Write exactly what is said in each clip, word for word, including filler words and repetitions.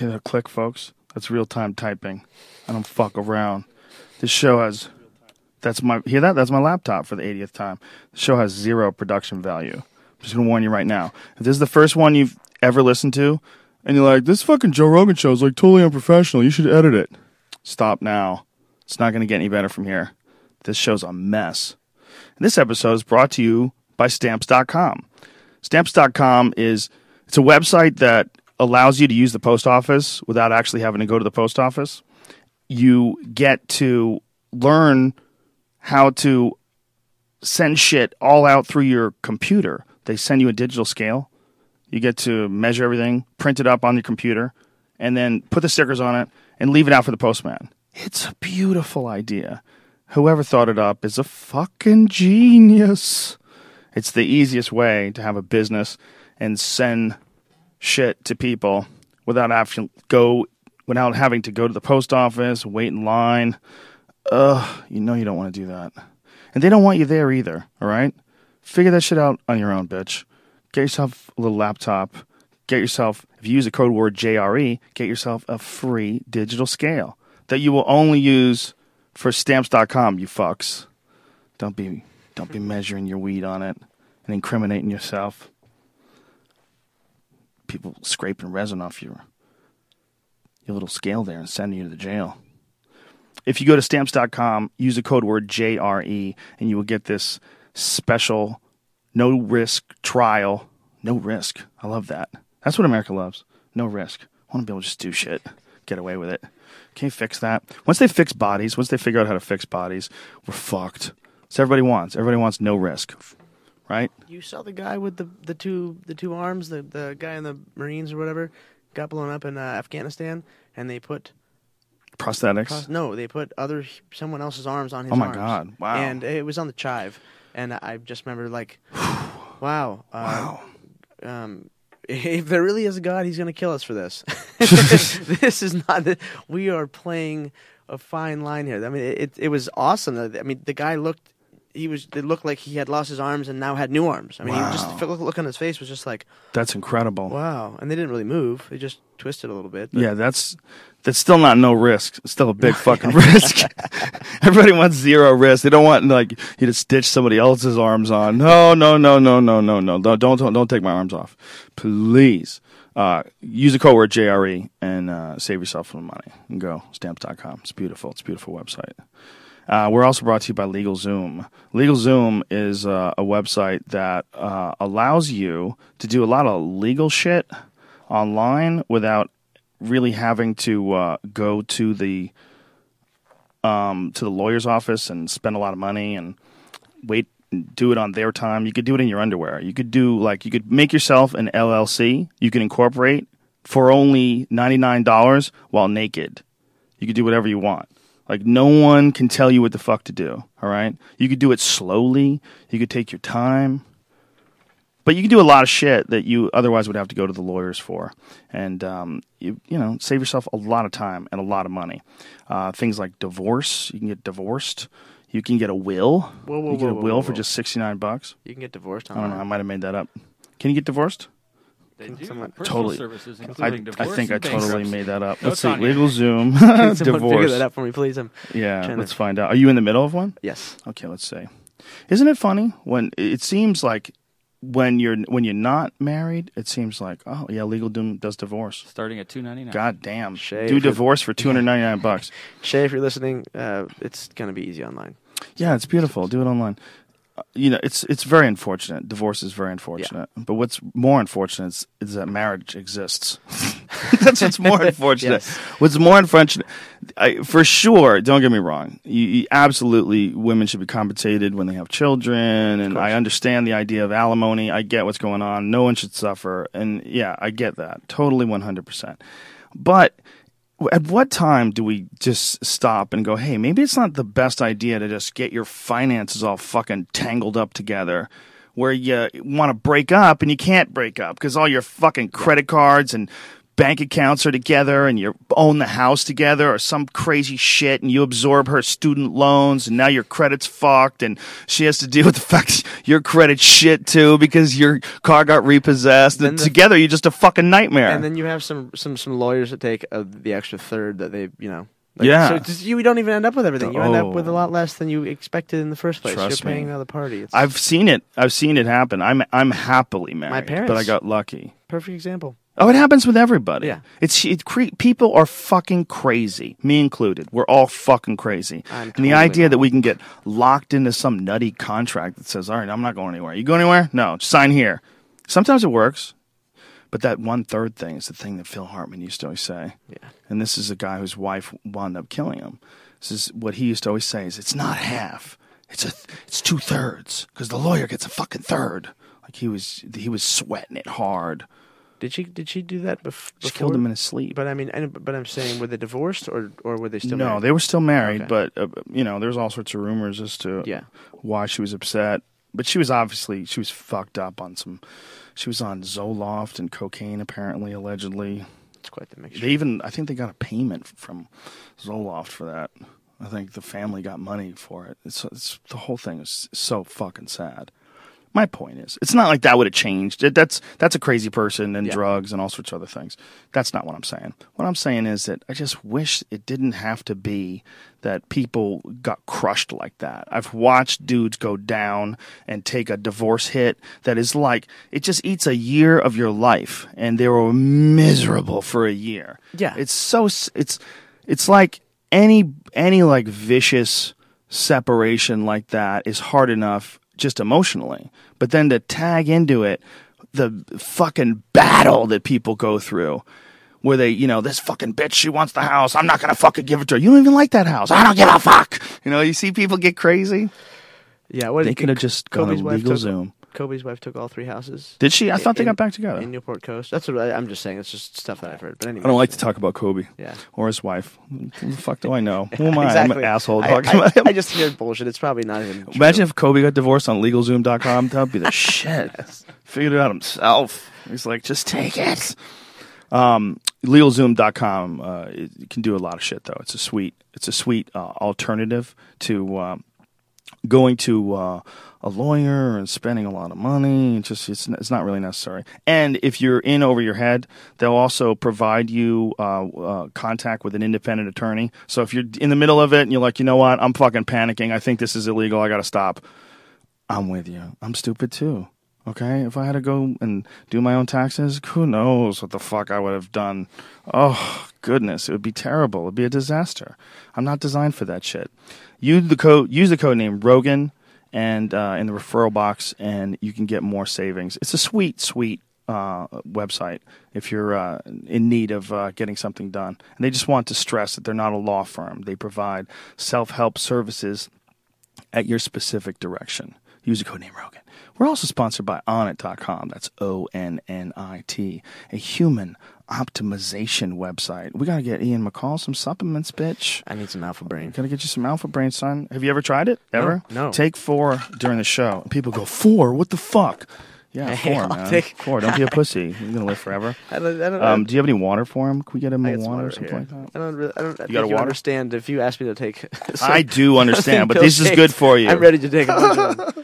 Hear that click, folks? That's real-time typing. I don't fuck around. This show has... That's my... Hear that? That's my laptop for the eightieth time. The show has zero production value. I'm just going to warn you right now. If this is the first one you've ever listened to, and you're like, this fucking Joe Rogan show is like totally unprofessional, you should edit it. Stop now. It's not going to get any better from here. This show's a mess. And this episode is brought to you by Stamps dot com. Stamps dot com is... It's a website that allows you to use the post office without actually having to go to the post office. You get to learn how to send shit all out through your computer. They send you a digital scale. You get to measure everything, print it up on your computer, and then put the stickers on it and leave it out for the postman. It's a beautiful idea. Whoever thought it up is a fucking genius. It's the easiest way to have a business and send shit to people without having to go, without having to go to the post office, wait in line. Ugh, you know you don't want to do that. And they don't want you there either, all right? Figure that shit out on your own, bitch. Get yourself a little laptop. Get yourself, if you use the code word J R E, get yourself a free digital scale that you will only use for Stamps dot com, you fucks. Don't be, don't be measuring your weed on it and incriminating yourself. People scraping resin off your your little scale there and sending you to the jail. If you go to Stamps dot com, use the code word J R E, and you will get this special no-risk trial. No risk. I love that. That's what America loves. No risk. I want to be able to just do shit. Get away with it. Can you fix that? Once they fix bodies, once they figure out how to fix bodies, we're fucked. So everybody wants. Everybody wants no risk. Right? You saw the guy with the, the two the two arms, the, the guy in the Marines or whatever, got blown up in uh, Afghanistan, and they put prosthetics. Pros- no, they put other someone else's arms on his. Oh my arms. God! Wow. And it was on the Chive, and I just remember like, wow, uh, wow. Um, if there really is a God, he's going to kill us for this. This is not. The, we are playing a fine line here. I mean, it it was awesome. I mean, the guy looked. He was. It looked like he had lost his arms and now had new arms. I mean, wow. he just the look, look on his face was just like, that's incredible. Wow, and they didn't really move. They just twisted a little bit. But. Yeah, that's that's still not no risk. It's still a big fucking risk. Everybody wants zero risk. They don't want like you to stitch somebody else's arms on. No, no, no, no, no, no, no. Don't don't don't take my arms off, please. Uh, use the code word J R E and uh, save yourself some money. And go Stamps dot com. It's beautiful. It's a beautiful website. Uh, we're also brought to you by LegalZoom. LegalZoom is uh, a website that uh, allows you to do a lot of legal shit online without really having to uh, go to the um, to the lawyer's office and spend a lot of money and wait and do it on their time. You could do it in your underwear. You could do like you could make yourself an L L C. You can incorporate for only ninety-nine dollars while naked. You could do whatever you want. Like, no one can tell you what the fuck to do, all right? You could do it slowly. You could take your time. But you can do a lot of shit that you otherwise would have to go to the lawyers for. And, um, you you know, save yourself a lot of time and a lot of money. Uh, things like divorce. You can get divorced. You can get a will. Whoa, whoa, you can get whoa, a will whoa, for whoa. just sixty-nine bucks. You can get divorced. I don't know. I might have made that up. Can you get divorced? They do. Someone- Personal Totally. services, I, including I divorce think I and totally bankruptcy. made that up. No, Let's it's see. on you. LegalZoom. Can someone Divorce. figure that out for me, please? I'm Yeah, trying let's to- find out. Are you in the middle of one? yes. Okay, let's see. Isn't it funny when it seems like when you're when you're not married, it seems like oh yeah, LegalZoom does divorce. Starting at two ninety nine. God damn, Shay, do if you're- divorce for two hundred ninety nine bucks. Shay, if you're listening, uh, it's gonna be easy online. Yeah, it's beautiful. Do it online. Uh, you know, it's it's very unfortunate. Divorce is very unfortunate. But what's more unfortunate is, is that marriage exists. That's what's more unfortunate. Yes. What's more unfortunate, I, for sure. Don't get me wrong. You, you absolutely, women should be compensated when they have children, and I understand the idea of alimony. I get what's going on. No one should suffer, and yeah, I get that totally, one hundred percent. But at what time do we just stop and go, hey, maybe it's not the best idea to just get your finances all fucking tangled up together where you want to break up and you can't break up because all your fucking credit cards and bank accounts are together and you own the house together or some crazy shit and you absorb her student loans and now your credit's fucked and she has to deal with the fact your credit's shit too because your car got repossessed. And the, together you're just a fucking nightmare. And then you have some, some, some lawyers that take uh, the extra third that they, you know. Like, yeah. So just, you don't even end up with everything. You end up Oh. with a lot less than you expected in the first place. Trust You're paying me. another party. It's I've seen it. I've seen it happen. I'm I'm happily married, My parents. but I got lucky. perfect example. Oh, it happens with everybody. Yeah. It's it cre- people are fucking crazy, me included. We're all fucking crazy. I'm and totally the idea wrong. that we can get locked into some nutty contract that says, "All right, I'm not going anywhere. You go anywhere? No, sign here." Sometimes it works, but that one third thing is the thing that Phil Hartman used to always say. Yeah. And this is a guy whose wife wound up killing him. This is what he used to always say: is it's not half, it's a it's two thirds because the lawyer gets a fucking third. Like he was he was sweating it hard. Did she did she do that bef- before? She killed him in his sleep. But I mean, and, but I'm saying, were they divorced or or were they still no, married? they were still married, Okay. but uh, you know, there's all sorts of rumors as to Yeah. why she was upset. But she was obviously she was fucked up on some. She was on Zoloft and cocaine, apparently, allegedly. It's quite the mixture. They even, I think, they got a payment from Zoloft for that. I think the family got money for it. It's, it's the whole thing is so fucking sad. My point is, it's not like that would have changed. It, that's that's a crazy person and Yeah. drugs and all sorts of other things. That's not what I'm saying. What I'm saying is that I just wish it didn't have to be that people got crushed like that. I've watched dudes go down and take a divorce hit that is like, it just eats a year of your life, and they were miserable for a year. Yeah. It's so, s- it's, it's like any, any like vicious separation like that is hard enough just emotionally, but then to tag into it, the fucking battle that people go through, where they, you know, this fucking bitch, she wants the house. I'm not gonna fucking give it to her. You don't even like that house. I don't give a fuck. You know, you see people get crazy. Yeah, what They could have just gone Kobe's to wife legal took, Zoom. Kobe's wife took all three houses. Did she? I thought they in- got back together. in Newport Coast. That's what I, I'm just saying. It's just stuff that I've heard. But anyway, I don't like to talk about Kobe Yeah. or his wife. Who the fuck do I know? Who am I? Exactly. I'm an asshole I, talking I, about him. I just hear bullshit. It's probably not even. True. Imagine if Kobe got divorced on legal zoom dot com. That would be the shit. Figured it out himself. He's like, just take it. Um, legal zoom dot com uh, it can do a lot of shit, though. It's a sweet, it's a sweet uh, alternative to um, going to uh, a lawyer and spending a lot of money. It's just it's it's not really necessary. And if you're in over your head, they'll also provide you uh, uh, contact with an independent attorney. So if you're in the middle of it and you're like, you know what, I'm fucking panicking. I think this is illegal. I got to stop. I'm with you. I'm stupid too. Okay, if I had to go and do my own taxes, who knows what the fuck I would have done. Oh, goodness, it would be terrible. It would be a disaster. I'm not designed for that shit. Use the code, use the code name Rogan and uh, in the referral box, and you can get more savings. It's a sweet, sweet uh, website if you're uh, in need of uh, getting something done. And they just want to stress that they're not a law firm. They provide self-help services at your specific direction. Use the code name Rogan. We're also sponsored by Onnit dot com. That's O N N I T, a human optimization website. We got to get Ian McCall some supplements, bitch. I need some Alpha Brain. Got to get you some Alpha Brain, son. Have you ever tried it? Ever? No. Take four during the show. People go, four? What the fuck? Yeah, Hey, four, I'll man. take- Four. Don't be a pussy. You're going to live forever. I don't, I don't, Um, do you have any water for him? Can we get him I a got some water or water something here. like that? I don't really. I don't. I got think a you water? understand if you asked me to take. some- I do understand, but some this is pills good shakes, for you. I'm ready to take a bunch of them.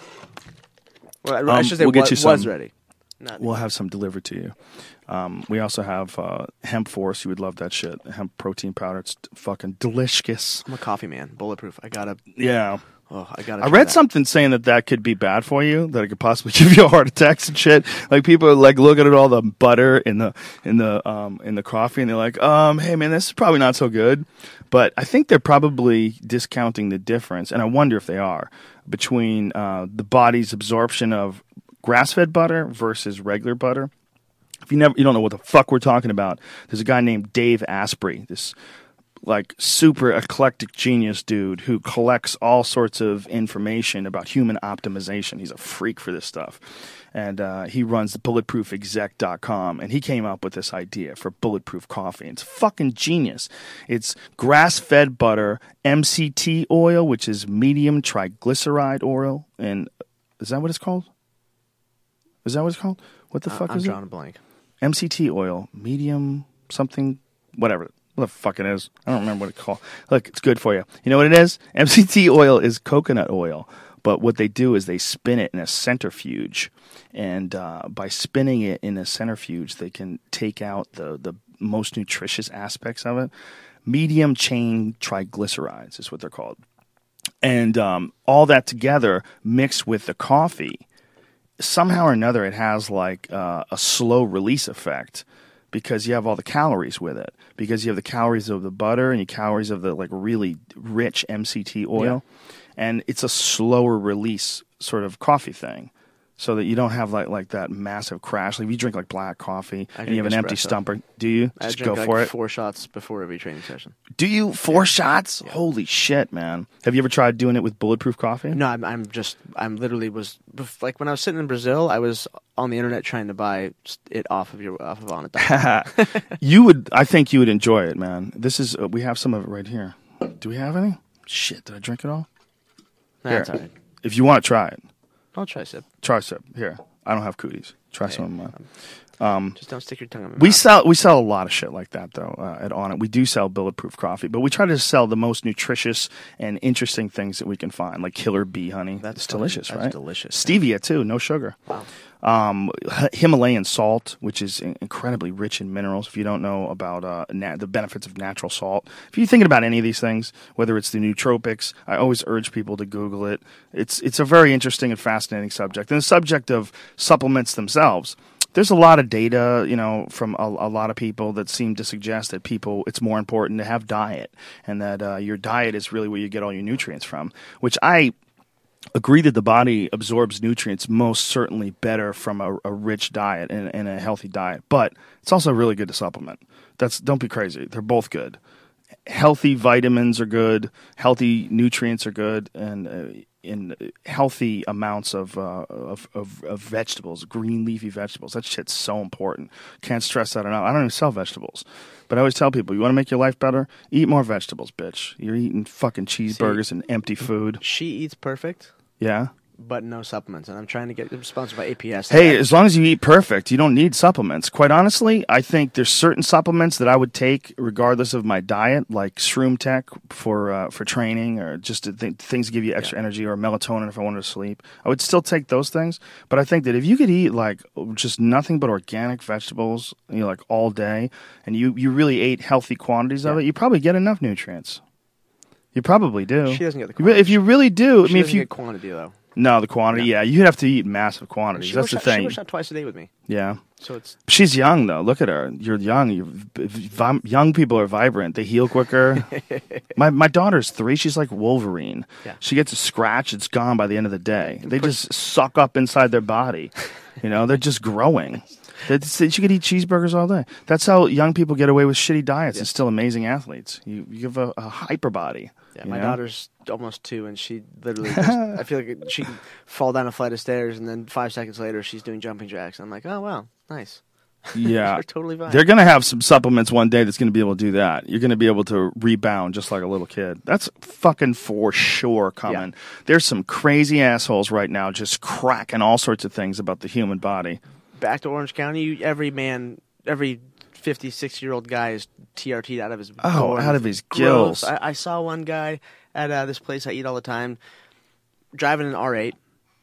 Well, I, I Um, should say we'll get wa- you some. was ready. Not We'll have some delivered to you. Um, we also have uh, Hemp Force. You would love that shit. Hemp protein powder. It's fucking delicious. I'm a coffee man. Bulletproof. I gotta. Yeah. Oh, I gotta. I try read that. something saying that that could be bad for you, that it could possibly give you heart attacks and shit. Like people are like looking at all the butter in the in the um in the coffee, and they're like, um, hey man, this is probably not so good. But I think they're probably discounting the difference, and I wonder if they are, between uh, the body's absorption of grass-fed butter versus regular butter. If you never, you don't know what the fuck we're talking about. There's a guy named Dave Asprey, this like super eclectic genius dude who collects all sorts of information about human optimization. He's a freak for this stuff. And uh, he runs the bulletproof exec dot com, and he came up with this idea for bulletproof coffee. It's fucking genius. It's grass-fed butter, M C T oil, which is medium triglyceride oil, and is that what it's called? Is that what it's called? What the Uh, fuck I'm is drawing it? a blank. M C T oil, medium something, whatever. What the fuck it is. I don't remember what it's called. Look, it's good for you. You know what it is? M C T oil is coconut oil. But what they do is they spin it in a centrifuge. And uh, by spinning it in a centrifuge, they can take out the, the most nutritious aspects of it. Medium chain triglycerides is what they're called. And um, all that together mixed with the coffee, somehow or another it has like uh, a slow release effect because you have all the calories with it. Because you have the calories of the butter and the calories of the like really rich M C T oil. Yeah. And it's a slower release sort of coffee thing. So that you don't have like like that massive crash. Like if you drink like black coffee I and you have an empty espresso. stomach, do you? I Just drink go like for it. Four shots before every training session. Do you four Yeah. shots? Yeah. Holy shit, man! Have you ever tried doing it with bulletproof coffee? No, I'm, I'm just, I'm literally was, like when I was sitting in Brazil, I was on the internet trying to buy it off of your, off of on it. You would, I think you would enjoy it, man. This is, uh, we have some of it right here. Do we have any? Shit, did I drink it all? That's Here. all right. If you want to try it, I'll try a sip. try a sip. Here, I don't have cooties. Try Hey, some of mine. Um, just don't stick your tongue in my We mouth. sell we sell a lot of shit like that though uh, at On It. We do sell bulletproof coffee, but we try to sell the most nutritious and interesting things that we can find, like Killer Bee honey. That's It's delicious, that's right? delicious. Stevia too, no sugar. Wow. Um, H- Himalayan salt, which is in- incredibly rich in minerals. If you don't know about uh, na- the benefits of natural salt, if you're thinking about any of these things, whether it's the nootropics, I always urge people to Google it. It's it's a very interesting and fascinating subject. And the subject of supplements themselves, there's a lot of data, you know, from a, a lot of people that seem to suggest that people, it's more important to have diet, and that uh, your diet is really where you get all your nutrients from, which I agree that the body absorbs nutrients most certainly better from a, a rich diet and, and a healthy diet, but it's also really good to supplement. That's don't be crazy. They're both good. Healthy vitamins are good. Healthy nutrients are good, and uh, in healthy amounts of, uh, of of of vegetables, green leafy vegetables. That shit's so important. Can't stress that enough. I don't even sell vegetables, but I always tell people, you want to make your life better? Eat more vegetables, bitch. You're eating fucking cheeseburgers See, and empty food. She eats perfect, Yeah. but no supplements, and I'm trying to get sponsored by A P S. Hey, as long as you eat perfect, you don't need supplements. Quite honestly, I think there's certain supplements that I would take regardless of my diet, like Shroom Tech for uh, for training, or just to th- things to give you extra Yeah. energy, or melatonin if I wanted to sleep. I would still take those things, but I think that if you could eat like just nothing but organic vegetables, you know, like all day, and you, you really ate healthy quantities of Yeah. it, you probably get enough nutrients. You probably do. She doesn't get the You re- quantity. If you really do, I She mean, if doesn't you get quantity though. no, the quantity, yeah, you'd have to eat massive quantities. She That's works the out, She thing. works out twice a day with me, Yeah. so it's She's young though. Look at her. You're young. You're, vi- young people are vibrant. They heal quicker. my my daughter's three. She's like Wolverine. Yeah. She gets a scratch, it's gone by the end of the day. They just suck up inside their body. You know, they're just growing. They, she could eat cheeseburgers all day. That's how young people get away with shitty diets Yeah. and still amazing athletes. You you have a, a hyper body. yeah. you My know? daughter's almost two, and she literally, just, I feel like she can fall down a flight of stairs, and then five seconds later, she's doing jumping jacks. And I'm like, oh wow, nice. Yeah. You're totally fine. They're going to have some supplements one day that's going to be able to do that. You're going to be able to rebound just like a little kid. That's fucking for sure coming. Yeah. There's some crazy assholes right now just cracking all sorts of things about the human body. Back to Orange County, you, every man, every fifty, sixty-year-old guy is T R T'd out of his Oh, gourd. out of his Gross. gills. I, I saw one guy at uh, this place I eat all the time, driving an R eight.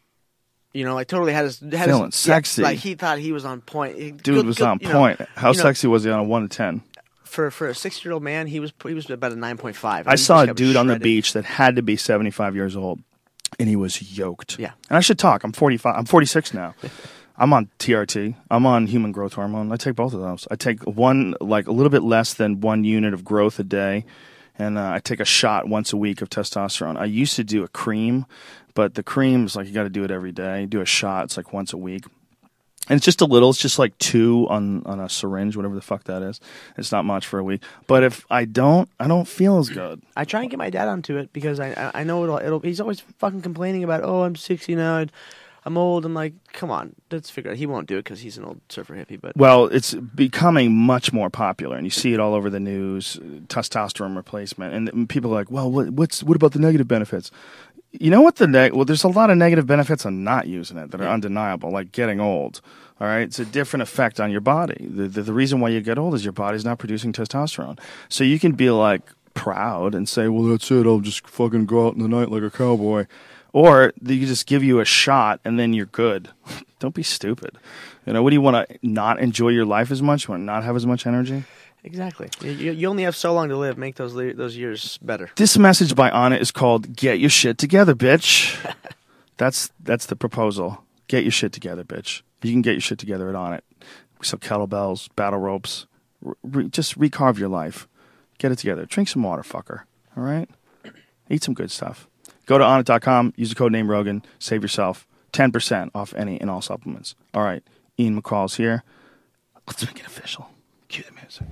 You know, like totally had his had Feeling his, sexy. Yeah, like he thought he was on point. He- Dude good- was good, on you know, point. How you know, sexy was he on a one to ten? for for a sixty-year-old man? He was he was about a nine point five. I saw a dude on the beach that had to be seventy-five years old, and he was yoked. Yeah. And I should talk. I'm forty-five. I'm forty-six now. I'm on T R T. I'm on human growth hormone. I take both of those. I take one, like a little bit less than one unit of growth a day, and uh, I take a shot once a week of testosterone. I used to do a cream, but the cream is like you got to do it every day. Do a shot. It's like once a week. And it's just a little. It's just like two on, on a syringe, whatever the fuck that is. It's not much for a week. But if I don't, I don't feel as good. I try and get my dad onto it because I I I know it'll it'll. He's always fucking complaining about, oh, I'm sixty now. I'd, I'm old. I'm like, come on, let's figure it out. He won't do it because he's an old surfer hippie. But Well, it's becoming much more popular, and you see it all over the news, testosterone replacement. And people are like, well, what, what's what about the negative benefits? You know what the neg- well, there's a lot of negative benefits on not using it that are Yeah. undeniable, like getting old. All right, it's a different effect on your body. The, the the reason why you get old is your body's not producing testosterone. So you can be like proud and say, "Well, that's it. I'll just fucking go out in the night like a cowboy," or they can just give you a shot and then you're good. Don't be stupid. You know, what do you want to not enjoy your life as much? You want to not have as much energy? Exactly. You, you you only have so long to live. Make those le- those years better. This message by Anna is called "Get Your Shit Together, Bitch." that's that's the proposal. Get your shit together, bitch. You can get your shit together at Onnit. We sell kettlebells, battle ropes. Re- just recarve your life. Get it together. Drink some water, fucker. All right? Eat some good stuff. Go to onnit dot com. Use the code name Rogan. Save yourself ten percent off any and all supplements. All right. Ian McCall's here. Let's make it official. Cue the music.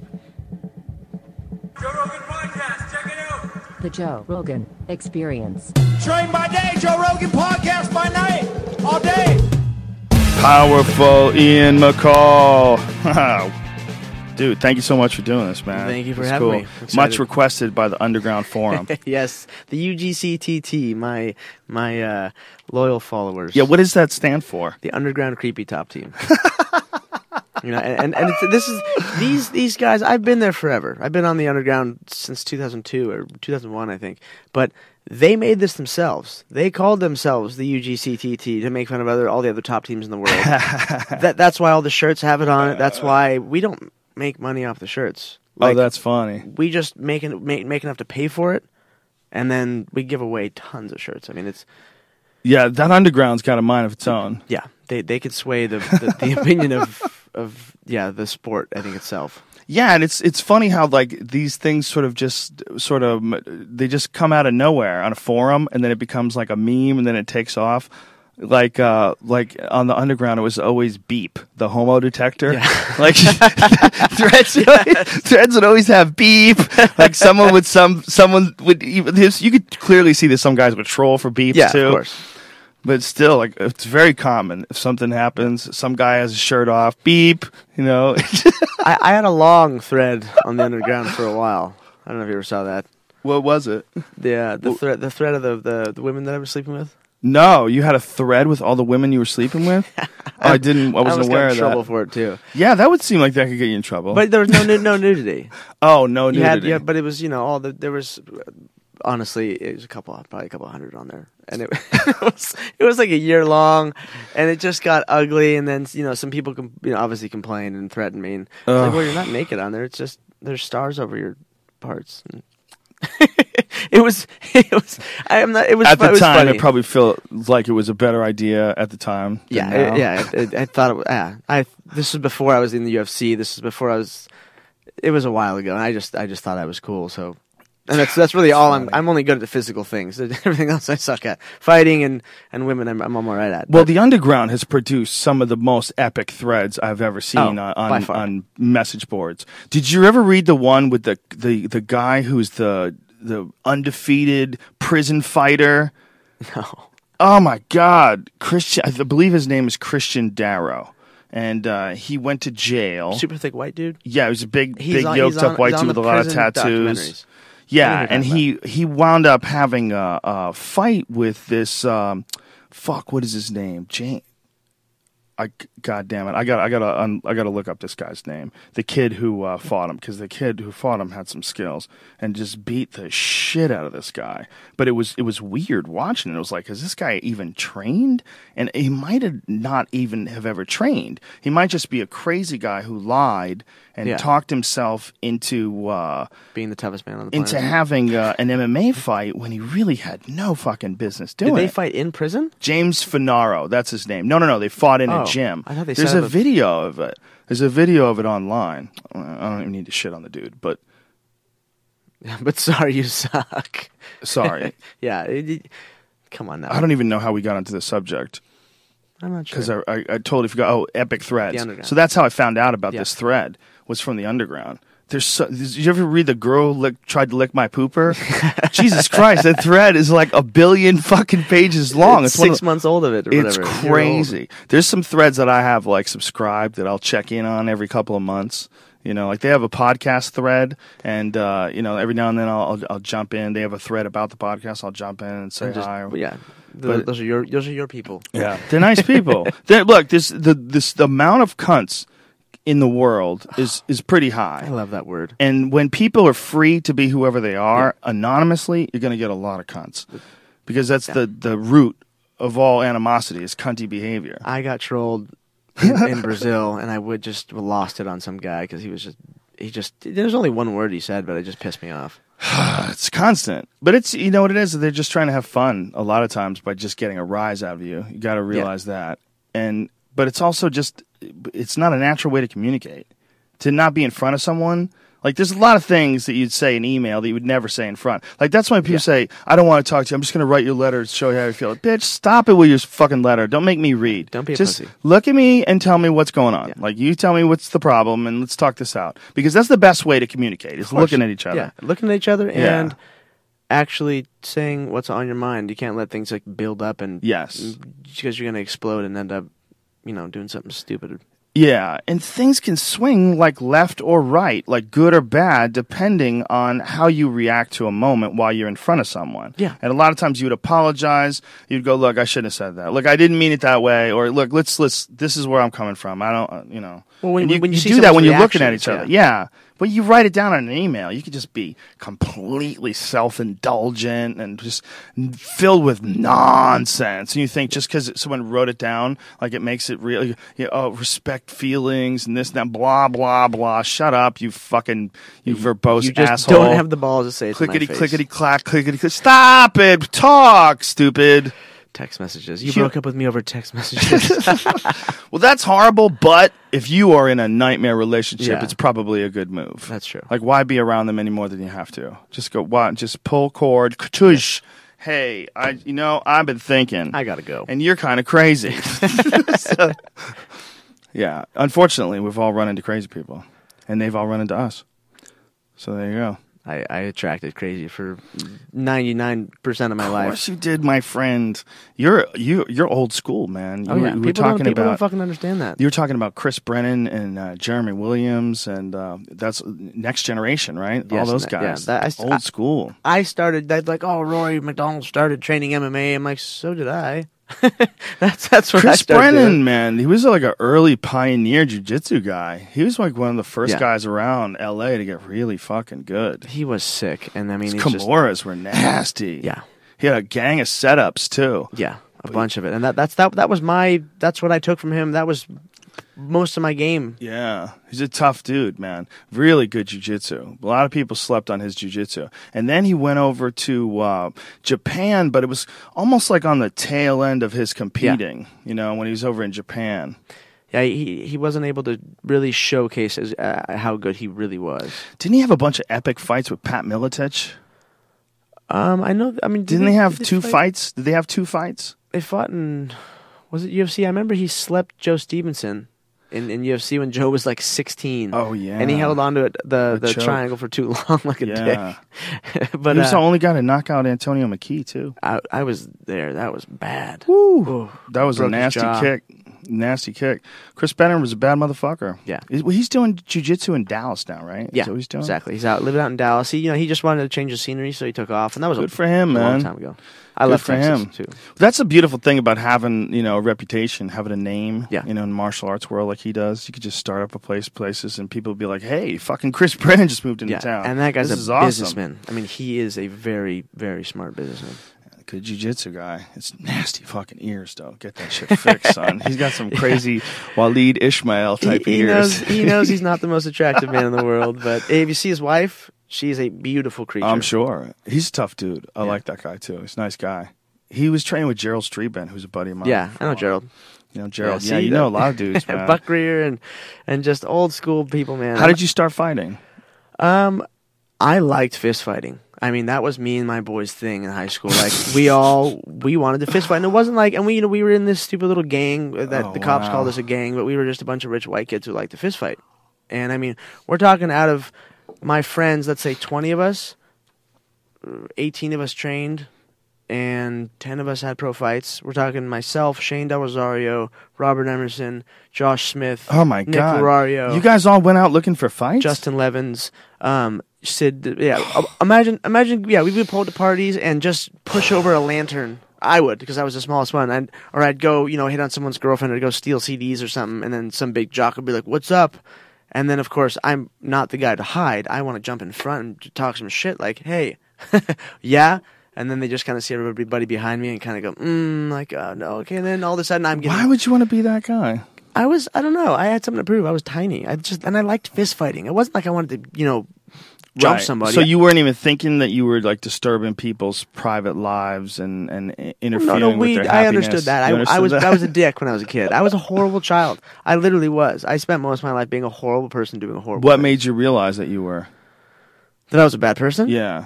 Joe Rogan Podcast, check it out. The Joe Rogan Experience. Train by day, Joe Rogan Podcast by night, all day. Powerful Ian McCall. Dude, thank you so much for doing this, man. Thank you for It's having cool. me. Excited. Much requested by the Underground Forum. Yes, the U G C T T, my my uh, loyal followers. Yeah, what does that stand for? The Underground Creepy Top Team. You know, and and it's, this is these these guys. I've been there forever. I've been on the Underground since two thousand two or two thousand one, I think. But they made this themselves. They called themselves the U G C T T to make fun of other all the other top teams in the world. that that's why all the shirts have it on it. That's why we don't make money off the shirts. Oh, Like, that's funny. we just make, en- make make enough to pay for it, and then we give away tons of shirts. I mean, it's Yeah, that Underground's got a mind of its own. yeah, they they could sway the the, the opinion of of yeah the sport. I think itself. Yeah, and it's it's funny how like these things sort of just sort of they just come out of nowhere on a forum, and then it becomes like a meme, and then it takes off. Like uh, like on the Underground, it was always beep, the homo detector. Yeah. Like threads, would always, threads would always have beep. Like someone would some someone would even this, you could clearly see that some guys would troll for beeps Yeah, too. of course. But still, like it's very common. If something happens, some guy has his shirt off, beep. You know. I, I had a long thread on the Underground for a while. I don't know if you ever saw that. What was it? The uh, the thread the thread of the, the the women that I was sleeping with. No, you had a thread with all the women you were sleeping with. Oh, I didn't. I wasn't almost aware got of in trouble that. for it too. Yeah, that would seem like that could get you in trouble. But there was no nu- no nudity. oh no, You nudity. had yeah, but it was you know all the there was uh, honestly it was a couple probably a couple hundred on there, and it, it was it was like a year long, and it just got ugly. And then you know some people com- you know obviously complained and threatened me, and it's like Ugh. well you're not naked on there. It's just there's stars over your parts. And it was it was I am not it was At fu- the it was time, funny. it probably felt like it was a better idea at the time. than Yeah, now. it- yeah. It, I thought it was. Yeah, I. This was before I was in the U F C. This is before I was. It was a while ago, and I just, I just thought I was cool. So, and that's that's really all. I'm. funny. I'm only good at the physical things. Everything else I suck at. Fighting and and women, I'm, I'm all right at. Well, But- the Underground has produced some of the most epic threads I've ever seen Oh, on by on, far. on message boards. Did you ever read the one with the the, the guy who's the the undefeated prison fighter? no. Oh my God, Christian! I believe his name is Christian Darrow, and uh, he went to jail. Super thick white dude. Yeah, he was a big, He's big on- yoked he's up on- white he's on dude the with a lot of prison tattoos. documentaries. Yeah, I know and who you're he he wound up having a, a fight with this. Um, fuck, what is his name? Jane. I God damn it! I got I got to un, I got to look up this guy's name. The kid who uh, fought him, because the kid who fought him had some skills and just beat the shit out of this guy. But it was it was weird watching it. It was like, is this guy even trained? And he might have not even have ever trained. He might just be a crazy guy who lied and Yeah. talked himself into. Uh, Being the toughest man on the planet. into having uh, an M M A fight when he really had no fucking business doing Did they it. fight in prison? James Finaro, that's his name. No, no, no, they fought in Oh, a gym. I thought they There's set a up a- video of it. There's a video of it online. I don't even need to shit on the dude, but But sorry, you suck. sorry. yeah. it- it- come on now. I don't even know how we got into this subject. I'm not sure. Because I, I, I totally forgot. Oh, epic The threads. Underground. So that's how I found out about Yeah. this thread. Was from the Underground. There's so, did you ever read the girl lick, tried to lick my pooper? Jesus Christ, that thread is like a billion fucking pages long. It's It's, one six of, months old of it. Or it's whatever. You're old. crazy. There's some threads that I have like subscribed that I'll check in on every couple of months. You know, like they have a podcast thread, and uh, you know, every now and then I'll, I'll I'll jump in. They have a thread about the podcast. I'll jump in and say And just- hi. Yeah, the, But- those are your those are your people. Yeah, they're nice people. They're, look, this the this the amount of cunts in the world is is pretty I high. love that word. And when people are free to be whoever they are anonymously, you're going to get a lot of cunts, because that's the the root of all animosity is cunty behavior. I got trolled in, in Brazil, and I would just lost it on some guy because he was just he just there's only one word he said, but it just pissed me off. It's constant, but it's you know what it is. They're just trying to have fun a lot of times by just getting a rise out of you. You got to realize that, and but it's also just it's not a natural way to communicate. To not be in front of someone, like there's a lot of things that you'd say in email that you would never say in front. Like that's why people Yeah. say, "I don't want to talk to you. I'm just going to write you a letter to show you how you feel." Bitch, stop it with your fucking letter. Don't make me read. Don't be a just pussy. look at me and tell me what's going on. Yeah. Like you tell me what's the problem and let's talk this out, because that's the best way to communicate is looking at each other. Yeah, looking at each other Yeah. and actually saying what's on your mind. You can't let things like build up and Yes. because you're gonna explode and end up, you know, doing something stupid. Yeah, and things can swing like left or right, like good or bad, depending on how you react to a moment while you're in front of someone. Yeah. And a lot of times you would apologize. You'd go, "Look, I shouldn't have said that. Look, I didn't mean it that way." Or, "Look, let's let's. This is where I'm coming from. I don't, uh, you know." Well, when- And you, when you see do that when someone's you're looking at each reactions, other, yeah. But you write it down on an email. You could just be completely self-indulgent and just filled with nonsense. And you think just because someone wrote it down, like it makes it real. You know, oh, respect feelings and this and that, blah blah blah. Shut up, you fucking you verbose You just asshole. don't have the balls to say it to my clickety face. clickety clack clickety click. Stop it! Talk, stupid. Text messages. You, You- broke up with me over text messages. Well, that's horrible, but if you are in a nightmare relationship, Yeah. it's probably a good move. That's true. Like, why be around them any more than you have to? Just go, what? Just pull cord, katush. Hey, I, you know, I've been thinking. I gotta go. And you're kind of crazy. So, yeah, unfortunately, we've all run into crazy people, and they've all run into us. So there you go. I, I attracted crazy for ninety-nine percent of my Of life. course you did, my friend. You're you you're old school, man. You Oh were, yeah, you were people, talking don't, people don't about fucking understand that. you were talking about Chris Brennan and uh, Jeremy Williams, and uh, that's Next Generation, right? Yes, All those and that- guys, yeah, that- I- old I- school. I started. They'd like, oh, Rory McDonald started training M M A. I'm like, so did I. that's that's what I Chris started Brennan, doing. man, he was like an early pioneer jiu-jitsu guy. He was like one of the first Yeah. guys around L A to get really fucking good. He was sick, and I mean, His he's just Kimuras were nasty. yeah, He had a gang of setups too. yeah, a bunch of it, and that that's that that was my that's what I took from him. That was most of my game. Yeah, he's a tough dude, man. Really good jiu-jitsu. A lot of people slept on his jiu-jitsu. And then he went over to uh, Japan, but it was almost like on the tail end of his competing, you know, when he was over in Japan. Yeah, he he wasn't able to really showcase his, uh, how good he really was. Didn't he have a bunch of epic fights with Pat Miletich? Um, I know. I mean, Didn't they have did two fight- fights? Did they have two fights? They fought in was it U F C? I remember he slept Joe Stevenson in, in U F C when Joe was like sixteen. Oh, yeah. and he held on to it, the The the choke. triangle for too long, like a Yeah. dick. But He was uh, the only guy to knock out Antonio McKee, too. I I was there. That was bad. Woo! Ooh, That was a broke his nasty jaw. kick. Nasty kick. Chris Brennan was a bad motherfucker. Yeah. He's, well, he's doing jiu-jitsu in Dallas now, right? Yeah, Is that what he's doing? exactly. He's out living out in Dallas. He you know he just wanted to change the scenery, so he took off, and that was Good a, for him, a long man. time ago. I Good left for Texas him. too. That's a beautiful thing about having, you know, a reputation, having a name. Yeah. You know, in the martial arts world like he does, you could just start up a place, places, and people would be like, "Hey, fucking Chris Brennan just moved into Yeah, town." and that guy's this a is awesome. businessman. I mean, he is a very very smart businessman. Good jiu-jitsu guy. It's nasty fucking ears, though. Get that shit fixed, son. He's got some crazy Waleed Ishmael type he, he ears. knows he knows he's not the most attractive man in the world, but if you see his wife, she's a beautiful creature. I'm sure. He's a tough dude. I Yeah. like that guy, too. He's a nice guy. He was training with Gerald Streetbent, who's a buddy of mine. Yeah, I know Gerald. You know, Gerald. Yeah, Yeah, see, you know a that- lot of dudes, man. Buck Greer and and just old school people, man. How did you start fighting? Um, I liked fist fighting. I mean, that was me and my boys' thing in high school. Like we all we wanted to fist fight, and it wasn't like, and we you know we were in this stupid little gang that Oh, the cops wow. called us a gang, but we were just a bunch of rich white kids who liked to fist fight. And I mean, we're talking out of my friends, let's say twenty of us, eighteen of us trained. and ten of us had pro fights. We're talking myself, Shane Del Rosario, Robert Emerson, Josh Smith, Oh my Nick god! Ferrario, You guys all went out looking for fights. Justin Levens, um, Sid. Yeah, uh, imagine, imagine. Yeah, we would pull up to parties and just push over a lantern. I would, because I was the smallest one. I'd, or I'd go, you know, hit on someone's girlfriend or go steal C Ds or something, and then some big jock would be like, "What's up?" And then, of course, I'm not the guy to hide. I want to jump in front and talk some shit like, "Hey, yeah." And then they just kind of see everybody behind me and kind of go, mm, like, oh, no, okay. And then all of a sudden I'm getting... Why would you want to be that guy? I was, I don't know. I had something to prove. I was tiny. I just, and I liked fist fighting. It wasn't like I wanted to, you know, jump Right. somebody. So you weren't even thinking that you were like disturbing people's private lives and, and i- interfering no, no, we, with their I happiness. understood that. You I, understood I was, that? I was a dick when I was a kid. I was a horrible child. I literally was. I spent most of my life being a horrible person doing a horrible What thing. made you realize that you were? That I was a bad person? Yeah.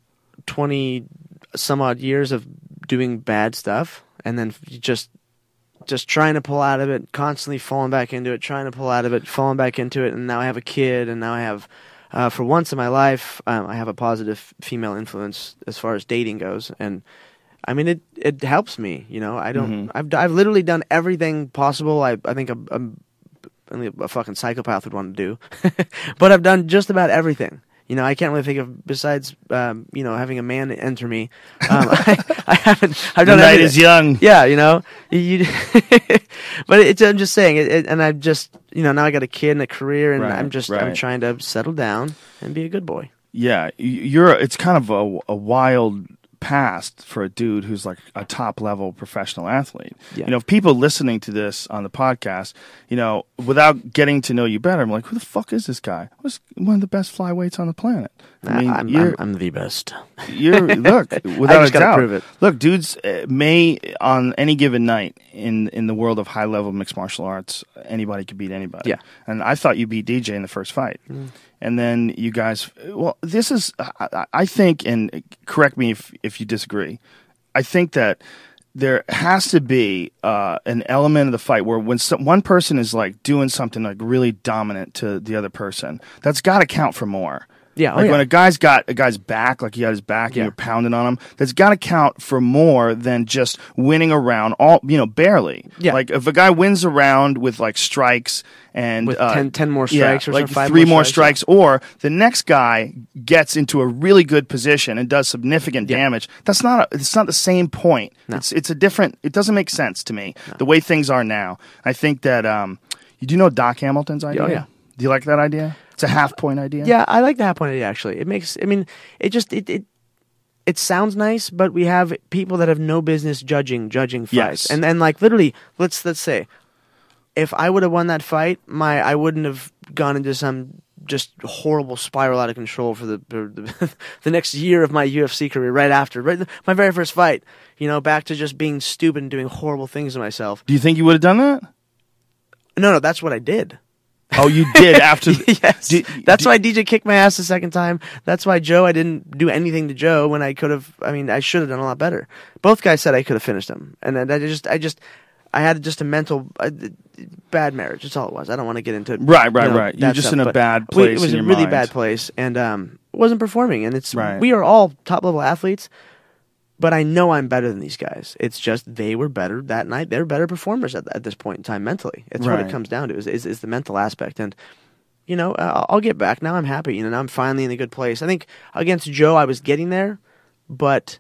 twenty some odd years of doing bad stuff and then just just trying to pull out of it, constantly falling back into it, trying to pull out of it, falling back into it, and now I have a kid, and now I have, uh, for once in my life, um, I have a positive female influence as far as dating goes, and I mean it it helps me, you know. I don't, Mhm. I've I've literally done everything possible. I I think I'm, I'm only a fucking psychopath would want to do, but I've done just about everything. You know, I can't really think of, besides, um, you know, having a man enter me. Um, I, I haven't. I've The done night everything. is young. Yeah, you know, you, you but it's, I'm just saying, it, it, and I've just, you know, now I got a kid and a career, and Right, I'm just, I'm right. trying to settle down and be a good boy. Yeah, y- you're. It's kind of a, a wild past for a dude who's like a top level professional athlete. Yeah. You know, if people listening to this on the podcast, you know, without getting to know you better, I'm like, who the fuck is this guy? Who's one of the best flyweights on the planet? I mean, I'm, you're, I'm, I'm the best. you're look without just a gotta doubt. prove it. Look, dudes uh, may on any given night in in the world of high level mixed martial arts, anybody could beat anybody. Yeah. And I thought you beat D J in the first fight. Mm. And then you guys, well, this is, I, I think, and correct me if, if you disagree, I think that there has to be uh, an element of the fight where when some, one person is like doing something like really dominant to the other person, that's got to count for more. Yeah, oh like yeah. when a guy's got a guy's back, like he got his back, and Yeah. you're pounding on him. That's got to count for more than just winning a round. All you know, barely. Yeah. Like if a guy wins a round with like strikes and With uh, ten, ten more yeah, strikes or like something, five three more more strikes, strikes, or the next guy gets into a really good position and does significant Yeah. damage. That's not. A, it's not the same point. No. It's it's a different. It doesn't make sense to me the way things are now. I think that um, you do know Doc Hamilton's idea. Oh, yeah. Do you like that idea? It's a half point idea. Yeah, I like the half point idea, actually. It makes, I mean, it just, it, it, it sounds nice, but we have people that have no business judging, judging fights. Yes. And then, like, literally, let's, let's say, if I would have won that fight, my, I wouldn't have gone into some just horrible spiral out of control for the, for the, the next year of my U F C career right after, right, my very first fight, you know, back to just being stupid and doing horrible things to myself. Do you think you would have done that? No, no, that's what I did. Oh, you did after. The, Yes, Did- that's did- why D J kicked my ass the second time. That's why Joe, I didn't do anything to Joe when I could have. I mean, I should have done a lot better. Both guys said I could have finished him, and then I just, I just, I had just a mental uh, bad marriage. That's all it was. I don't want to get into Right, right, you know, right. You're that just stuff, in a but bad we- place It was in a your really mind. bad place, and um, wasn't performing. And it's Right. we are all top level athletes. But I know I'm better than these guys. It's just they were better that night. They're better performers at, at this point in time mentally. It's what Right. it comes down to is, is is the mental aspect. And you know, uh, I'll get back. Now I'm happy. You know, now I'm finally in a good place. I think against Joe, I was getting there, but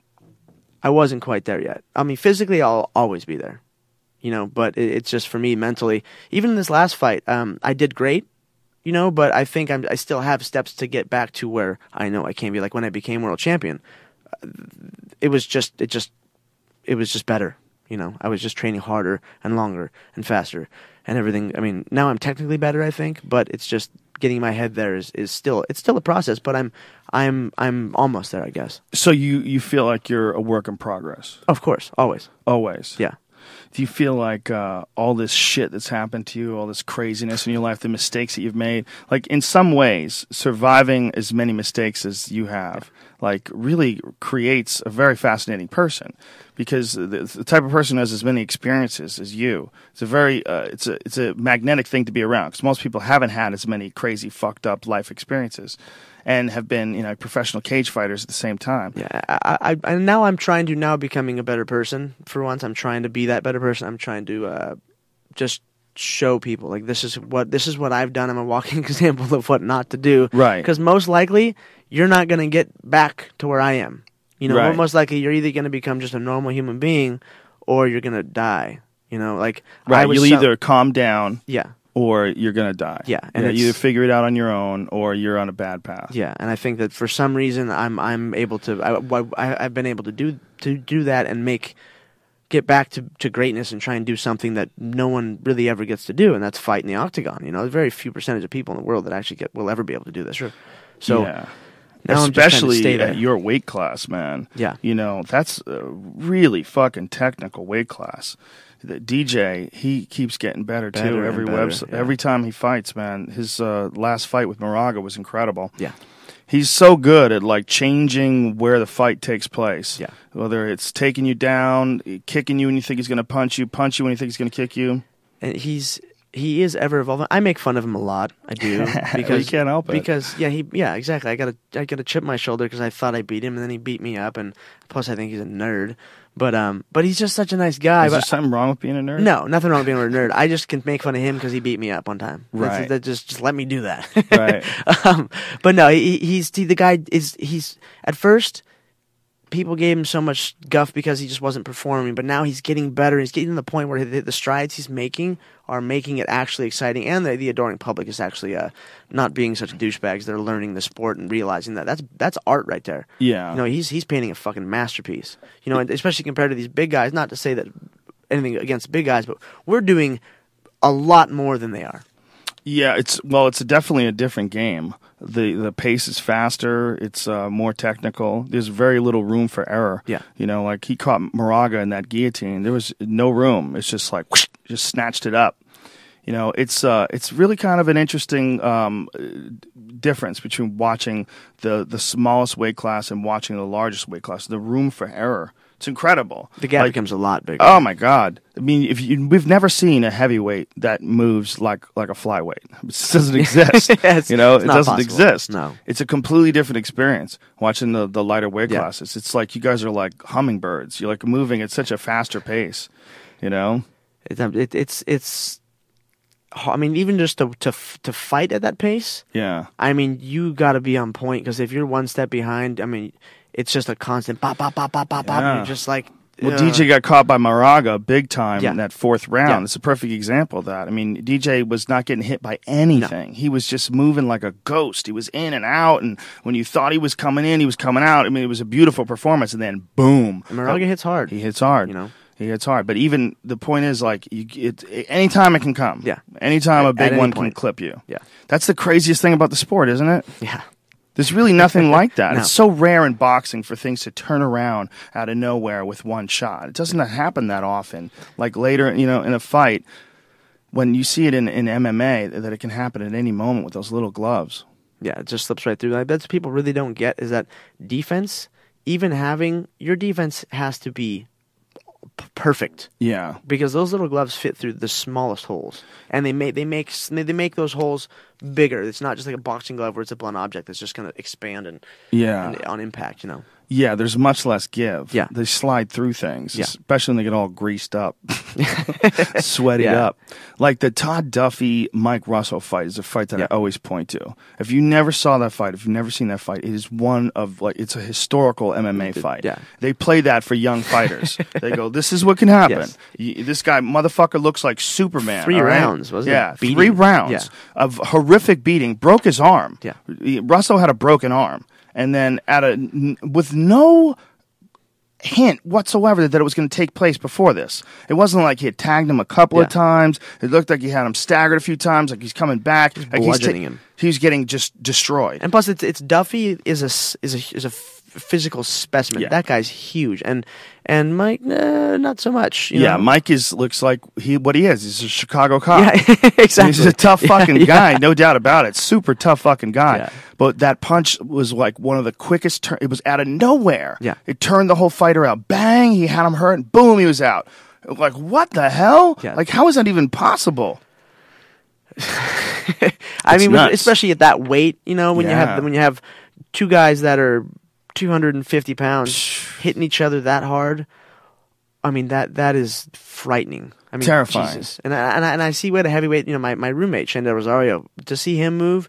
I wasn't quite there yet. I mean, physically, I'll always be there. You know, but it, it's just for me mentally. Even in this last fight, um, I did great. You know, but I think I'm, I still have steps to get back to where I know I can be. Like when I became world champion. It was just, it just, it was just better. You know, I was just training harder and longer and faster and everything. I mean, now I'm technically better, I think, but it's just getting my head there is, is still, it's still a process, but I'm, I'm, I'm almost there, I guess. So you you feel like you're a work in progress Of course, always. always. Yeah. Do you feel like uh, all this shit that's happened to you, all this craziness in your life, the mistakes that you've made, like in some ways, surviving as many mistakes as you have, like really creates a very fascinating person, because the, the type of person who has as many experiences as you, it's a very uh, it's a it's a magnetic thing to be around, because most people haven't had as many crazy fucked up life experiences and have been, you know, professional cage fighters at the same time. Yeah, I, I, I and now I'm trying to now becoming a better person. For once, I'm trying to be that better person. I'm trying to uh, just show people like this is what this is what I've done. I'm a walking example of what not to do. Right. Because most likely you're not going to get back to where I am. You know, Right. most likely you're either going to become just a normal human being, or you're going to die. You know, like Right, I was you'll so- either calm down yeah. or you're gonna die. Yeah, and and you it's- you either figure it out on your own or you're on a bad path. Yeah, and I think that for some reason I'm I'm able to I, I I've been able to do to do that and make get back to, to greatness and try and do something that no one really ever gets to do, and that's fight in the octagon. You know, there's very few percentage of people in the world that actually get will ever be able to do this. Sure. So yeah. now I'm just trying to especially stay there. at your weight class, man. Yeah. You know, that's a really fucking technical weight class. The D J, he keeps getting better, Better too. and Every better, webs- yeah. every time he fights, man. His uh, last fight with Moraga was incredible. Yeah. He's so good at like changing where the fight takes place. Yeah. Whether it's taking you down, kicking you when you think he's going to punch you, punch you when you think he's going to kick you. And he's he is ever evolving. I make fun of him a lot. I do because you can't help it. Because yeah, he yeah exactly. I got a I got a chip on my shoulder because I thought I beat him, and then he beat me up, and plus I think he's a nerd. But um, but he's just such a nice guy. Is there but something wrong with being a nerd? No, nothing wrong with being a nerd. I just can make fun of him because he beat me up one time. That's- Right. That just just let me do that. Right. um, but no, he, he's he, the guy is he's at first people gave him so much guff because he just wasn't performing, but now he's getting better. He's getting to the point where the, the strides he's making are making it actually exciting, and the, the adoring public is actually uh, not being such douchebags. They're learning the sport and realizing that that's that's art right there. Yeah. You know, he's he's painting a fucking masterpiece. You know, and especially compared to these big guys. Not to say that anything against big guys, but we're doing a lot more than they are. Yeah, it's well, it's definitely a different game. the The pace is faster. It's uh, more technical. There's very little room for error. Yeah. you know, like he caught Moraga in that guillotine. There was no room. It's just like whoosh, just snatched it up. You know, it's uh, it's really kind of an interesting um, difference between watching the the smallest weight class and watching the largest weight class. The room for error. It's incredible. The gap Like, becomes a lot bigger. oh my God! I mean, if you, we've never seen a heavyweight that moves like like a flyweight. It just doesn't exist. It's- you know, it's it not doesn't possible. exist. No. It's a completely different experience watching the the lighter weight Yeah. classes. It's like you guys are like hummingbirds. You're like moving at such a faster pace. You know. It, it, it's it's. I mean, even just to to to fight at that pace. Yeah. I mean, you got to be on point because if you're one step behind, I mean, it's just a constant pop, pop, pop, pop, pop, pop. And Yeah. you're just like. Well, uh, D J got caught by Moraga big time Yeah. in that fourth round. Yeah. It's a perfect example of that. I mean, D J was not getting hit by anything. He was just moving like a ghost. He was in and out, and when you thought he was coming in, he was coming out. I mean, it was a beautiful performance, and then boom. And Moraga hits hard. He hits hard. You know? He hits hard. But even the point is, like, you, it, anytime it can come. Yeah. Anytime a At- big at any one can point. clip you. Yeah. That's the craziest thing about the sport, isn't it? Yeah. There's really nothing like that. No. It's so rare in boxing for things to turn around out of nowhere with one shot. It doesn't happen that often. Like later, you know, in a fight, when you see it in, in M M A, that it can happen at any moment with those little gloves. Yeah, it just slips right through. Like, that's what people really don't get is that defense, even having your defense has to be p- perfect. Yeah. Because those little gloves fit through the smallest holes, and they make they make they make those holes bigger. It's not just like a boxing glove where it's a blunt object that's just going to expand and, Yeah. and on impact. You know, Yeah, there's much less give. Yeah. They slide through things, Yeah. especially when they get all greased up, sweaty Yeah. up. Like the Todd Duffy Mike Russell fight is a fight that Yeah. I always point to. If you never saw that fight, if you've never seen that fight, it is one of like it's a historical M M A fight. yeah. They play that for young fighters. They go, "This is what can happen." Yes. You- this guy motherfucker looks like Superman. Three all right? rounds, wasn't it? Yeah, Beating. three rounds Yeah. of horrific beating. Broke his arm. Yeah. He- Russell had a broken arm, and then at a n- with no hint whatsoever that it was going to take place before this. It wasn't like he had tagged him a couple Yeah. of times. It looked like he had him staggered a few times, like he's coming back. Like he's bludgeoning him. He was getting just destroyed. and plus it's it's Duffy is a s- is a is a f- physical specimen. Yeah. That guy's huge, and and Mike, uh, not so much. You Yeah, know? Mike is looks like he what he is. He's a Chicago cop. Yeah, exactly. He's a tough Yeah, fucking yeah. guy, no doubt about it. Super tough fucking guy. Yeah. But that punch was like one of the quickest. Tur- it was out of nowhere. Yeah. It turned the whole fighter out. Bang! He had him hurt, and boom, he was out. Like what the hell? Yeah. Like how is that even possible? I It's mean, nuts. especially at that weight, you know, when you Yeah. have when you have two guys that are two hundred fifty pounds hitting each other that hard. I mean that that is frightening. I mean, Terrifying. Jesus. And I, and I and I see what a heavyweight. You know, my, my roommate Shandor Rosario, to see him move,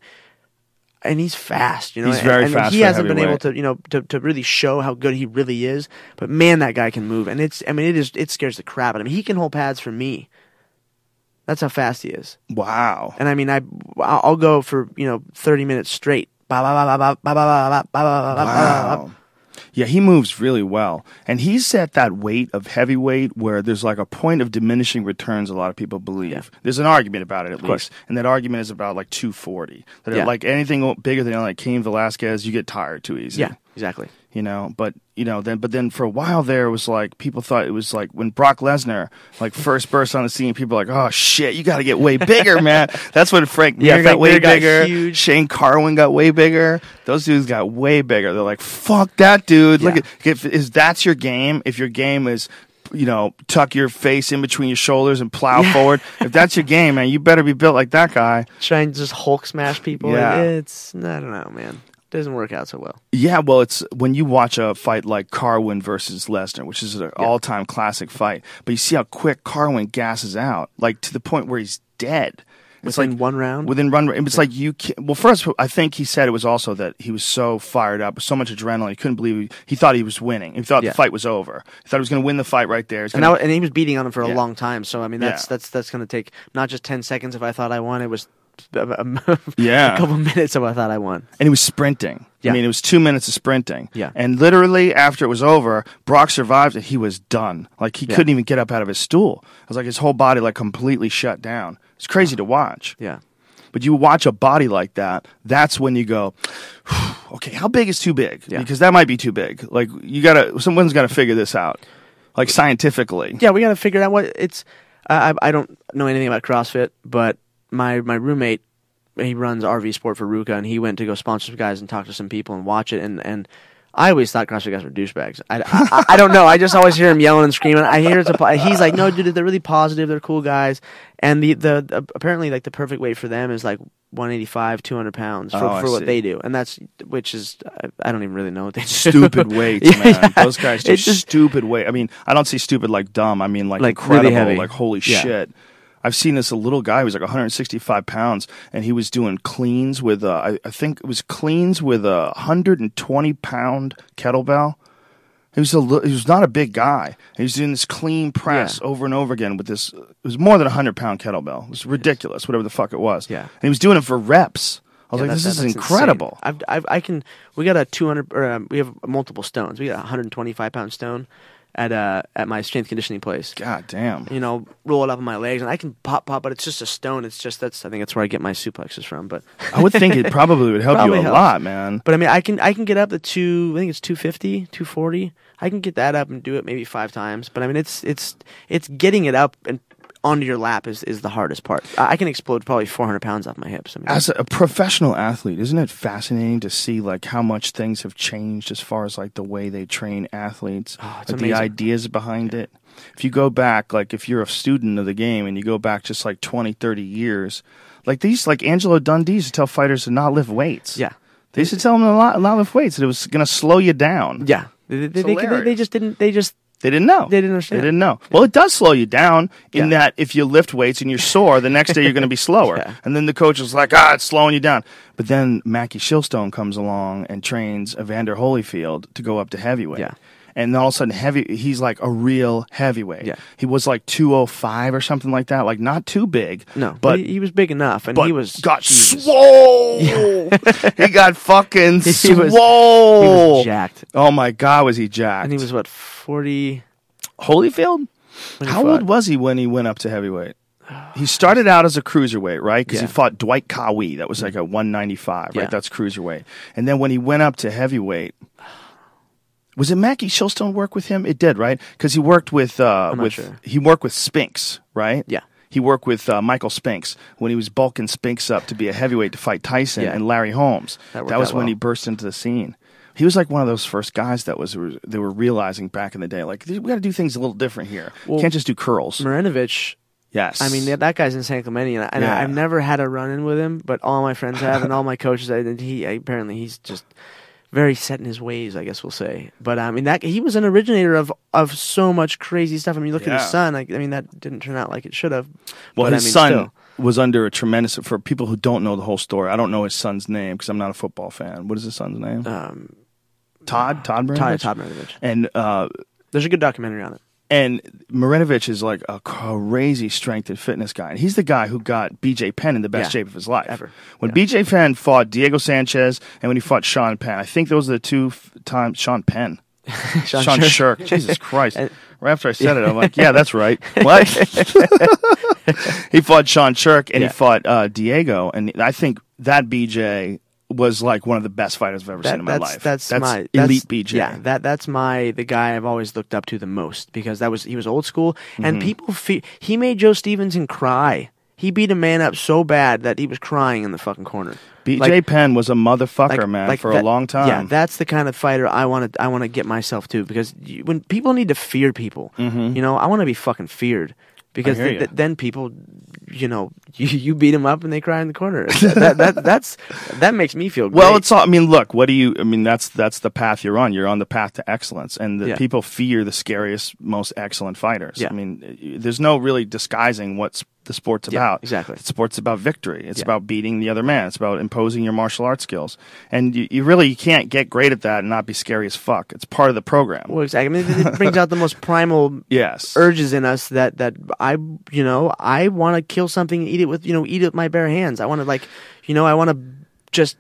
and he's fast. You know, He's and- very and fast He for a hasn't been able heavyweight. to you know to, to really show how good he really is. But man, that guy can move, and it's I mean it is it scares the crap out of him. He can hold pads for me. That's how fast he is. Wow. And I mean, I I'll go for you know thirty minutes straight. Ba, ba, ba, ba, ba, ba, ba, ba, ba, ba, ba, ba, ba. Wow. Yeah, he moves really well. And he's at that weight of heavyweight where there's like a point of diminishing returns, a lot of people believe. Yeah. There's an argument about it, at course. least. And that argument is about like two forty. That Yeah. like anything bigger than like Cain Velasquez, you get tired too easy. Yeah, exactly. You know, but you know, then but then for a while there it was like people thought it was like when Brock Lesnar like first burst on the scene, people were like, oh shit, you got to get way bigger, man. That's when Frank Yeah, Mir got Frank way Mir got bigger. huge. Shane Carwin got way bigger. Those dudes got way bigger. They're like, fuck that dude. Look Yeah. at if is that's your game. If your game is you know, tuck your face in between your shoulders and plow Yeah. forward. If that's your game, man, you better be built like that guy. Try and just Hulk smash people. Yeah. It's I don't know, man. Doesn't work out so well. Yeah, well, it's when you watch a fight like Carwin versus Lesnar, which is an all-time classic fight, but you see how quick Carwin gasses out, like to the point where he's dead. It's Within like one round? Within run, it's like you. Can't, well, first, I think he said it was also that he was so fired up, with so much adrenaline, he couldn't believe he, he thought he was winning. He thought Yeah. the fight was over. He thought he was going to win the fight right there. He's And, gonna- that, and he was beating on him for a Yeah. long time. So I mean, that's Yeah. that's that's going to take not just ten seconds. If I thought I won, it was a, a, Yeah. a couple minutes. If I thought I won. and he was sprinting. Yeah. I mean, it was two minutes of sprinting. Yeah. And literally, after it was over, Brock survived it. He was done. Like, he Yeah. couldn't even get up out of his stool. It was like his whole body, like, completely shut down. It's crazy to watch. Yeah. But you watch a body like that, that's when you go, okay, how big is too big? Yeah. Because that might be too big. Like, you gotta, someone's gotta figure this out. Like, scientifically. Yeah, we got to figure out what it's. Uh, I I don't know anything about CrossFit, but my my roommate, he runs R V Sport for Ruka, and he went to go sponsor some guys and talk to some people and watch it, and and. I always thought CrossFit guys were douchebags. I, I, I don't know. I just always hear him yelling and screaming. I hear it's a. po- He's like, no, dude, they're really positive. They're cool guys. And the, the, the apparently like the perfect weight for them is like one eighty-five, two hundred pounds for, Oh, I for what see. they do, and that's which is I, I don't even really know what they do. Stupid weights, Yeah, man. yeah. Those guys do It's just- stupid weight. I mean, I don't see stupid like dumb. I mean, like, Like, really incredible. heavy. Like, holy Yeah. shit. I've seen this a little guy who was like one hundred sixty-five pounds, and he was doing cleans with, uh, I, I think it was cleans with a one hundred twenty pound kettlebell. He was a, li- he was not a big guy. He was doing this clean press Yeah. over and over again with this. It was more than a hundred pound kettlebell. It was ridiculous, whatever the fuck it was. Yeah. And he was doing it for reps. I was Yeah, like, that- this that- is that's incredible. insane. I've, I've, I can. We got a two hundred. Or um, we have multiple stones. We got a one hundred twenty-five pound stone at uh at my strength conditioning place. God damn. You know, roll it up on my legs, and I can pop pop, but it's just a stone. It's just that's. I think that's where I get my suplexes from. But I would think it probably would help you Probably a helps. lot, man. but I mean, I can I can get up to two. I think it's two fifty, two forty. I can get that up and do it maybe five times. But I mean, it's it's it's getting it up and onto your lap is, is the hardest part. I I can explode probably four hundred pounds off my hips. I mean, As a, a professional athlete, isn't it fascinating to see like how much things have changed as far as like the way they train athletes, Oh, it's like the amazing. ideas behind it? If you go back, like if you're a student of the game and you go back just like twenty, thirty years, like these, like Angelo Dundee used to tell fighters to not lift weights. yeah, They used to tell them to not, not lift weights, that it was going to slow you down. yeah. They, they, they, they, they hilarious. just didn't. They just They didn't know. They didn't understand. They didn't know. Well, it does slow you down in Yeah. that if you lift weights and you're sore, the next day you're going to be slower. Yeah. And then the coach is like, ah, it's slowing you down. But then Mackie Shilstone comes along and trains Evander Holyfield to go up to heavyweight. Yeah. And then all of a sudden, heavy, he's like a real heavyweight. Yeah. He was like two oh five or something like that, like not too big. no. but he, he was big enough, and but he was got Jesus. swole. he got fucking He was- swole. He was jacked, Oh my God, was he jacked? and he was what forty. Holyfield? when he How fought? old was he when he went up to heavyweight? He started out as a cruiserweight, right? Because Yeah. he fought Dwight Cowie. That was like a one ninety-five, right? Yeah. That's cruiserweight. And then when he went up to heavyweight, Was it Mackie Shilstone work with him? It did, right? Because he worked with uh, I'm not with sure. he worked with Spinks, right? Yeah. He worked with uh, Michael Spinks when he was bulking Spinks up to be a heavyweight to fight Tyson Yeah. and Larry Holmes. That That, worked was out when well. he burst into the scene. He was like one of those first guys that was they were realizing back in the day, like we got to do things a little different here. Well, Can't just do curls. Marinovich, Yes, I mean, that, that guy's in San Clemente, and, I, and Yeah. I, I've never had a run-in with him, but all my friends have, and all my coaches, and he apparently he's just very set in his ways, I guess we'll say. But I mean, that he was an originator of, of so much crazy stuff. I mean, you look at Yeah. his son. Like, I mean, that didn't turn out like it should have. Well, but, his I mean, son still. was under a tremendous. For people who don't know the whole story, I don't know his son's name because I'm not a football fan. What is his son's name? Um, Todd. Todd Todd, Marinovich. Todd Marinovich. And uh, There's a good documentary on it. and Marinovich is like a crazy strength and fitness guy. And he's the guy who got B J Penn in the best Yeah. shape of his life. Ever. When Yeah. B J Penn fought Diego Sanchez and when he fought Sean Penn, I think those are the two f- times. Sean Penn. Sean Sean Shirk. Shirk. Jesus Christ. And- Right after I said it, I'm like, yeah, that's right. What? He fought Sean Shirk and Yeah. he fought uh, Diego. And I think that B J was like one of the best fighters I've ever seen in my that's, life. That's, my elite that's, B J. Yeah, that that's my the guy I've always looked up to the most because that was he was old school and Mm-hmm. people fe- he made Joe Stevenson cry. He beat a man up so bad that he was crying in the fucking corner. B J Like- Penn was a motherfucker, like- man, like for that- a long time. Yeah, that's the kind of fighter I want to I want to get myself to because you, when people need to fear people, you know, I want to be fucking feared because Mm-hmm. hear th- ya. then people, you know, you, you beat them up and they cry in the corner. that, that that's that makes me feel great. Well, it's all. I mean, look. What do you? I mean, that's that's the path you're on. You're on the path to excellence, and the Yeah. people fear the scariest, most excellent fighters. Yeah. I mean, there's no really disguising what's the sport's Yeah, about. exactly. The sport's about victory. It's Yeah. about beating the other man. It's about imposing your martial arts skills, and you, you really you can't get great at that and not be scary as fuck. It's part of the program. Well, exactly. I mean, it, it brings out the most primal yes. urges in us that that I you know I want to kill something and eat it with you know eat it with my bare hands. I want to like you know I want to just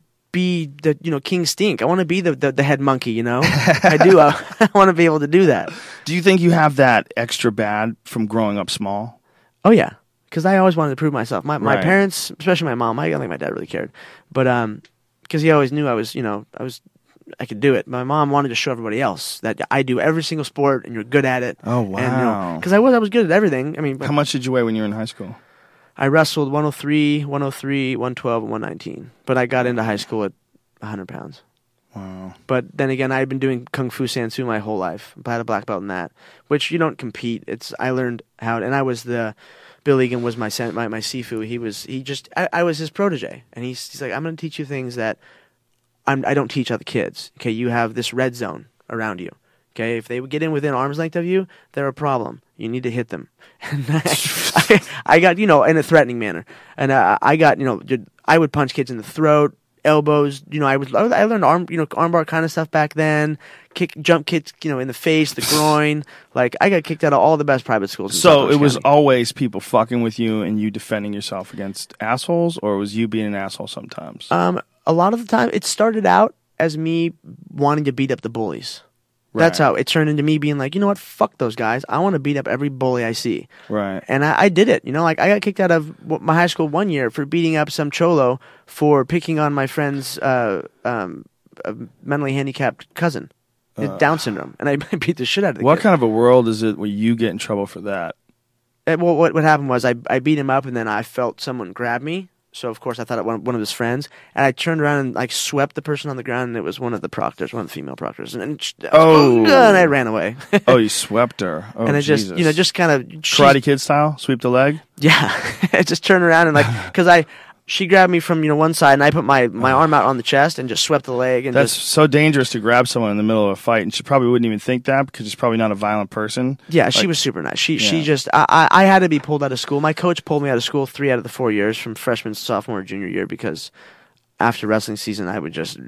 be the you know King Stink. I want to be the, the the head monkey. You know I do. I, I want to be able to do that. Do you think you have that extra bad from growing up small? Oh yeah, because I always wanted to prove myself. My my Right. parents, especially my mom. I don't think my dad really cared, but um, because he always knew I was you know I was. I could do it. My mom wanted to show everybody else that I do every single sport and you're good at it. Oh, And, you know, wow. because I was, I was good at everything. I mean, How much did you weigh when you were in high school? I wrestled one oh three, one oh three, one twelve, and one nineteen. But I got into high school at one hundred pounds. Wow. But then again, I had been doing Kung Fu Sansu my whole life. I had a black belt in that, which you don't compete. It's I learned how, and I was the Bill Egan was my sen- my my Sifu. He was he just I, I was his protege, and he's he's like I'm going to teach you things that I'm, I don't teach other kids. Okay, you have this red zone around you. Okay, if they would get in within arm's length of you, they're a problem. You need to hit them. And I, I, I got, you know, in a threatening manner. And uh, I got, you know, I would punch kids in the throat, elbows. You know, I was, I learned arm, you know, armbar kind of stuff back then. Kick, jump kids, you know, in the face, the groin. Like I got kicked out of all the best private schools. In So South it was County. always people fucking with you and you defending yourself against assholes, or was you being an asshole sometimes? Um, a lot of the time, it started out as me wanting to beat up the bullies. That's Right. how it turned into me being like, you know what, fuck those guys. I want to beat up every bully I see. Right. And I, I did it. You know, like I got kicked out of w- my high school one year for beating up some cholo for picking on my friend's uh, um, uh, mentally handicapped cousin, He had Down syndrome, and I beat the shit out of the What kid. kind of a world is it where you get in trouble for that? Uh, well, what what happened was I I beat him up, and then I felt someone grab me. So of course I thought it was one of his friends, and I turned around and like swept the person on the ground, and it was one of the proctors, one of the female proctors, and, and Oh. and I ran away. Oh, you swept her. Oh, and I just Jesus. you know just kind of Karate Kid style, sweep the leg. yeah, I just turned around and like because I she grabbed me from you know one side, and I put my my arm out on the chest and just swept the leg, and That's just so dangerous to grab someone in the middle of a fight, and she probably wouldn't even think that because she's probably not a violent person. yeah, she Like- was super nice. She she Yeah. just I, I I had to be pulled out of school. My coach pulled me out of school three out of the four years from freshman, sophomore, junior year because after wrestling season I would just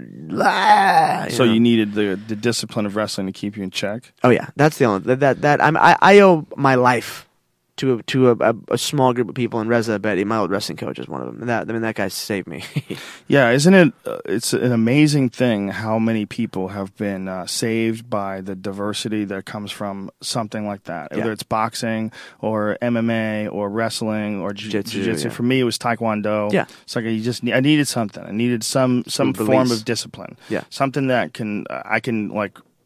ah, So know. you needed the the discipline of wrestling to keep you in check. Oh yeah, that's the only that that, that I'm, I I owe my life to a, to a, a, a small group of people, and Reza Abedi, my old wrestling coach, is one of them. And that I mean that guy saved me. Yeah, isn't it? Uh, it's an amazing thing how many people have been uh, saved by the diversity that comes from something like that. Yeah. Whether it's boxing or M M A or wrestling or jiu- Jiu-jitsu, jiu-jitsu. yeah. For me, it was taekwondo. Yeah. It's like you just ne- I needed something. I needed some some Some form release. of discipline. Yeah. something that can uh, I can like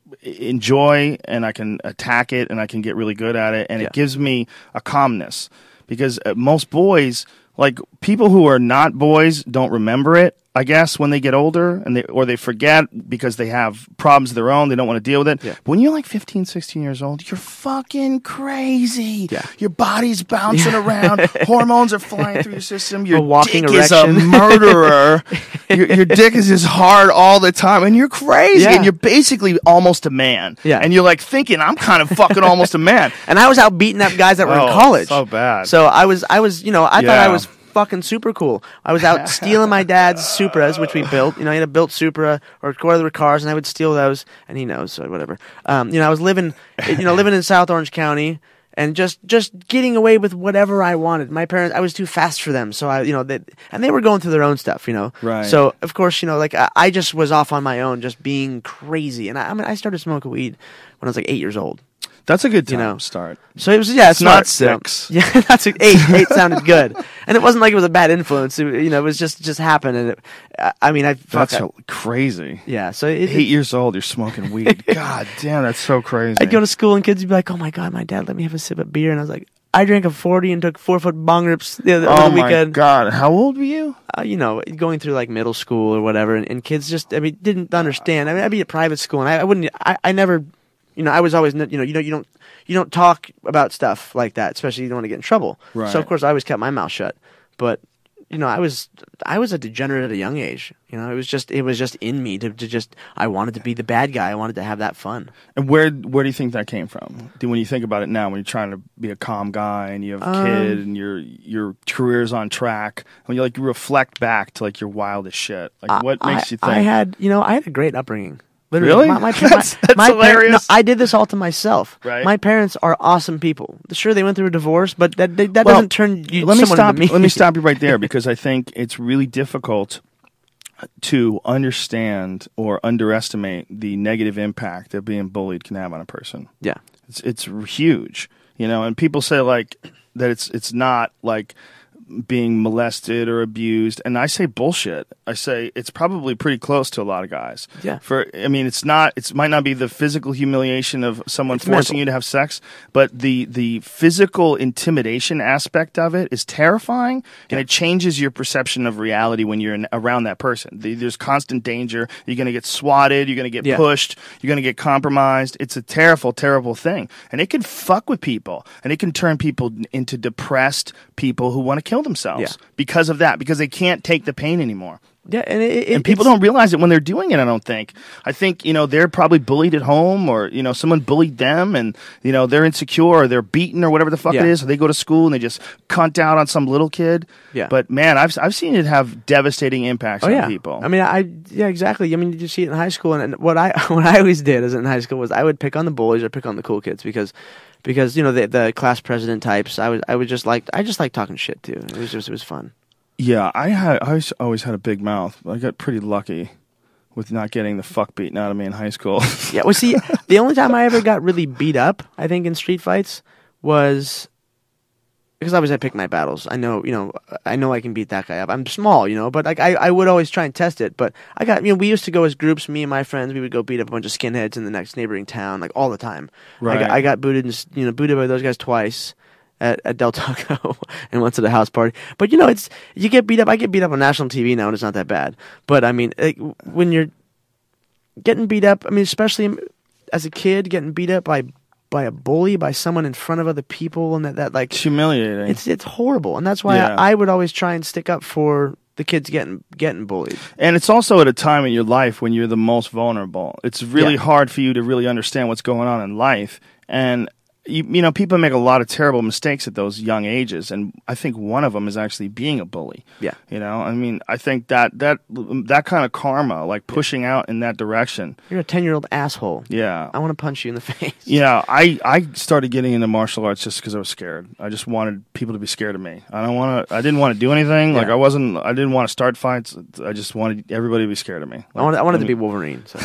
enjoy and I can attack it and I can get really good at it. And Yeah. it gives me a calmness because uh, most boys, like people who are not boys don't remember it, I guess, when they get older and they, or they forget because they have problems of their own. They don't want to deal with it. Yeah. But when you're like fifteen, sixteen years old, you're fucking crazy. Yeah. Your body's bouncing around. Hormones are flying through your system. Your A walking dick is a erection. murderer. your, your dick is just hard all the time. And you're crazy. Yeah. And you're basically almost a man. Yeah. And you're like thinking, I'm kind of fucking almost a man. And I was out beating up guys that were Oh, in college. so bad. So I was, I was, you know, I thought I Yeah. was fucking super cool. I was out stealing my dad's Supras, which we built. You know, he had a built Supra or other cars, and I would steal those. And he knows, so whatever. Um, you know, I was living, you know, living in South Orange County. And just, just getting away with whatever I wanted. My parents, I was too fast for them, so I, you know, they, and they were going through their own stuff, you know. Right. So of course, you know, like I, I just was off on my own, just being crazy. And I, I mean, I started smoking weed when I was like eight years old. That's a good time You know. to start. So it was, yeah, it's not smart, you know. six. Yeah, that's a, eight. Eight sounded good, and it wasn't like it was a bad influence. It, you know, it was just just happened, and it, I, I mean, I fuck, That's I, crazy. yeah. So it, Eight years old, you're smoking weed. God damn, that's so crazy. I'd go to school, and kids would be like, "Oh my god, my dad let me have a sip of beer," and I was like, "I drank a forty and took four foot bong rips the other Oh the my weekend." god, how old were you? Uh, you know, going through like middle school or whatever, and, and kids just, I mean, didn't understand. I mean, I'd be at private school, and I, I wouldn't, I, I never, you know, I was always, you know, you know, you don't, you don't talk about stuff like that, especially you don't want to get in trouble. Right. So of course, I always kept my mouth shut. But you know, I was, I was a degenerate at a young age. You know, it was just, it was just in me to, to just, I wanted to be the bad guy. I wanted to have that fun. And where where do you think that came from? Do- When you think about it now, when you're trying to be a calm guy and you have a Um, kid and your your career's on track, when you like you reflect back to like your wildest shit, like what I, makes you think? I had, you know, I had a great upbringing. Literally, Really? My, my, That's- my, that's my parent- hilarious. no, I did this all to myself. Right. My parents are awesome people. Sure, they went through a divorce, but that they, that Well, doesn't turn you let me someone stop. into me. Let me stop you right there because I think it's really difficult to understand or underestimate the negative impact that being bullied can have on a person. Yeah. It's it's huge, you know. And people say like that it's it's not like being molested or abused, and I say bullshit. I say it's probably pretty close to a lot of guys. Yeah. For I mean, it's not. It might not be the physical humiliation of someone It's forcing mental. you to have sex, but the the physical intimidation aspect of it is terrifying, and it changes your perception of reality when you're in, around that person. The, there's constant danger. You're going to get swatted. You're going to get Yeah. pushed. You're going to get compromised. It's a terrible, terrible thing, and it can fuck with people, and it can turn people into depressed people who want to kill themselves Yeah. because of that, because they can't take the pain anymore. Yeah, and it, it, And people it's- don't realize it when they're doing it, I don't think. I think, you know, they're probably bullied at home or, you know, someone bullied them and, you know, they're insecure or they're beaten or whatever the fuck Yeah. it is. Or they go to school and they just cunt out on some little kid. Yeah. But, man, I've I've seen it have devastating impacts Oh on yeah, people. I mean, I yeah, exactly. I mean, you see it in high school, and, and what I what I always did as in high school was I would pick on the bullies or pick on the cool kids because because you know the the class president types. I was I would just like I just like talking shit too. It was just it was fun. yeah, I had I always, always had a big mouth. I got pretty lucky with not getting the fuck beaten out of me in high school. Yeah, well, see, the only time I ever got really beat up, I think, in street fights was because I was I pick my battles. I know, you know, I know I can beat that guy up. I'm small, you know, but like I, I would always try and test it. But I got, you know, we used to go as groups. Me and my friends, we would go beat up a bunch of skinheads in the next neighboring town, like all the time. Right. I got, I got booted, and, you know, booted by those guys twice. At, at Del Taco and once at a house party. But you know, it's you get beat up. I get beat up on national T V now, and it's not that bad. But I mean, like, when you're getting beat up, I mean, especially as a kid, getting beat up by by a bully, by someone in front of other people, and that, that like It's humiliating. it's it's horrible. And that's why Yeah. I, I would always try and stick up for the kids getting getting bullied. And it's also at a time in your life when you're the most vulnerable. It's really Yeah. hard for you to really understand what's going on in life. And, you, you know, people make a lot of terrible mistakes at those young ages. And I think one of them is actually being a bully. Yeah. You know, I mean, I think that that that kind of karma, like pushing out in that direction. You're a ten year old asshole. Yeah. I want to punch you in the face. Yeah, I, I started getting into martial arts just because I was scared. I just wanted people to be scared of me. I don't want to. I didn't want to do anything. Like Yeah. I wasn't. I didn't want to start fights. I just wanted everybody to be scared of me. Like, I wanted I wanted to I be mean, Wolverine. So.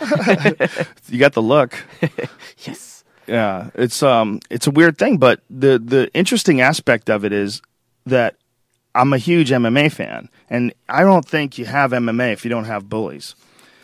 You got the look. Yes. Yeah, it's um, it's a weird thing, but the the interesting aspect of it is that I'm a huge M M A fan, and I don't think you have M M A if you don't have bullies. It's true.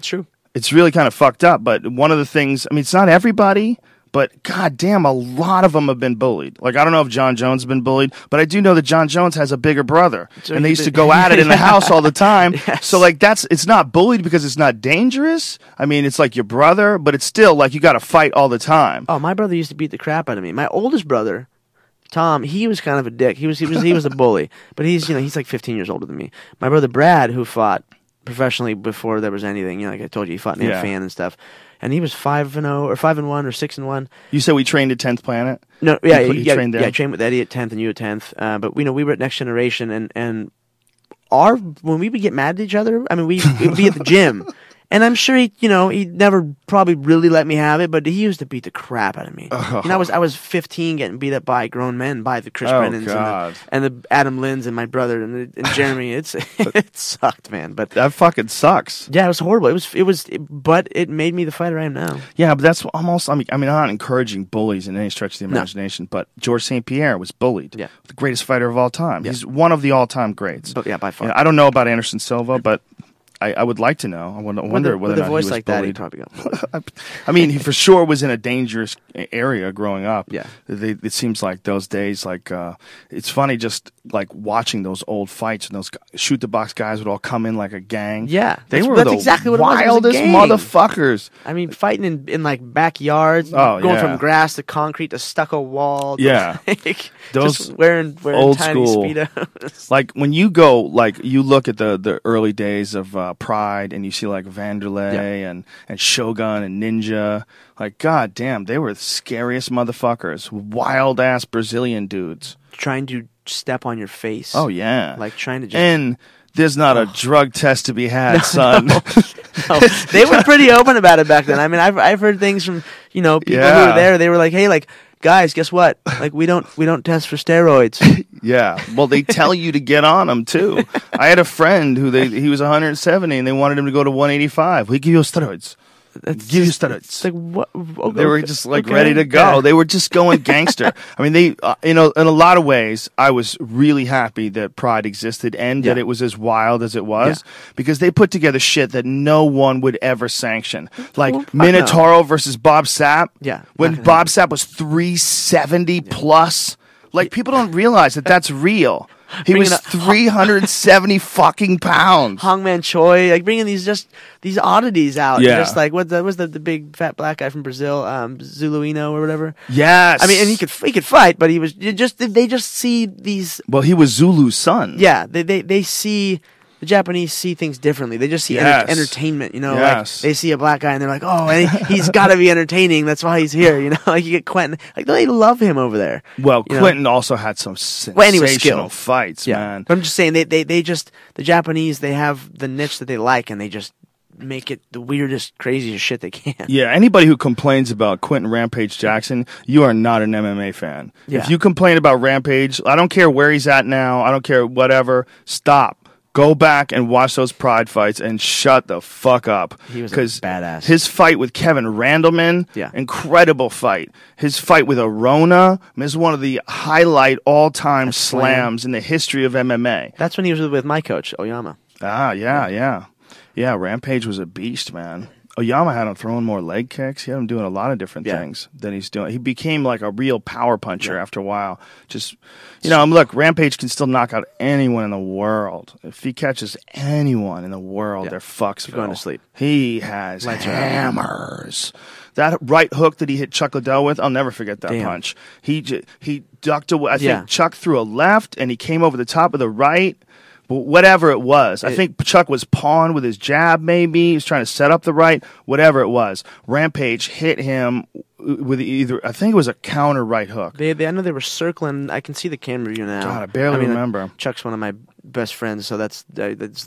it's really kind of fucked up. But one of the things, I mean, it's not everybody, but goddamn, a lot of them have been bullied. Like, I don't know if John Jones has been bullied, but I do know that John Jones has a bigger brother, So and they he used to did- go at it in the house all the time. Yes. So, like, that's it's not bullied because it's not dangerous. I mean, it's like your brother, but it's still like you got to fight all the time. Oh, my brother used to beat the crap out of me. My oldest brother, Tom, he was kind of a dick. He was he was he was a bully, but he's you know he's like fifteen years older than me. My brother Brad, who fought professionally before there was anything, you know, like I told you, he fought Nate Yeah. Fan and stuff, and he was five and zero or five and one or six and one. You said we trained at tenth Planet. No, yeah, You put- you yeah, trained there? yeah. I trained with Eddie at tenth and you at tenth. Uh, but we know we were at Next Generation, and and our when we would get mad at each other, I mean, we would be at the gym, and I'm sure he, you know, he never probably really let me have it, but he used to beat the crap out of me. Oh. You know, I was I was fifteen getting beat up by grown men, by the Chris Oh, Brennans God. and the, and the Adam Lynn's and my brother and, the, and Jeremy. It's it sucked, man. But That fucking sucks. yeah, it was horrible. It was it was, but it made me the fighter I am now. Yeah, but that's almost. I mean, I mean, I'm not encouraging bullies in any stretch of the No. imagination, but George Saint Pierre was bullied. Yeah. The greatest fighter of all time. Yeah. He's one of the all-time greats. But yeah, by far. Yeah, I don't know about Anderson Silva, but I, I would like to know. I wonder, with wonder a, whether with a or not voice he was like that, he bullied. probably got. I mean, he for sure was in a dangerous area growing up. Yeah. They, it seems like those days, like, uh, it's funny just like watching those old fights and those shoot the box guys would all come in like a gang. Yeah, They that's- were that's the exactly what it was. It was a wildest gang. motherfuckers. I mean, fighting in, in like backyards, Oh, going yeah. from grass to concrete to stucco wall. to, Yeah. like, Those just wearing wearing old tiny school- speedos. Like when you go, like you look at the, the early days of uh, Pride, and you see like Vanderlei Yeah. and, and Shogun and Ninja. Like, god damn, they were the scariest motherfuckers, wild ass Brazilian dudes. Trying to step on your face. Oh yeah, like trying to just. and there's not a drug test to be had, son. No, they were pretty open about it back then. I mean, I've I've heard things from you know people who Yeah. were there. They were like, hey, like guys, guess what? Like we don't we don't test for steroids. Yeah, well, they tell you to get on them too. I had a friend who they he was one hundred seventy and they wanted him to go to one eighty-five. We give you steroids. That's Give you just- steroids. It's like what? okay, They were just like okay, ready to go. yeah. They were just going gangster. I mean, they, uh, you know, in a lot of ways, I was really happy that Pride existed and that Yeah. it was as wild as it was because they put together shit that no one would ever sanction. Like Well, fuck no. Minotauro versus Bob Sapp. Yeah, When not gonna Bob Sapp was three seventy plus. Like, people don't realize that that's real. He Bringing was up- three hundred seventy fucking pounds. Hongman Choi, like bringing these just these oddities out. Yeah. Just like what the was the, the big fat black guy from Brazil, um, Zuluino or whatever. Yes. I mean, and he could he could fight, but he was you just they just see these. Well, he was Zulu's son. Yeah, they they they see. The Japanese see things differently. They just see enter- Yes. entertainment, you know. Yes. Like they see a black guy and they're like, "Oh, and he, he's got to be entertaining. That's why he's here." You know, like you get Quentin. Like they love him over there. Well, you know? Quentin also had some sensational Well, and he was skilled. fights, Yeah, man. but I'm just saying they, they they just the Japanese they have the niche that they like and they just make it the weirdest, craziest shit they can. Yeah, anybody who complains about Quentin Rampage Jackson, you are not an M M A fan. Yeah. If you complain about Rampage, I don't care where he's at now, I don't care whatever, stop. Go back and watch those Pride fights and shut the fuck up. He was a 'Cause badass. His fight with Kevin Randleman, Yeah. incredible fight. His fight with Arona is one of the highlight all-time slam. slams in the history of M M A. That's when he was with my coach Oyama. Ah, yeah, yeah. Yeah, Rampage was a beast, man. Oyama had him throwing more leg kicks. He had him doing a lot of different Yeah. things than he's doing. He became like a real power puncher after a while. Just, you know, look, Rampage can still knock out anyone in the world. If he catches anyone in the world, Yeah. they're fucks. You're going to sleep. He has Lights are out. hammers. That right hook that he hit Chuck Liddell with, I'll never forget that Damn. punch. He j- he ducked away. I think Yeah. Chuck threw a left, and he came over the top of the right. But whatever it was, I It- think Chuck was pawned with his jab. Maybe he was trying to set up the right. Whatever it was, Rampage hit him with either. I think it was a counter right hook. They, they I know they were circling. I can see the camera view now. God, I barely mean, remember. Chuck's one of my best friends, so that's uh, that's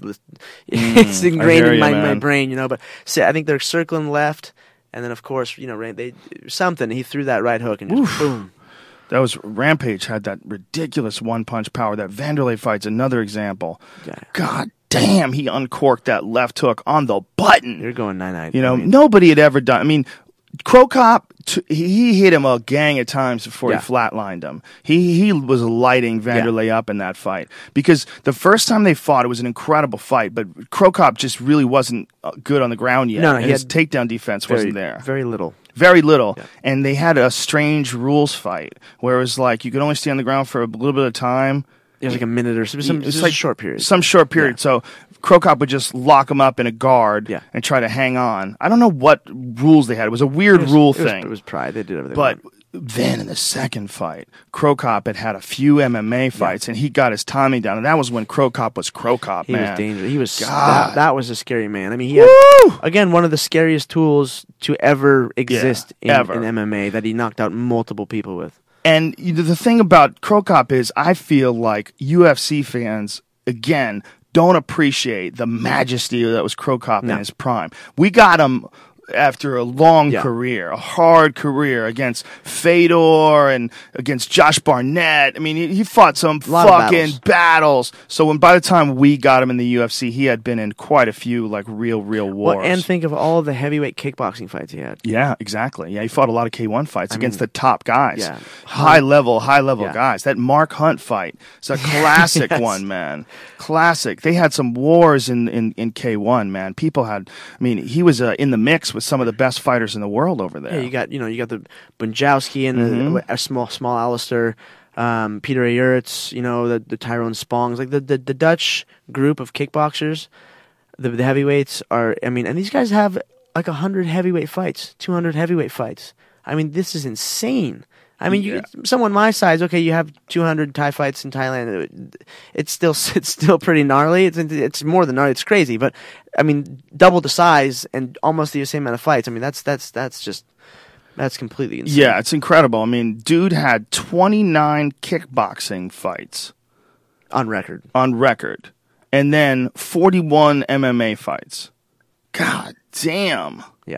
it's ingrained hear in you, my, my man. brain, you know. But see, I think they're circling left, and then of course, you know, Ran- they something. He threw that right hook and just boom. That was Rampage had that ridiculous one punch power. That Vanderlei fight's another example. Yeah. God damn, he uncorked that left hook on the button. You're going nine nine. You know, I mean, nobody had ever done. I mean, Crow Cop, t- he he hit him a gang of times before Yeah. he flatlined him. He he was lighting Vanderlei up in that fight because the first time they fought, it was an incredible fight, but Crow Cop just really wasn't uh, good on the ground yet. No, no, and he his had takedown defense very, wasn't there. Very little. Very little. Yeah. And they had a strange rules fight where it was like you could only stay on the ground for a little bit of time. It was like a minute or some, some It's it's like a short period. Some short period. Yeah. So Crow Cop would just lock him up in a guard Yeah. and try to hang on. I don't know what rules they had. It was a weird It was- rule it was- thing. It was pride. They did everything. But right. then in the second fight, Crow Cop had had a few M M A fights, and he got his timing down. And that was when Crow Cop was Crow Cop, he man. was dangerous. He was God. that, that was a scary man. I mean, he had Woo! again one of the scariest tools to ever exist Yeah, in, ever. in M M A that he knocked out multiple people with. And you know, the thing about Crow Cop is, I feel like U F C fans, again, don't appreciate the majesty that was Crow Cop No. in his prime. We got him after a long Yeah. career, a hard career against Fedor and against Josh Barnett. I mean, he, he fought some lot of fucking battles. battles. So when by the time we got him in the U F C, he had been in quite a few like real, real wars. Well, and think of all the heavyweight kickboxing fights he had. Yeah, exactly. Yeah, he fought a lot of K one fights I against mean, the top guys. yeah. High level, high level Yeah. guys. That Mark Hunt fight. It's a classic Yes. one, man. Classic. They had some wars in, in, in K one, man. People had, I mean, he was uh, in the mix with some of the best fighters in the world over there. Yeah, you got you know you got the Bunjowski and Mm-hmm. the, a small small Alistair, um, Peter Ayertz, you know the the Tyrone Spongs, like the, the, the Dutch group of kickboxers, the the heavyweights are. I mean, and these guys have like a hundred heavyweight fights, two hundred heavyweight fights. I mean, this is insane. I mean, you, someone my size, okay, you have two hundred Thai fights in Thailand. It's still it's still pretty gnarly. It's it's more than gnarly. It's crazy, but I mean, double the size and almost the same amount of fights. I mean, that's that's that's just that's completely insane. Yeah, it's incredible. I mean, dude had twenty-nine kickboxing fights on record. on record and then forty-one M M A fights. God damn. Yeah.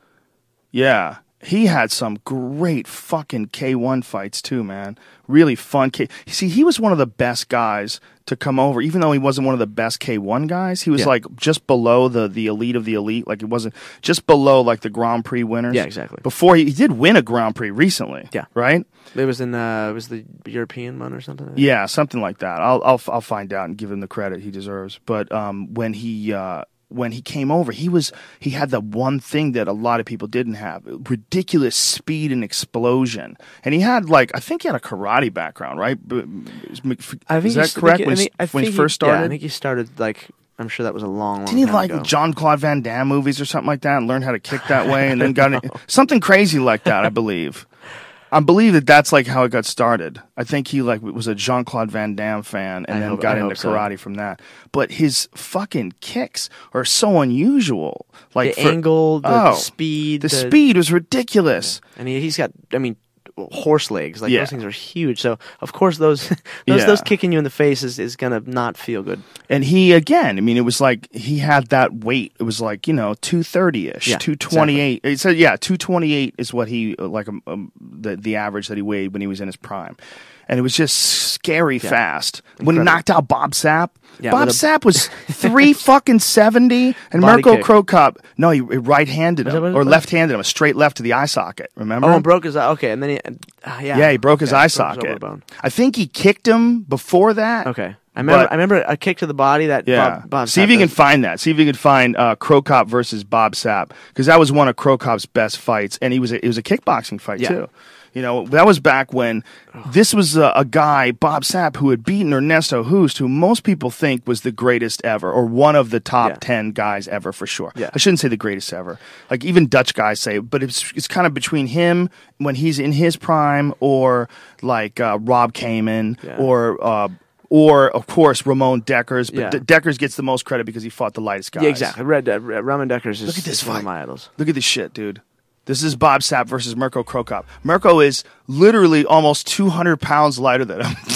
Yeah. He had some great fucking K one fights too, man. Really fun. K- See, he was one of the best guys to come over, even though he wasn't one of the best K one guys. He was Yeah. like just below the, the elite of the elite. Like it wasn't just below like the Grand Prix winners. Yeah, exactly. Before he, he did win a Grand Prix recently. Yeah. Right? It was in uh, it was the European one or something. Yeah, something like that. I'll I'll I'll find out and give him the credit he deserves. But um, when he uh, when he came over, he was he had the one thing that a lot of people didn't have: ridiculous speed and explosion. And he had like I think he had a karate background, right? B- Is I think is that he- correct? I when think- he, I when he think first Yeah, I started, think he started like I'm sure that was a long, long didn't he time like ago. John Claude Van Damme movies or something like that, and learn how to kick that way, and then got in, something crazy like that? I believe. I believe that that's like how it got started. I think he like was a Jean Claude Van Damme fan and I then hope- got I into hope so. karate from that. But his fucking kicks are so unusual. Like the for- angle, the, oh, the speed, the speed was ridiculous. and he, he's got. I mean, horse legs. Like Yeah. those things are huge. So of course those those Yeah. those kicking you in the face is, is gonna not feel good. And he again, I mean, it was like he had that weight. It was like you know two thirty ish, Yeah, two twenty eight. He said, yeah, two twenty eight is what he like um, um, the the average that he weighed when he was in his prime. And it was just scary fast. When he Incredible. knocked out Bob Sapp, Yeah, Bob with a- Sapp was three fucking seventy, and Body Mirko kick. Crow Cop, no, he right-handed Was him that what it or was? left-handed him, a straight left to the eye socket. Remember? Oh, and broke his eye. Okay, and then he. Uh, yeah. yeah, he broke his Okay, eye broke his socket. elbow bone. I think he kicked him before that. Okay, I remember. But- I remember a kick to the body that. Yeah. Bob, Bob See if Sapp you can does. find that. See if you can find uh, Crow Cop versus Bob Sapp, because that was one of Crow Cop's best fights, and he was a, it was a kickboxing fight Yeah. too. You know, that was back when this was a, a guy, Bob Sapp, who had beaten Ernesto Hoost, who most people think was the greatest ever, or one of the top Yeah. ten guys ever for sure. Yeah. I shouldn't say the greatest ever. Like even Dutch guys say, but it's it's kind of between him when he's in his prime, or like uh, Rob Kamen, Yeah. or. Uh, Or of course Ramon Deckers, but Yeah. De- Deckers gets the most credit because he fought the lightest guys. Yeah, exactly. Red, uh, Ramen Deckers is, Look at this is one of fight. my idols. Look at this shit, dude. This is Bob Sapp versus Mirko Crow Cop. Mirko is literally almost two hundred pounds lighter than him.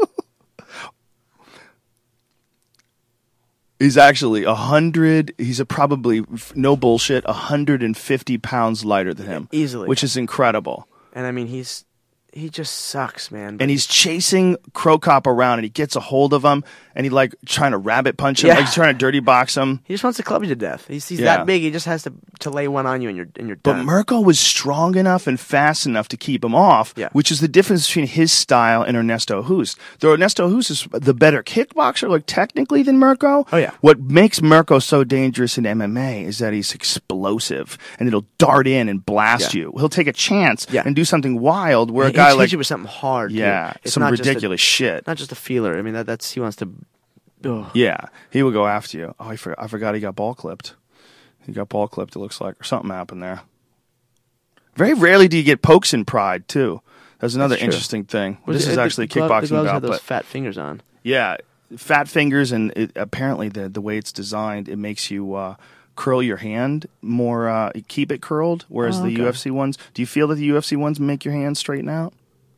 He's actually a hundred. He's a probably no bullshit, a hundred and fifty pounds lighter than him, Easily. which is incredible. And I mean, he's he just sucks, man. But And he's chasing Crow Cop around, and he gets a hold of him, and he like trying to rabbit punch him, Yeah. like he's trying to dirty box him. he just wants to club you to death. He's, he's Yeah. that big. He just has to to lay one on you, and you're and you're But done. Mirko was strong enough and fast enough to keep him off, Yeah. which is the difference between his style and Ernesto Hoost. Though Ernesto Hoost is the better kickboxer, like technically, than Mirko. Oh, yeah. What makes Mirko so dangerous in M M A is that he's explosive, and it'll dart in and blast Yeah. you. He'll take a chance Yeah. and do something wild where a He guy hits like you with something hard. too. yeah, It's some not just a- ridiculous shit. Not just a feeler. I mean, that, that's he wants to. Ugh. Yeah, he would go after you. Oh, I, for, I forgot he got ball clipped. He got ball clipped, it looks like, or something happened there. Very rarely do you get pokes in Pride, too. That's another That's true. interesting thing. Was this it- is the- actually a the glove- kickboxing The gloves bout, had those but fat fingers on. yeah, fat fingers, and it, apparently the the way it's designed, it makes you uh, curl your hand more, uh, keep it curled, whereas Oh, the okay. U F C ones, do you feel that the U F C ones make your hands straighten out?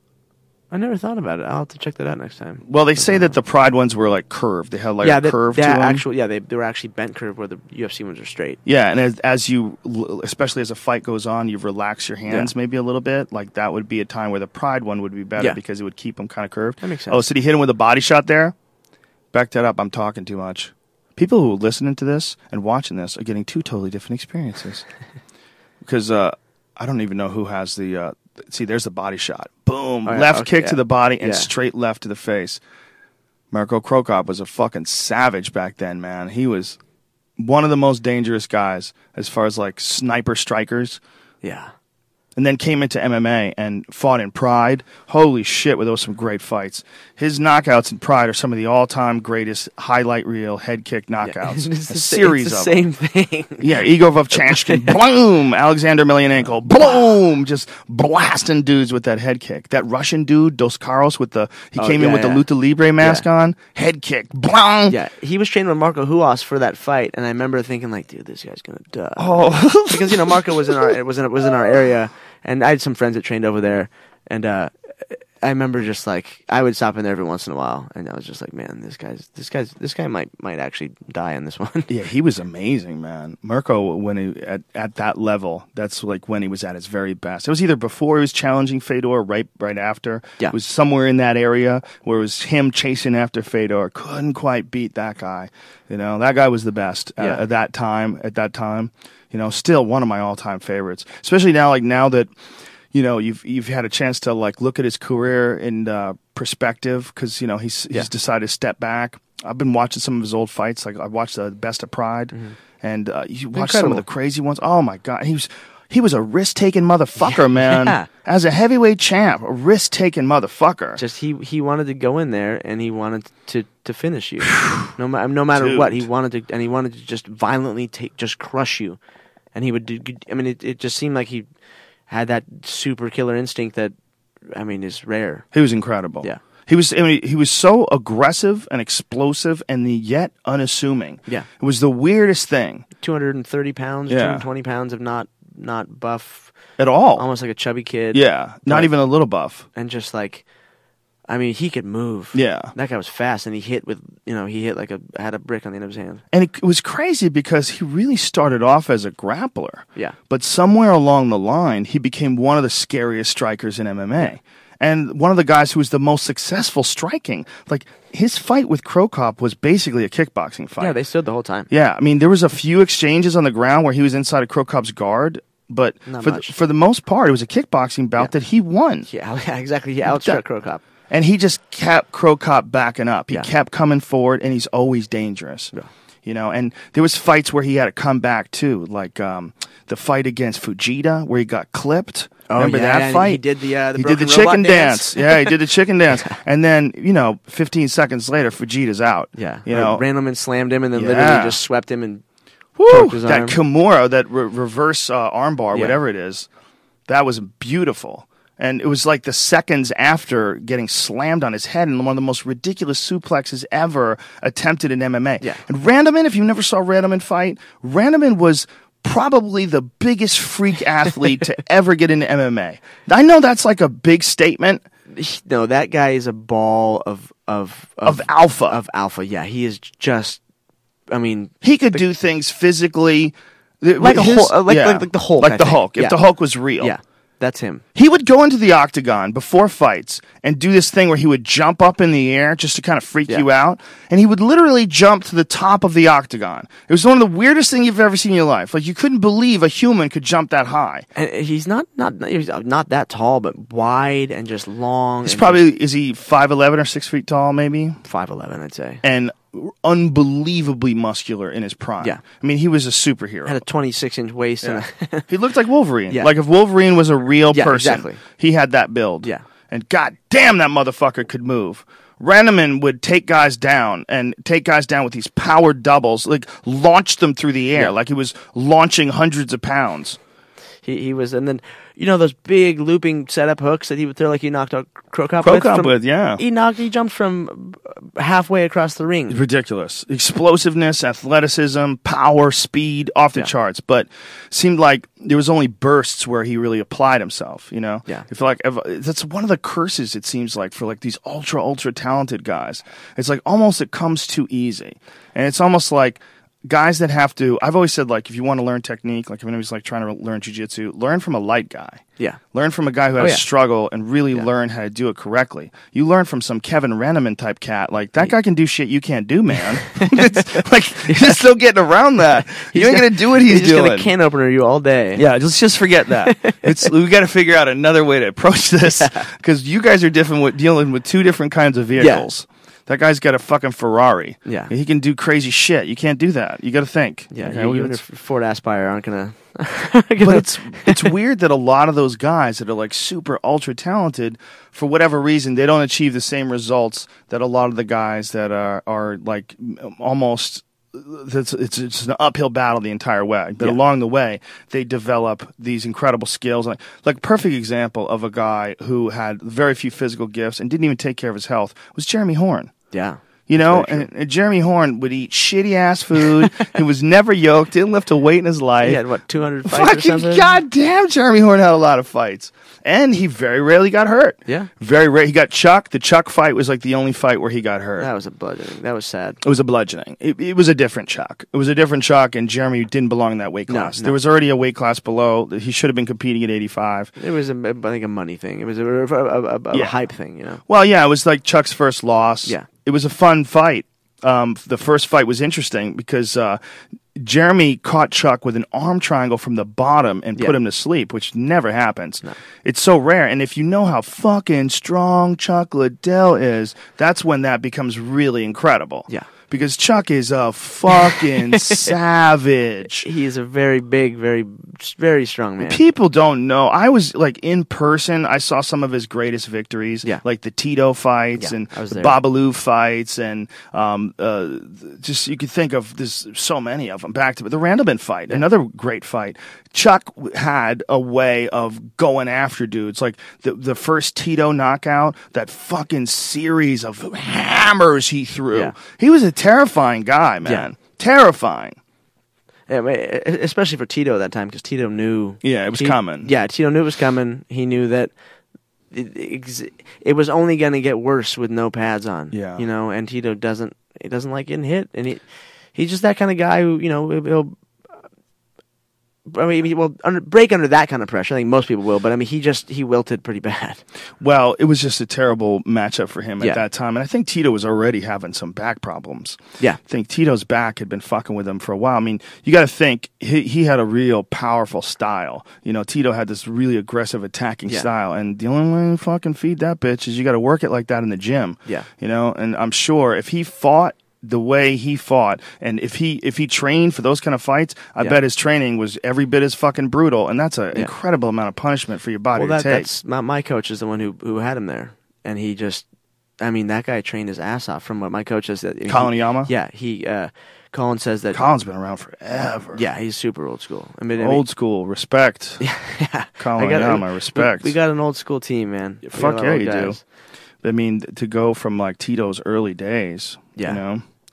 I never thought about it. I'll have to check that out next time. Well, they say that the Pride ones were like curved. They had like yeah, a that, curve that to them. actual. Yeah, they they were actually bent curve where the U F C ones are straight. Yeah, and as, as you, especially as a fight goes on, you relax your hands Yeah. maybe a little bit. Like that would be a time where the Pride one would be better Yeah. because it would keep them kind of curved. That makes sense. Oh, so did he hit him with a body shot there? Back that up. I'm talking too much. People who are listening to this and watching this are getting two totally different experiences. Because uh, I don't even know who has the. Uh, see, there's the body shot. Boom, Oh, yeah, left okay, kick to yeah. the body and Yeah. straight left to the face. Mirko Crow Cop was a fucking savage back then, man. He was one of the most dangerous guys as far as like sniper strikers. Yeah. And then came into M M A and fought in Pride. Holy shit, were those some great fights. His knockouts in Pride are some of the all-time greatest highlight reel head kick knockouts. It's a the, series it's the of same them. thing. Yeah, Igor Vovchanchkin, boom! Alexander Emelianenko, boom! Just blasting dudes with that head kick. That Russian dude, Dos Caros, with the he Oh, came in yeah, with yeah. the Luta Libre mask Yeah. on, head kick, boom! Yeah, he was trained with Marco Huas for that fight, and I remember thinking like, dude, this guy's gonna die. Oh, Because you know Marco was in our was in was in our area, and I had some friends that trained over there, and uh, I remember just like I would stop in there every once in a while, and I was just like, man, this guy's this guy's this guy might might actually die in this one. yeah, he was amazing, man. Mirko, when he at, at that level, that's like when he was at his very best. It was either before he was challenging Fedor, right, right after. Yeah. It was somewhere in that area where it was him chasing after Fedor. Couldn't quite beat that guy. You know, that guy was the best at, Yeah. at that time. At that time, you know, still one of my all-time favorites. Especially now, like now that. You know, you've you've had a chance to like look at his career in uh, perspective because you know he's Yeah. he's decided to step back. I've been watching some of his old fights. Like I watched the Best of Pride, and uh, you watch some of Incredible. the crazy ones. Oh my god, he was he was a risk taking motherfucker, man. Yeah. As a heavyweight champ, a risk taking motherfucker. Just he he wanted to go in there and he wanted to to finish you, no ma- no matter Dude. what he wanted to, and he wanted to just violently take just crush you, and he would do. I mean, it, it just seemed like he had that super killer instinct that, I mean, is rare. He was incredible. Yeah. He was I mean, he was so aggressive and explosive and yet unassuming. Yeah. It was the weirdest thing two hundred thirty pounds, Yeah. two hundred twenty pounds of not not buff, at all. almost like a chubby kid. Yeah, not Right. even a little buff. And just like, I mean, he could move. Yeah. That guy was fast, and he hit with, you know, he hit like a, had a brick on the end of his hand. And it, it was crazy because he really started off as a grappler. Yeah. But somewhere along the line, he became one of the scariest strikers in M M A. And one of the guys who was the most successful striking. Like, his fight with Crow Cop was basically a kickboxing fight. Yeah, they stood the whole time. Yeah, I mean, there was a few exchanges on the ground where he was inside of Crow Cop's guard, but Not for the, much. for the most part, it was a kickboxing bout Yeah. that he won. Yeah, yeah, exactly. He outstruck That- Crow Cop. And he just kept Crow Cop backing up. He Yeah. kept coming forward, and he's always dangerous. Yeah. You know, and there was fights where he had to come back too, like um, the fight against Fujita where he got clipped. Remember yeah, that and fight? he did the, uh, the he did the broken robot chicken dance. dance. Yeah, he did the chicken dance, and then you know, fifteen seconds later, Fujita's out. Yeah. you Like, know, Randleman slammed him and then Yeah. literally just swept him and Woo! torqued his That arm. Kimura, that re- reverse uh, armbar, Yeah. whatever it is, that was beautiful. And it was like the seconds after getting slammed on his head and one of the most ridiculous suplexes ever attempted in M M A. Yeah. And Randleman, if you never saw Randleman fight, Randleman was probably the biggest freak athlete to ever get into M M A. I know that's like a big statement No, that guy is a ball of of of alpha. of alpha. Yeah, he is just. I mean, he could do things physically. Like a His- Hulk- uh, like- like- like the Hulk, Like I the think. Hulk. If Yeah. the Hulk was real. Yeah. That's him. He would go into the octagon before fights and do this thing where he would jump up in the air just to kind of freak Yeah. you out. And he would literally jump to the top of the octagon. It was one of the weirdest things you've ever seen in your life. Like, you couldn't believe a human could jump that high. And he's not not he's not that tall, but wide and just long. He's and probably, is he five eleven or six feet tall, maybe? five eleven, I'd say. And unbelievably muscular in his prime. Yeah. I mean, he was a superhero. Had a twenty-six inch waist. Yeah. And a He looked like Wolverine. Yeah. Like if Wolverine was a real Yeah, person, exactly. he had that build. Yeah. And god damn, that motherfucker could move. Ranneman would take guys down and take guys down with these power doubles, like launch them through the air, Yeah. like he was launching hundreds of pounds. he, he was, and then you know those big looping setup hooks that he would throw, like he knocked out Crow Cop Crow with. Cop from- with, yeah. He knocked. He jumped from halfway across the ring. Ridiculous. Explosiveness, athleticism, power, speed, off the Yeah. charts. But seemed like there was only bursts where he really applied himself, you know? Yeah. If like if, that's one of the curses, it seems like, for like these ultra, ultra talented guys. It's like almost it comes too easy. And it's almost like guys that have to, I've always said, like, if you want to learn technique, like if anybody's like trying to learn jiu-jitsu, learn from a light guy. Yeah. Learn from a guy who had Oh, to yeah. struggle and really Yeah. learn how to do it correctly. You learn from some Kevin Renneman type cat. Like, that guy can do shit you can't do, man. It's like, you're still getting around that. You ain't going to do what he's, He's just doing. gonna can opener you all day. Yeah, let's just forget that. It's we got to figure out another way to approach this because you guys are different with dealing with two different kinds of vehicles. That guy's got a fucking Ferrari. Yeah. He can do crazy shit. You can't do that. You got to think. Yeah. Okay, you, we- even it's- if Ford Aspire aren't gonna. but it's it's weird that a lot of those guys that are like super ultra talented, for whatever reason, they don't achieve the same results that a lot of the guys that are are like almost. It's, it's it's an uphill battle the entire way, but Yeah. along the way they develop these incredible skills. Like like perfect example of a guy who had very few physical gifts and didn't even take care of his health was Jeremy Horn. Yeah. You know, Very and, and Jeremy Horn would eat shitty ass food. He was never yoked, didn't lift a weight in his life. He had what two hundred fights or Fucking something. goddamn, Jeremy Horn had a lot of fights, and he very rarely got hurt. Yeah. very rare. He got Chuck. The Chuck fight was like the only fight where he got hurt. That was a bludgeoning. That was sad. It was a bludgeoning. It, it was a different Chuck. It was a different Chuck, and Jeremy didn't belong in that weight No, class. no. There was already a weight class below. He should have been competing at eighty-five. It was, a, I think, a money thing. It was a, a, a, a Yeah. hype thing, you know. Well, yeah, it was like Chuck's first loss. Yeah. It was a fun fight. Um, the first fight was interesting because uh, Jeremy caught Chuck with an arm triangle from the bottom and put Yeah. him to sleep, which never happens. It's so rare. And if you know how fucking strong Chuck Liddell is, that's when that becomes really incredible. Yeah. Because Chuck is a fucking savage. He is a very big, very, very strong man. People don't know. I was like in person. I saw some of his greatest victories, Yeah. like the Tito fights Yeah, and I was the there. Babalu fights, and um, uh, just you could think of there's so many of them. Back to the Randleman fight, another great fight. Chuck had a way of going after dudes, like the the first Tito knockout, that fucking series of hammers he threw. Yeah. He was a terrifying guy, man. Yeah. Terrifying. Yeah, but especially for Tito that time, because Tito knew. Yeah, it was he- coming. Yeah, Tito knew it was coming. He knew that it, ex- it was only going to get worse with no pads on. Yeah. you know, and Tito doesn't. He doesn't like getting hit, and he he's just that kind of guy who, you know, he'll. I mean, he will under, break under that kind of pressure. I think most people will, but I mean, he just he wilted pretty bad. Well, it was just a terrible matchup for him at Yeah. that time. And I think Tito was already having some back problems. Yeah. I think Tito's back had been fucking with him for a while. I mean, you got to think he, he had a real powerful style. You know, Tito had this really aggressive attacking Yeah. style. And the only way to fucking feed that bitch is you got to work it like that in the gym. Yeah. You know, and I'm sure if he fought the way he fought, and if he if he trained for those kind of fights, I Yeah. bet his training was every bit as fucking brutal. And that's an Yeah. incredible amount of punishment for your body Well, to that, take. that's my, my coach is the one who who had him there, and he just, I mean, that guy trained his ass off. From what my coach says, that he- Colin Iyama? Yeah, he uh, Colin says that. Colin's been around forever. Yeah, he's super old school. I mean, I mean- Old school, respect. yeah, Colin I got- Iyama, respect. We, we got an old school team, man. We Fuck got yeah, old you do. guys. I mean, to go from like Tito's early days, Yeah. you know,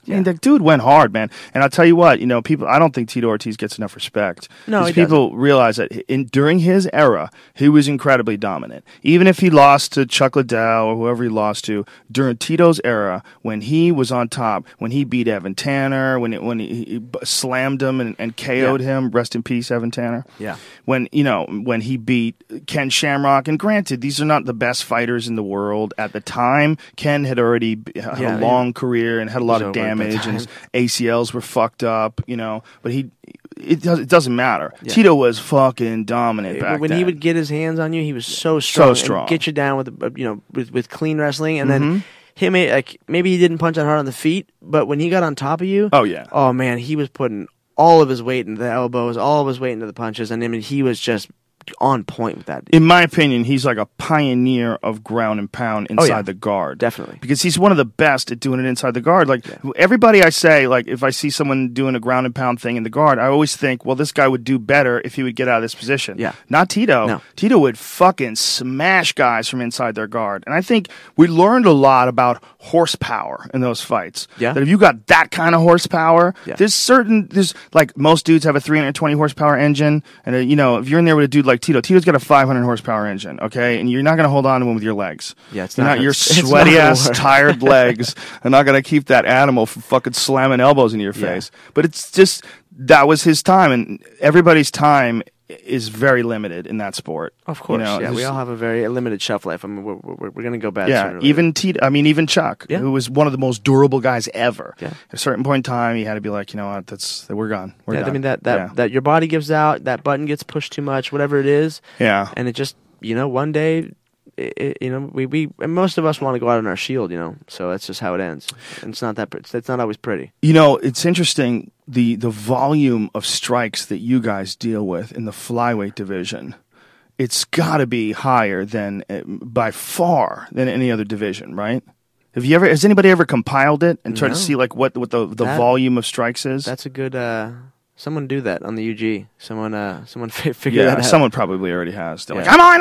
I mean, the dude went hard, man. And I'll tell you what, you know, people. I don't think Tito Ortiz gets enough respect. No, Because he people realize that in during his era, he was incredibly dominant. Even if he lost to Chuck Liddell or whoever he lost to during Tito's era, when he was on top, when he beat Evan Tanner, when it, when he, he b- slammed him and, and K O'd Yeah. him. Rest in peace, Evan Tanner. Yeah. When you know when he beat Ken Shamrock, and granted, these are not the best fighters in the world at the time. Ken had already b- had Yeah, a long career and had a lot was of over at that damage, and his time. A C Ls were fucked up, you know. But he, it, does, it doesn't matter. Yeah. Tito was fucking dominant back when then. he would get his hands on you, he was so strong. So strong. And get you down with uh, you know with, with clean wrestling, and Mhm. then him like maybe he didn't punch that hard on the feet, but when he got on top of you, Oh yeah. oh man, he was putting all of his weight into the elbows, all of his weight into the punches, and I mean he was just on point with that. In my opinion, he's like a pioneer of ground and pound inside Oh, yeah. the guard. Definitely. Because he's one of the best at doing it inside the guard. Like everybody I say, like if I see someone doing a ground and pound thing in the guard, I always think, well, this guy would do better if he would get out of this position. Yeah. Not Tito. No. Tito would fucking smash guys from inside their guard. And I think we learned a lot about horsepower in those fights. Yeah. That if you got that kind of horsepower, Yeah. there's certain, there's like most dudes have a three hundred twenty horsepower engine. And uh, you know, if you're in there with a dude like Tito, Tito's got a five hundred horsepower engine, okay? And you're not going to hold on to him with your legs. Yeah, it's You're not not, gonna- your it's not sweaty gonna ass, work. tired legs are not going to keep that animal from fucking slamming elbows into your Yeah. face. But it's just, that was his time. And everybody's time is very limited in that sport. Of course, You know, yeah, we there's- all have a very limited shelf life. I mean, we're we're, we're going to go bad. sooner Yeah, or later. even Tito, I mean, even Chuck, Yeah. who was one of the most durable guys ever. Yeah. At a certain point in time, he had to be like, you know what, that's, we're gone. We're yeah, done. I mean that that yeah. that your body gives out, that button gets pushed too much, whatever it is, Yeah. and it just you know one day, it, it- you know we we and most of us want to go out on our shield, you know, so that's just how it ends. And it's not that it's, it's not always pretty. You know, it's interesting the the volume of strikes that you guys deal with in the flyweight division. It's got to be higher than uh, by far than any other division, right? Have you ever? Has anybody ever compiled it and tried No. to see like what what the the That- volume of strikes is? That's a good. Uh, someone do that on the U G. Someone uh someone fi- figure yeah, that out. someone probably already has. They're like, Yeah. I'm on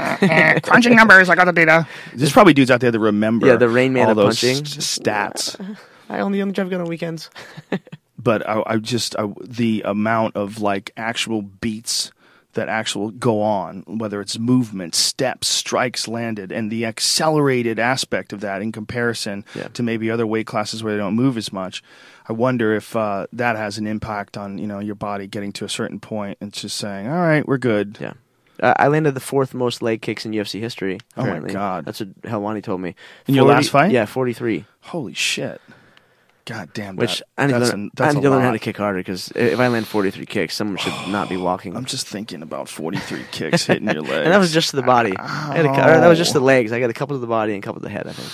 it. Crunching numbers. I got the data. There's probably dudes out there that remember. Yeah, the Rain Man all of those punching. s- stats. I only only drive gun on weekends. But I, I just I, the amount of like actual beats that actual go on, whether it's movement, steps, strikes landed, and the accelerated aspect of that in comparison Yeah. to maybe other weight classes where they don't move as much. I wonder if uh, that has an impact on you know your body getting to a certain point and just saying, all right, we're good. Yeah. Uh, I landed the fourth most leg kicks in U F C history. Oh, my Apparently. God. That's what Helwani told me. In your last fight? Yeah, forty-three. Holy shit! God damn that. Which I need to that's learn, a, that's I need a to learn how lot. to kick harder because if I land forty-three kicks, someone should not be walking. I'm just thinking about forty-three kicks hitting your legs. and that was just to the body. I had a, cou- or that was just the legs. I got a couple to the body and a couple to the head. I think.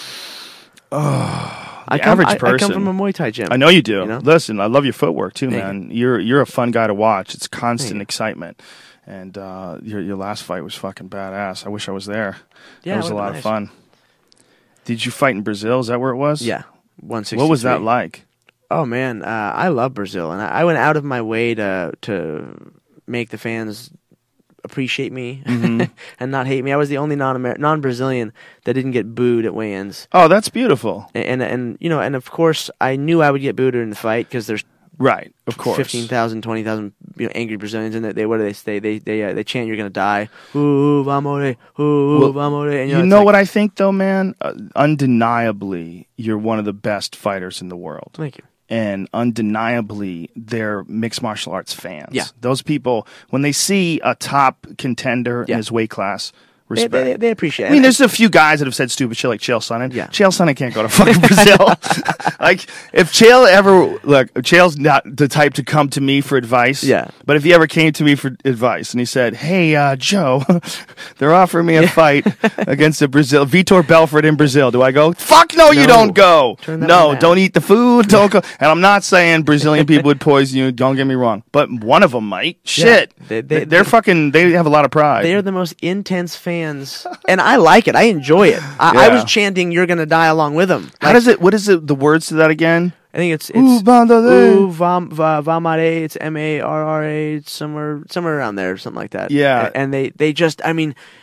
Oh, I the come, average I, I come person- from a Muay Thai gym. I know you do. You know? Listen, I love your footwork too, Thank man. You're you're a fun guy to watch. It's constant Thank you. excitement. And uh, your your last fight was fucking badass. I wish I was there. Yeah, that it was a would've lot been of nice. fun. Did you fight in Brazil? Is that where it was? Yeah, one sixty-three. What was that like? Oh man, uh, I love Brazil, and I, I went out of my way to to make the fans appreciate me Mm-hmm. and not hate me. I was the only non non Brazilian that didn't get booed at weigh-ins, Oh, that's beautiful. and, and and you know, and of course, I knew I would get booed in the fight because there's Right, of course. fifteen thousand, twenty thousand you know, angry Brazilians, and they, they what do they say? They they uh, they chant, "You're gonna die." Ooh, vamos, ooh, Well, vamos. And, You know, know it's like, what I think, though, man? Uh, undeniably, you're one of the best fighters in the world. Thank you. And undeniably, they're mixed martial arts fans. Yeah. Those people, when they see a top contender Yeah. in his weight class, They, respect. they, they appreciate it. I mean, there's a few guys that have said stupid shit like Chael Sonnen. Yeah. Chael Sonnen can't go to fucking Brazil. Like, if Chael ever, look, Chael's not the type to come to me for advice. Yeah. But if he ever came to me for advice and he said, hey, uh, Joe, they're offering me a fight against a Brazil, Vitor Belfort in Brazil. Do I go? Fuck no, you No. don't go. Turn that No, one down. don't eat the food. Don't go. And I'm not saying Brazilian people would poison you. Don't get me wrong. But one of them might. Shit. They- they- They're they- fucking, they have a lot of pride. They are the most intense fans, and I like it. I enjoy it. I, I Yeah. was chanting, "You're gonna die" along with them. How does it, what is it, the words to that again? I think it's Ooh, it's bandade. ooh vam va, vamare. It's M A R R A. It's somewhere somewhere around there, something like that. Yeah. A- and they they just, I mean,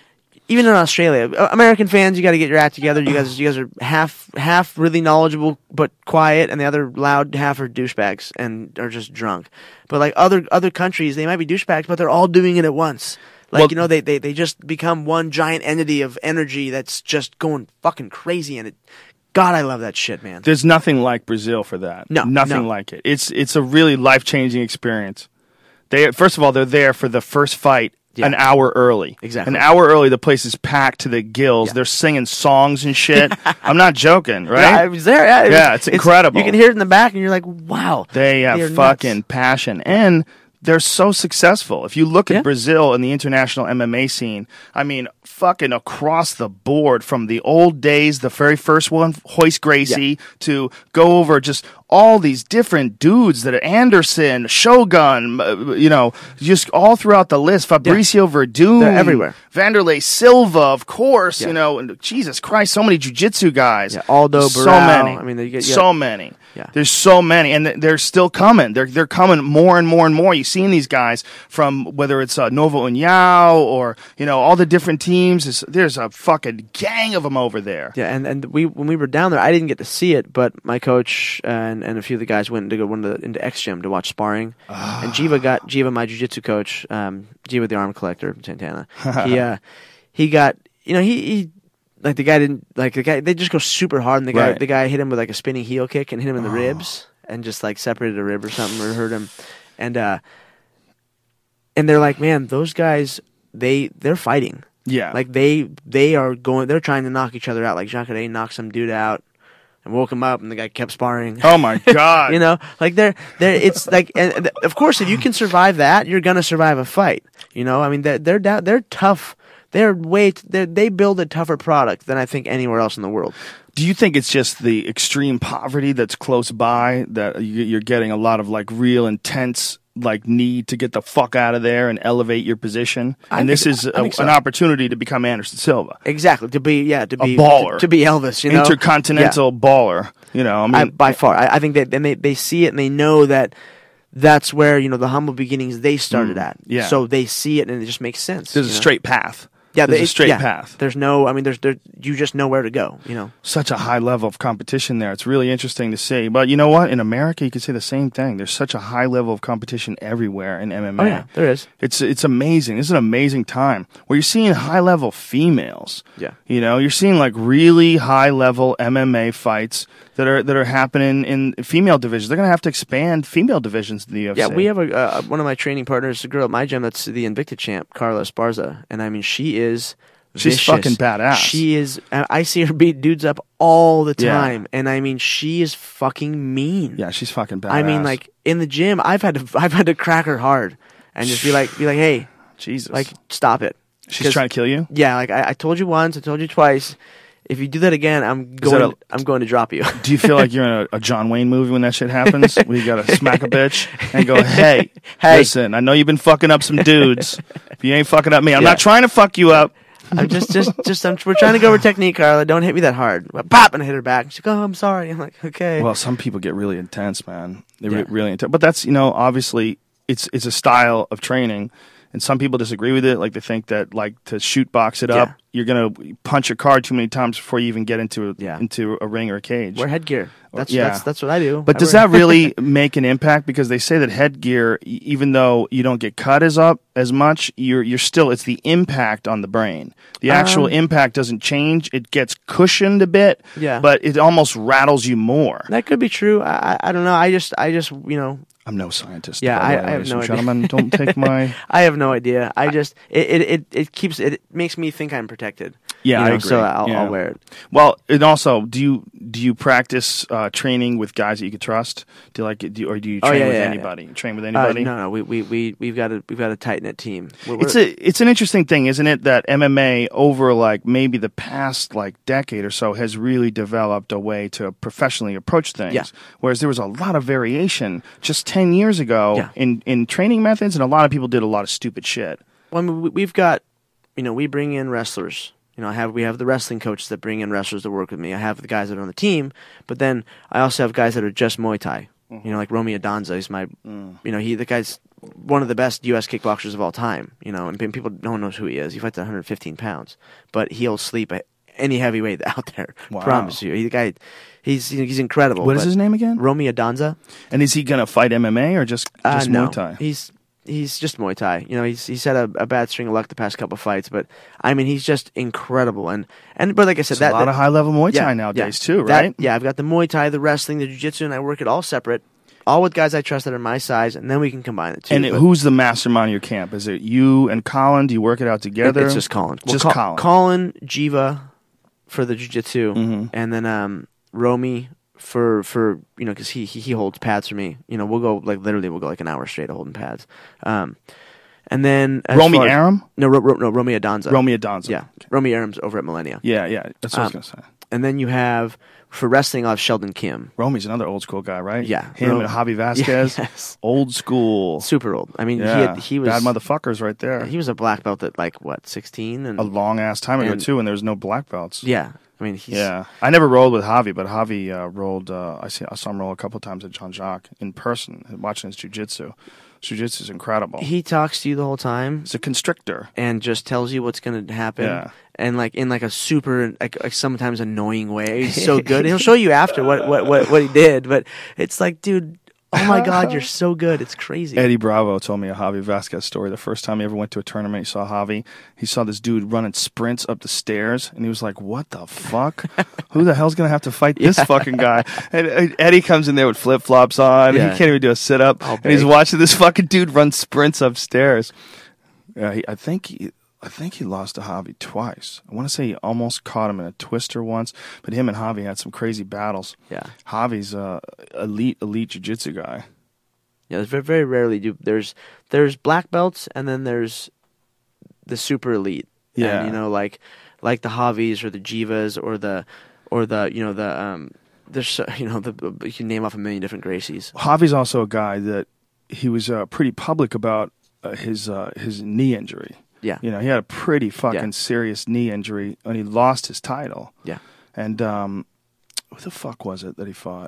even in Australia, uh, American fans, you got to get your act together. You guys, you guys are half half really knowledgeable but quiet, and the other loud half are douchebags and are just drunk. But like other other countries, they might be douchebags, but they're all doing it at once. Like, Well- you know, they, they, they just become one giant entity of energy that's just going fucking crazy, and it. God, I love that shit, man. There's nothing like Brazil for that. No, nothing no. like it. It's it's a really life changing experience. They first of all, they're there for the first fight Yeah. an hour early. Exactly. An hour early, the place is packed to the gills. Yeah. They're singing songs and shit. I'm not joking, Yeah, right? I was there. Yeah, it Yeah, was- it's incredible. You can hear it in the back, and you're like, wow. They have are fucking nuts. passion. And they're so successful. If you look at Yeah. Brazil and the international M M A scene, I mean, fucking across the board from the old days, the very first one, Hoist Gracie, to go over just all these different dudes that are Anderson, Shogun, uh, you know, just all throughout the list. Fabricio Verdun. They're everywhere. Vanderlei Silva, of course, Yeah. you know, and Jesus Christ, so many jiu-jitsu guys. Yeah, Aldo so Barao. many. I mean, you get- you so got- many. Yeah. There's so many, and th- they're still coming. They're they're coming more and more and more. You've seen these guys from whether it's uh, Novo União or you know all the different teams. It's, there's a fucking gang of them over there. Yeah, and, and we when we were down there, I didn't get to see it, but my coach and, and a few of the guys went to go went to, into X Gym to watch sparring. And Jiva got Jiva, my jiu-jitsu coach, um, Jiva the arm collector, Santana. He uh, he got you know he. he Like the guy didn't like the guy. They just go super hard, and the guy Right. the guy hit him with like a spinning heel kick and hit him in the ribs, and just like separated a rib or something or hurt him, and uh, and they're like, man, those guys they they're fighting, Yeah. like they they are going, they're trying to knock each other out. Like Jacare knocked some dude out and woke him up, and the guy kept sparring. Oh my god. You know, like they're they're it's like, and and of course, if you can survive that, you're gonna survive a fight. You know, I mean, they're they're down, they're tough. They're way t- they're, they build a tougher product than I think anywhere else in the world. Do you think it's just the extreme poverty that's close by that you- you're getting a lot of like real intense like need to get the fuck out of there and elevate your position? I And this think- is I a, think so. an opportunity to become Anderson Silva, Exactly, to be yeah to be baller. to, to be Elvis, you know, intercontinental baller. You know, I mean, I, by far. I, I think that and they they see it and they know that that's where you know the humble beginnings they started at. yeah. So they see it and it just makes sense. there's you a know? straight path. yeah, there's they- a straight yeah. path. There's no. I mean, there's there. You just know where to go. You know. Such a high level of competition there. It's really interesting to see. But you know what? In America, you could say the same thing. There's such a high level of competition everywhere in M M A. Oh yeah, there is. It's it's amazing. This is an amazing time where you're seeing high level females. Yeah. You know, you're seeing like really high level M M A fights that are that are happening in female divisions. They're gonna have to expand female divisions in the U F C. Yeah, we have a uh, one of my training partners, a girl at my gym that's the Invicta champ, Carla Esparza, and I mean she is. She's vicious. fucking badass. She is. I I see her beat dudes up all the Yeah. time, and I mean she is fucking mean. Yeah, she's fucking badass. I mean, like in the gym, I've had to I've had to crack her hard and just be like be like, hey, Jesus. like stop it. she's 'Cause- trying to kill you. Yeah, like I, I told you once, I told you twice. If you do that again, I'm that going. a- I'm going to drop you. Do you feel like you're in a, a John Wayne movie when that shit happens? Where you gotta smack a bitch and go, hey, Hey. listen, I know you've been fucking up some dudes. But you ain't fucking up me. I'm Yeah. not trying to fuck you up. I'm just, just, just. I'm, we're trying to go over technique, Carla. Don't hit me that hard. Pop, and I hit her back. She's like, oh, I'm sorry. I'm like, okay. Well, some people get really intense, man. They Yeah. get really intense. But that's, you know, obviously it's it's a style of training. And some people disagree with it. Like they think that like to shoot box it up, Yeah. you're gonna punch a card too many times before you even get into Yeah. into a ring or a cage. Wear headgear. That's Yeah. that's that's what I do. But I does wear- that really make an impact? Because they say that headgear, e- even though you don't get cut as up as much, you're you're still it's the impact on the brain. The actual Um, impact doesn't change; it gets cushioned a bit. Yeah. but it almost rattles you more. That could be true. I, I I don't know. I just I just you know I'm no scientist. Yeah, by the I- way, I have ladies no and idea. gentlemen. Don't take my. I have no idea. I just it it it, it keeps it makes me think I'm protected. Yeah, you I know, agree. So I'll, Yeah. I'll wear it. Well, and also, do you do you practice uh, training with guys that you could trust? Do you like, do you, or do you Oh, train yeah, with yeah, anybody? Train with Uh, anybody? no, no, we we we we've got a we've got a tight knit team. We're, It's we're- a it's an interesting thing, isn't it? That M M A over like maybe the past like decade or so has really developed a way to professionally approach things. Yeah. Whereas there was a lot of variation just ten years ago Yeah. in in training methods, and a lot of people did a lot of stupid shit. Well, I mean, we- we've got, you know, we bring in wrestlers. You know, I have we have the wrestling coaches that bring in wrestlers to work with me. I have the guys that are on the team, but then I also have guys that are just Muay Thai. You know, like Romy Adanza is my, Mm. you know, he the guy's one of the best U S kickboxers of all time. You know, and people no one knows who he is. He fights at one hundred fifteen pounds, but he'll sleep at any heavyweight out there. Wow. Promise you, he, the guy, he's he's incredible. What is but his name again? Romy Adanza. And is he gonna fight M M A or just Uh, just no, Muay Thai? he's he's just Muay Thai. You know, he's he's had a, a bad string of luck the past couple fights, but I mean, he's just incredible. And and but like I said, There's that a lot that- of high level Muay Thai yeah, nowadays yeah. too, That- right? yeah, I've got the Muay Thai, the wrestling, the jiu-jitsu, and I work it all separate, all with guys I trust that are my size, and then we can combine it too. And it, But who's the mastermind of your camp? Is it you and Colin? Do you work it out it- together? It's just Colin. Just Col- Colin. Colin, Jiva for the jiu-jitsu, Mhm. and then um, Romy for for you know because he, he he holds pads for me. You know, we'll go like literally we'll go like an hour straight of holding pads. Um, and then as Romy far as- Aram? No, Ro- Ro- no, Romy Adanza. Romy Adanza. Yeah, Romy Aram's over at Millennia. Yeah, yeah. That's what I was Um, gonna say. And then you have for wrestling, I'll have Sheldon Kim. Romy's another old school guy, right? Yeah. Him Ro- and Javi Vasquez. Yes. Old school. Super old. I mean, Yeah. he had, he was bad motherfuckers right there. He was a black belt at like what sixteen, and a long ass time ago and- too, and there was no black belts. yeah. I mean, he's Yeah, I never rolled with Javi, but Javi uh, rolled. Uh, I see. I saw him roll a couple times at Jean Jacques in person, watching his jujitsu. Jujitsu is incredible. he talks to you the whole time He's a constrictor. and just tells you what's going to happen. Yeah. And like in like a super like, like sometimes annoying way. He's so good. He'll show you after what, what what what he did, but it's like, dude, oh my god, you're so good. It's crazy. Eddie Bravo told me a Javi Vasquez story. The first time he ever went to a tournament, he saw Javi. He saw this dude running sprints up the stairs, and he was like, "What the fuck? Who the hell's gonna have to fight this fucking guy?" And, and Eddie comes in there with flip flops on. Yeah. He can't even do a sit up, All and he's big. watching this fucking dude run sprints upstairs. Yeah, he, I think he. I think he lost to Javi twice. I want to say he almost caught him in a twister once, but him and Javi had some crazy battles. Yeah. Javi's a elite, elite jiu-jitsu guy. Yeah, there's very, very rarely do there's there's black belts and then there's the super elite. Yeah. And, you know, like like the Javis or the Jivas or the or the you know the um there's so- you know the you can name off a million different Gracies. Javi's also a guy that he was uh, pretty public about uh, his uh, his knee injury. Yeah. You know, he had a pretty fucking Yeah. serious knee injury and he lost his title. Yeah. And um, who the fuck was it that he fought?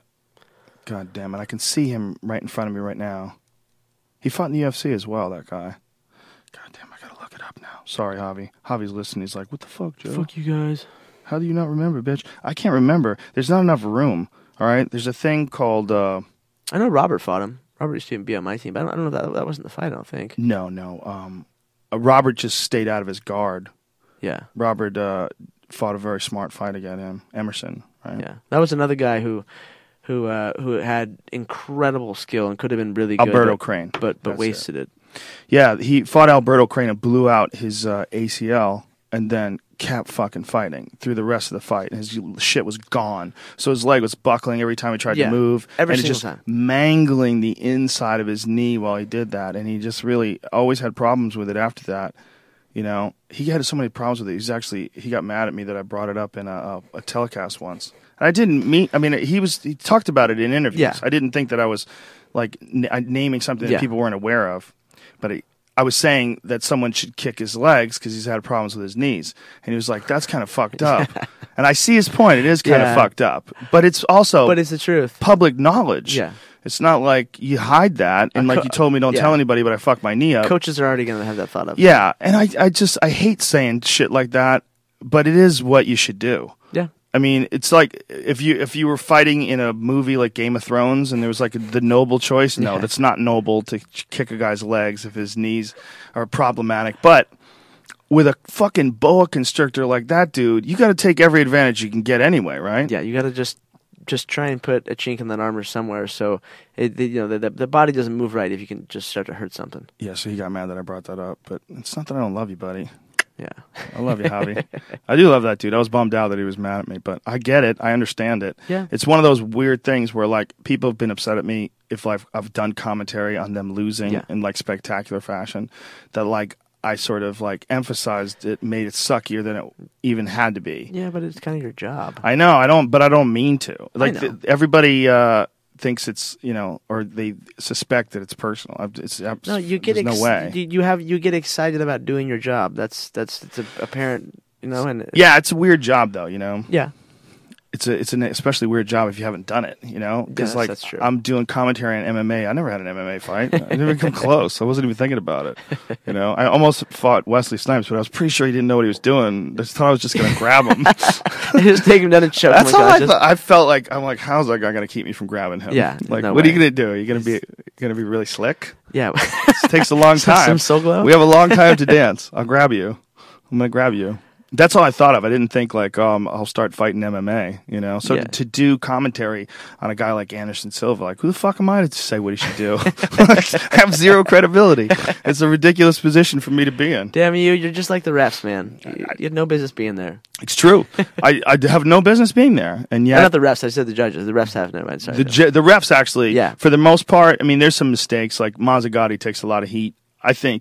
God damn it. I can see him right in front of me right now. He fought in the U F C as well, that guy. God damn, I gotta look it up now. Sorry, Javi. Javi's listening. He's like, what the fuck, Joe? Fuck you guys. How do you not remember, bitch? I can't remember. There's not enough room, all right? There's a thing called... Uh, I know Robert fought him. Robert used to be on my team, but I don't, I don't know if that that wasn't the fight. I don't think. no, no. Um, uh, Robert just stayed out of his guard. Yeah. Robert uh, fought a very smart fight against him, Emerson, right? Yeah. That was another guy who who uh, who had incredible skill and could have been really good. Alberto but, Crane. But but That's wasted it. Yeah, he fought Alberto Crane and blew out his uh, A C L and then kept fucking fighting through the rest of the fight. And his shit was gone. So his leg was buckling every time he tried Yeah, to move. every and it single just time. mangling the inside of his knee while he did that. And he just really always had problems with it after that. You know, he had so many problems with it. He's actually, he got mad at me that I brought it up in a, a, a telecast once. And I didn't mean, I mean, he was, he talked about it in interviews. Yeah. I didn't think that I was like n- uh, naming something Yeah. that people weren't aware of. But I, I was saying that someone should kick his legs because he's had problems with his knees. And he was like, that's kind of fucked up. And I see his point. It is kind Yeah. of fucked up. But it's also But it's the truth. public knowledge. Yeah. It's not like you hide that and like you told me don't yeah. tell anybody, but I fucked my knee up. Coaches are already going to have that thought of. Yeah, and I, I just I hate saying shit like that, but it is what you should do. Yeah. I mean, it's like if you if you were fighting in a movie like Game of Thrones and there was like the noble choice. No, Yeah. that's not noble to kick a guy's legs if his knees are problematic. But with a fucking boa constrictor like that, dude, you got to take every advantage you can get anyway, right? Yeah, you got to just just try and put a chink in that armor somewhere so it, the, you know the, the the body doesn't move right if you can just start to hurt something. Yeah. So he got mad that I brought that up, but it's not that I don't love you, buddy. Yeah. I love you, Javi. I do love that dude. I was bummed out that he was mad at me, but I get it. I understand it. Yeah. It's one of those weird things where, like, people have been upset at me if I've, I've done commentary on them losing Yeah. in, like, spectacular fashion. That, like, I sort of, like, emphasized it, made it suckier than it even had to be. Yeah, but it's kind of your job. I know. I don't, but I don't mean to. Like, know. th- everybody uh, thinks it's, you know, or they suspect that it's personal. I've- It's, it's, No, you get there's ex- no way. You, you have you get excited about doing your job. That's that's it's a, apparent, you know, and Yeah, it's a weird job, though, you know? yeah. it's a it's an especially weird job if you haven't done it, you know? Because Yes, like that's true. I'm doing commentary on M M A. I never had an M M A fight. I didn't even come close. I wasn't even thinking about it. You know, I almost fought Wesley Snipes, but I was pretty sure he didn't know what he was doing. I just thought I was just going to grab him. Just take him down and choke That's him how I unconscious. thought. I felt like I'm like, how's that guy going to keep me from grabbing him? Yeah, Like, no what are you way. going to do? Are you going to be going to be really slick? Yeah. It takes a long Some- time. some Soul Glow? We have a long time to dance. I'll grab you. I'm going to grab you. That's all I thought of. I didn't think like, um, I'll start fighting M M A, you know? So Yeah. to, to do commentary on a guy like Anderson Silva, like, who the fuck am I to say what he should do? I have zero credibility. It's a ridiculous position for me to be in. Damn you, you're just like the refs, man. You, you had no business being there. It's true. I, I have no business being there. And Uh, yet, not the refs, I said the judges. The refs have no mind. Sorry. the, ge- the refs actually, Yeah. for the most part, I mean, there's some mistakes. Like Mazzagatti takes a lot of heat. I think,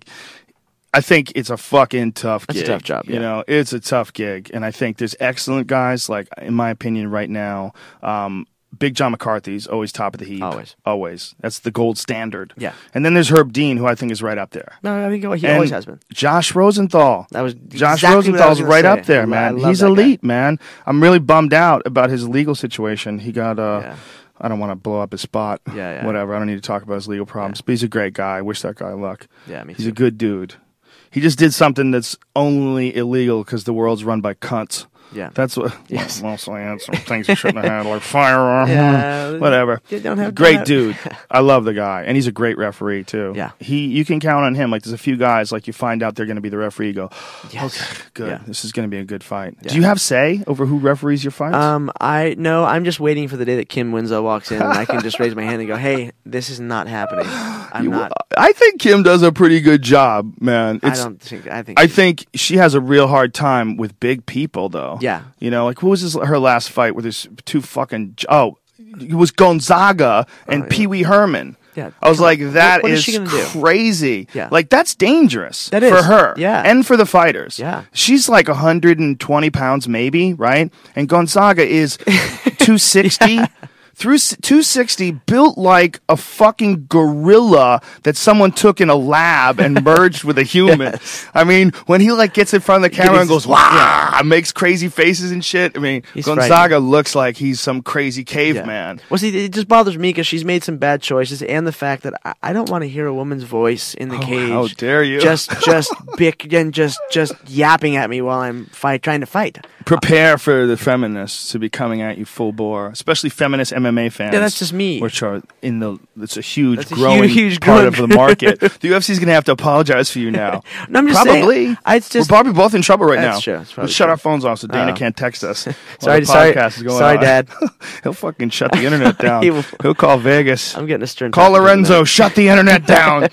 I think it's a fucking tough It's a gig. tough job, You yeah. know, it's a tough gig, and I think there's excellent guys. Like in my opinion, right now, um, Big John McCarthy's always top of the heap. Always. always. That's the gold standard. Yeah. And then there's Herb Dean, who I think is right up there. no, I think he And always has been. Josh Rosenthal. That was Josh exactly what I was Rosenthal's gonna right say. up there, I lo- I man. love He's that guy. elite, man. I'm really bummed out about his legal situation. He got uh Yeah. I don't want to blow up his spot. Yeah, yeah. Whatever. I don't need to talk about his legal problems. Yeah. But he's a great guy. I wish that guy luck. Yeah, me He's too. a good dude. He just did something that's only illegal because the world's run by cunts. Yeah. That's what. Yes. Well, so I had some things he shouldn't have had, like firearm. Yeah. Whatever. You don't have- great don't dude. have- I love the guy, and he's a great referee too. Yeah. He, you can count on him. Like, there's a few guys like you find out they're going to be the referee. You go, Yes. okay, good. Yeah. This is going to be a good fight. Yeah. Do you have say over who referees your fights? Um, I no, I'm just waiting for the day that Kim Winslow walks in, and I can just raise my hand and go, "Hey, this is not happening. I'm You- not. I think Kim does a pretty good job, man. I It's, don't think. I think. I think she has a real hard time with big people, though. Yeah. You know, like, who was this, her last fight where there's two fucking. Oh, it was Gonzaga and Oh, yeah. Pee Wee Herman. Yeah, I was come on. like, that What- what is is she gonna do? crazy. Yeah. Like, that's dangerous That for is. her. Yeah. And for the fighters. Yeah. She's like one hundred twenty pounds, maybe, right? And Gonzaga is two sixty. Through s- two sixty, built like a fucking gorilla that someone took in a lab and merged with a human. I mean, when he like gets in front of the camera and goes, "Wow!" makes crazy faces and shit. I mean, He's Gonzaga looks like he's some crazy caveman. Well, see, it just bothers me because she's made some bad choices, and the fact that I, I don't want to hear a woman's voice in the Oh, cage. how dare you. Just, just bick and just, just yapping at me while I'm fight trying to fight. Prepare for the feminists to be coming at you full bore, especially feminist M M A fans. Yeah, that's just me. Which are in the, it's a huge That's a growing huge, huge part growing- of the market. The U F C is going to have to apologize for you now. No, I'm just saying, Probably. I- it's just- We're probably both in trouble right That's now. true, it's probably Let's shut true. our phones off so Dana Oh. can't text us. while Sorry, the sorry, podcast is going sorry, on. Dad. He'll fucking shut the internet down. He will. He'll call Vegas. I'm getting a stern. Call talk to do Lorenzo. that. Shut the internet down.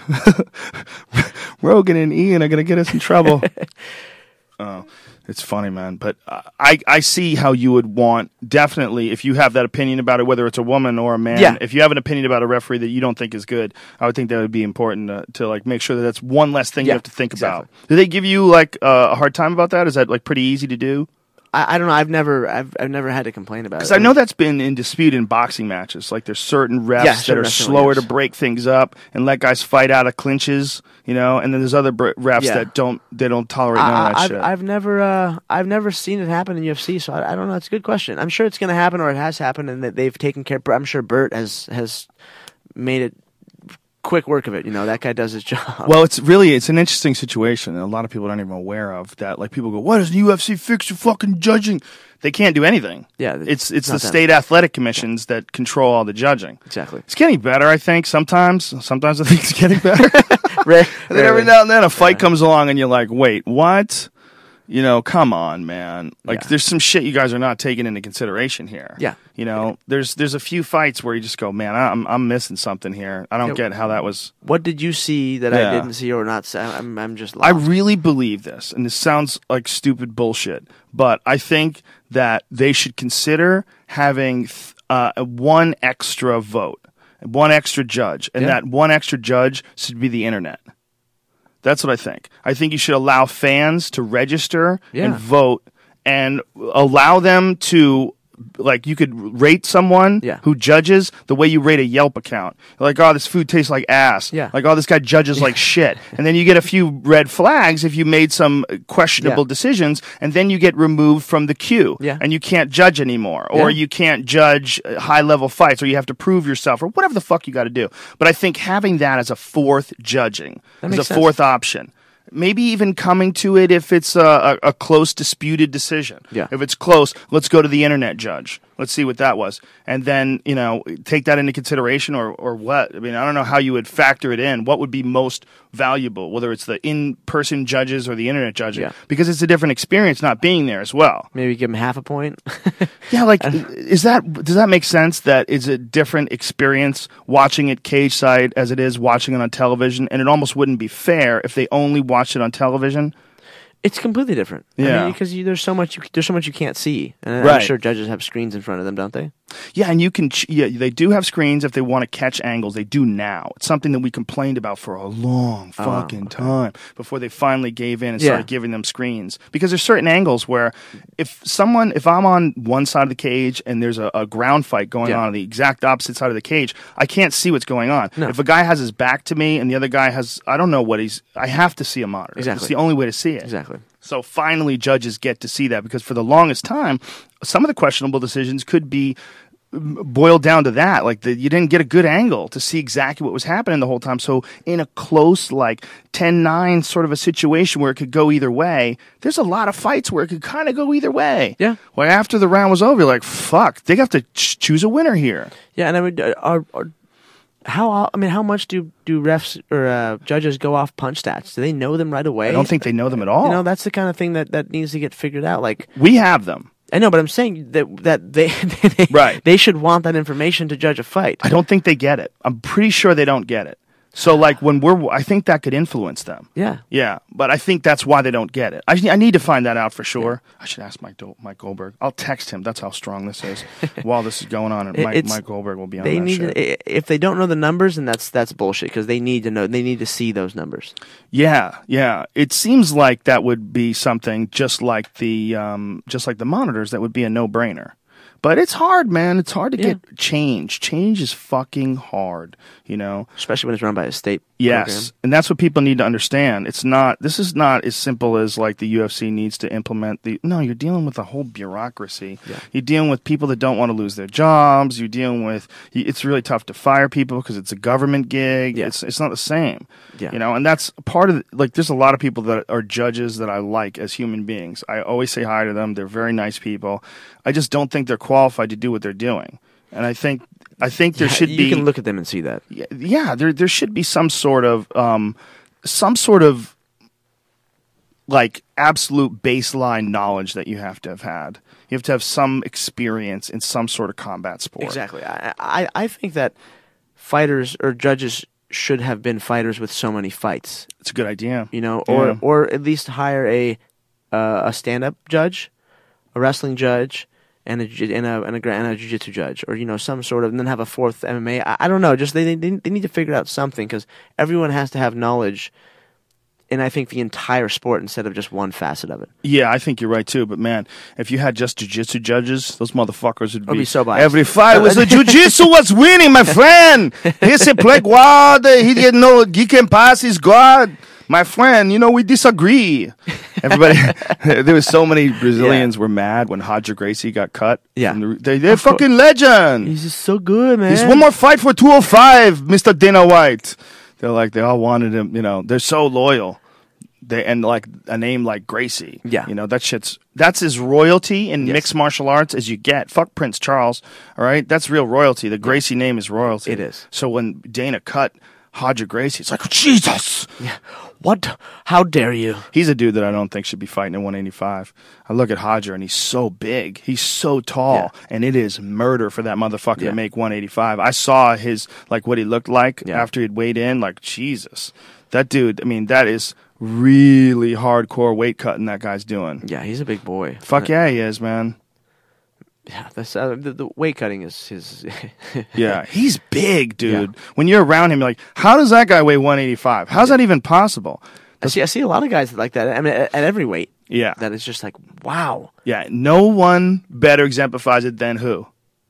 Rogan and Ian are going to get us in trouble. Oh, it's funny, man. But uh, I, I see how you would want, definitely, if you have that opinion about it, whether it's a woman or a man, Yeah. if you have an opinion about a referee that you don't think is good, I would think that would be important to, to like make sure that that's one less thing you Yeah, have to think exactly. about. Do they give you like uh, a hard time about that? Is that like pretty easy to do? I, I don't know. I've never, I've, I've never had to complain about it. Because I know that's been in dispute in boxing matches. Like there's certain refs Yeah, that certain are refs, slower yes. to break things up and let guys fight out of clinches, you know. And then there's other br- refs Yeah. that don't they don't tolerate none of I, that I've, shit. I've never, uh, I've never seen it happen in U F C, so I, I don't know. It's a good question. I'm sure it's going to happen, or it has happened, and that they've taken care. I'm sure Bert has has made it quick work of it. You know, that guy does his job. Well, it's really it's an interesting situation, and a lot of people aren't even aware of that. Like people go, "Why doesn't U F C fix your fucking judging?" They can't do anything. Yeah, it's it's not the them. state athletic commissions that control all the judging. Exactly. It's getting better, I think. Sometimes, sometimes I think it's getting better. Rare- And then every rarely. now and then a fight comes along, and you're like, "Wait, what?" You know, come on, man. Like, Yeah. there's some shit you guys are not taking into consideration here. Yeah. You know, there's there's a few fights where you just go, man, I'm I'm missing something here. I don't Yeah. get how that was. What did you see that Yeah. I didn't see or not see? I'm, I'm just I lost. really believe this, and this sounds like stupid bullshit, but I think that they should consider having th- uh, one extra vote, one extra judge, and Yeah. that one extra judge should be the internet. That's what I think. I think you should allow fans to register Yeah. and vote and allow them to like you could rate someone Yeah. who judges the way you rate a Yelp account. Like, oh, this food tastes like ass. Yeah. Like, oh, this guy judges like shit. And then you get a few red flags if you made some questionable Yeah. decisions, and then you get removed from the queue. Yeah. And you can't judge anymore, or Yeah. you can't judge high level fights, or you have to prove yourself, or whatever the fuck you got to do. But I think having that as a fourth judging, That as a makes sense. fourth option. Maybe even coming to it if it's a, a, a close disputed decision. Yeah. If it's close, let's go to the internet judge. Let's see what that was. And then, you know, take that into consideration or, or what? I mean, I don't know how you would factor it in. What would be most valuable, whether it's the in-person judges or the internet judging? Yeah. Because it's a different experience not being there as well. Maybe give him half a point. Yeah, like, is that, does that make sense that it's a different experience watching it cage side as it is watching it on television? And it almost wouldn't be fair if they only watched it on television. It's completely different. I Yeah. mean, because you, there's so much you, there's so much you can't see, and Right. I'm sure judges have screens in front of them, don't they? Yeah, and you can. ch- Yeah, they do have screens if they want to catch angles. They do now. It's something that we complained about for a long Oh, fucking time before they finally gave in and Yeah. started giving them screens. Because there's certain angles where if someone, if I'm on one side of the cage and there's a, a ground fight going Yeah. on on the exact opposite side of the cage, I can't see what's going on. No. If a guy has his back to me and the other guy has, I don't know what he's. I have to see a monitor. Exactly. It's the only way to see it. Exactly. So finally, judges get to see that because for the longest time, some of the questionable decisions could be mm, boiled down to that. Like the, you didn't get a good angle to see exactly what was happening the whole time. So in a close, like ten nine sort of a situation where it could go either way, there's a lot of fights where it could kind of go either way. Yeah. Well, after the round was over, you're like, fuck, they have to ch- choose a winner here. Yeah, and I mean, uh, are, are how I mean, how much do do refs or uh, judges go off punch stats? Do they know them right away? I don't think they know them at all. You know, that's the kind of thing that, that needs to get figured out. Like, we have them. I know, but I'm saying that that they they, Right. they should want that information to judge a fight. I don't think they get it. I'm pretty sure they don't get it. So like when we're, I think that could influence them. Yeah. Yeah, but I think that's why they don't get it. I, I need to find that out for sure. I should ask Mike Do- Mike Goldberg. I'll text him. That's how strong this is. While this is going on, and It- Mike, it's- Mike Goldberg will be on They that need shit. to, i- if they don't know the numbers, then that's that's bullshit because they need to know. They need to see those numbers. Yeah, yeah. It seems like that would be something just like the um, just like the monitors. That would be a no brainer. But it's hard, man. It's hard to Yeah. get change. Change is fucking hard. You know. Especially when it's run by a state Yes, program. and that's what people need to understand. It's not. This is not as simple as like the U F C needs to implement the. No, you're dealing with a whole bureaucracy. Yeah. You're dealing with people that don't want to lose their jobs. You're dealing with. It's really tough to fire people because it's a government gig. Yeah. It's it's not the same. Yeah. You know, and that's part of like. There's a lot of people that are judges that I like as human beings. I always say hi to them. They're very nice people. I just don't think they're qualified to do what they're doing. And I think. I think there Yeah, should you be. can look at them and see that. Yeah, yeah, there there should be some sort of um, some sort of like absolute baseline knowledge that you have to have had. You have to have some experience in some sort of combat sport. Exactly. I, I I think that fighters or judges should have been fighters with so many fights. It's a good idea. You know, or Yeah. or at least hire a uh, a stand up judge, a wrestling judge, and a jiu- and a and a, gra- and a jiu-jitsu judge, or you know some sort of, and then have a fourth M M A. I, I don't know. Just they they they need to figure out something because everyone has to have knowledge. And I think the entire sport instead of just one facet of it. Yeah, I think you're right too. But man, if you had just jiu-jitsu judges, those motherfuckers would I'd be, be so biased. every fight was the jiu-jitsu was winning, my friend. He's a play guard. He didn't know he can pass his guard. My friend, you know, we disagree. Everybody, there was so many Brazilians Yeah. were mad when Roger Gracie got cut. Yeah. from the- they, they're fucking legend. He's just so good, man. He's one more fight for two oh five, Mister Dana White. They're like, they all wanted him, you know, they're so loyal. They and like a name like Gracie. Yeah. You know, that shit's that's as royalty in Yes. mixed martial arts as you get. Fuck Prince Charles. All right? That's real royalty. The Gracie name is royalty. It is. So when Dana cut Roger Gracie, it's like, Jesus. What? How dare you? He's a dude that I don't think should be fighting at one eighty-five. I look at Roger and he's so big. He's so tall. Yeah. And it is murder for that motherfucker Yeah. to make one eighty-five. I saw his, like, what he looked like Yeah. after he'd weighed in. Like, Jesus. That dude, I mean, that is really hardcore weight cutting that guy's doing. Yeah, he's a big boy. Fuck yeah, he is, man. Yeah, that's, uh, the, the weight cutting is his. Yeah, he's big, dude. When you're around him, you're like, how does that guy weigh one eighty-five? How's that even possible? I see. I see a lot of guys like that. I mean, at, at every weight. Yeah. That is just like, wow. Yeah, no one better exemplifies it than who?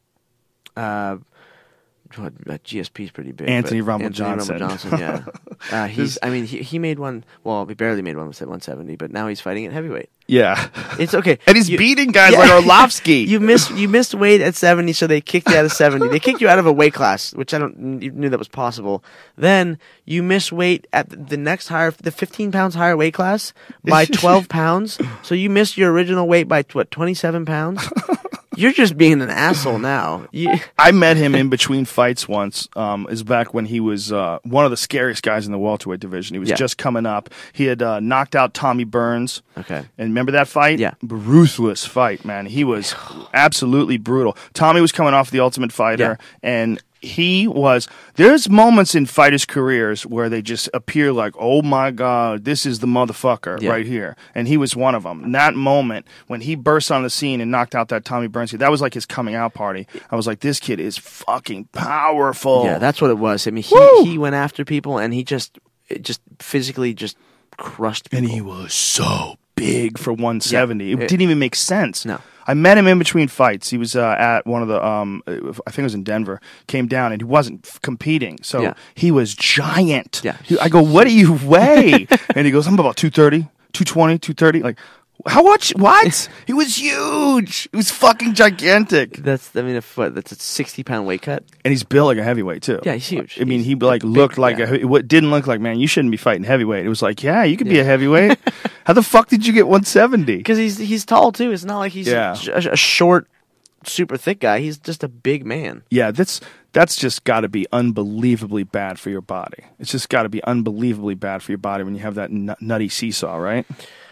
Uh, what, uh, G S P is pretty big. Anthony but Rumble Anthony Johnson. Rumble Johnson, yeah. uh, he's. I mean, he he made one. Well, he barely made one at one seventy, but now he's fighting at heavyweight. Yeah. It's okay. And he's You- beating guys Yeah. like Orlovsky. You missed you missed weight at seventy, so they kicked you out of seventy. They kicked you out of a weight class, which I don't you knew that was possible. Then you missed weight at the next higher, the fifteen pounds higher weight class by twelve pounds. So you missed your original weight by what twenty-seven pounds. You're just being an asshole now. You, I met him in between fights once. Um, is back when he was uh, one of the scariest guys in the welterweight division. He was Yeah. just coming up. He had uh, knocked out Tommy Burns. okay. And remember that fight? Yeah. Ruthless fight, man. He was absolutely brutal. Tommy was coming off the Ultimate Fighter, and he was. There's moments in fighters' careers where they just appear like, oh my God, this is the motherfucker Yeah. right here. And he was one of them. And that moment when he burst on the scene and knocked out that Tommy Burns, that was like his coming out party. I was like, this kid is fucking powerful. Yeah, that's what it was. I mean, he Woo! he went after people, and he just it just physically just crushed people. And he was so big for one seventy. Yeah. It didn't even make sense. No. I met him in between fights. He was uh, at one of the, um, I think it was in Denver, came down, and he wasn't f- competing. So Yeah. he was giant. Yeah. He- I go, what do you weigh? And he goes, I'm about two thirty, two twenty, two thirty. Like, how much? What? He was huge. He was fucking gigantic. That's I mean, if what that's a sixty pound weight cut. And he's built like a heavyweight, too. Yeah, he's huge. I mean, He's he like big, looked like yeah. a. It didn't look like, man, you shouldn't be fighting heavyweight. It was like, yeah, you could be Yeah. a heavyweight. How the fuck did you get one seventy? Because he's he's tall too. It's not like he's Yeah. a, a short, super thick guy. He's just a big man. Yeah, that's that's just got to be unbelievably bad for your body. It's just got to be unbelievably bad for your body when you have that nut- nutty seesaw, right?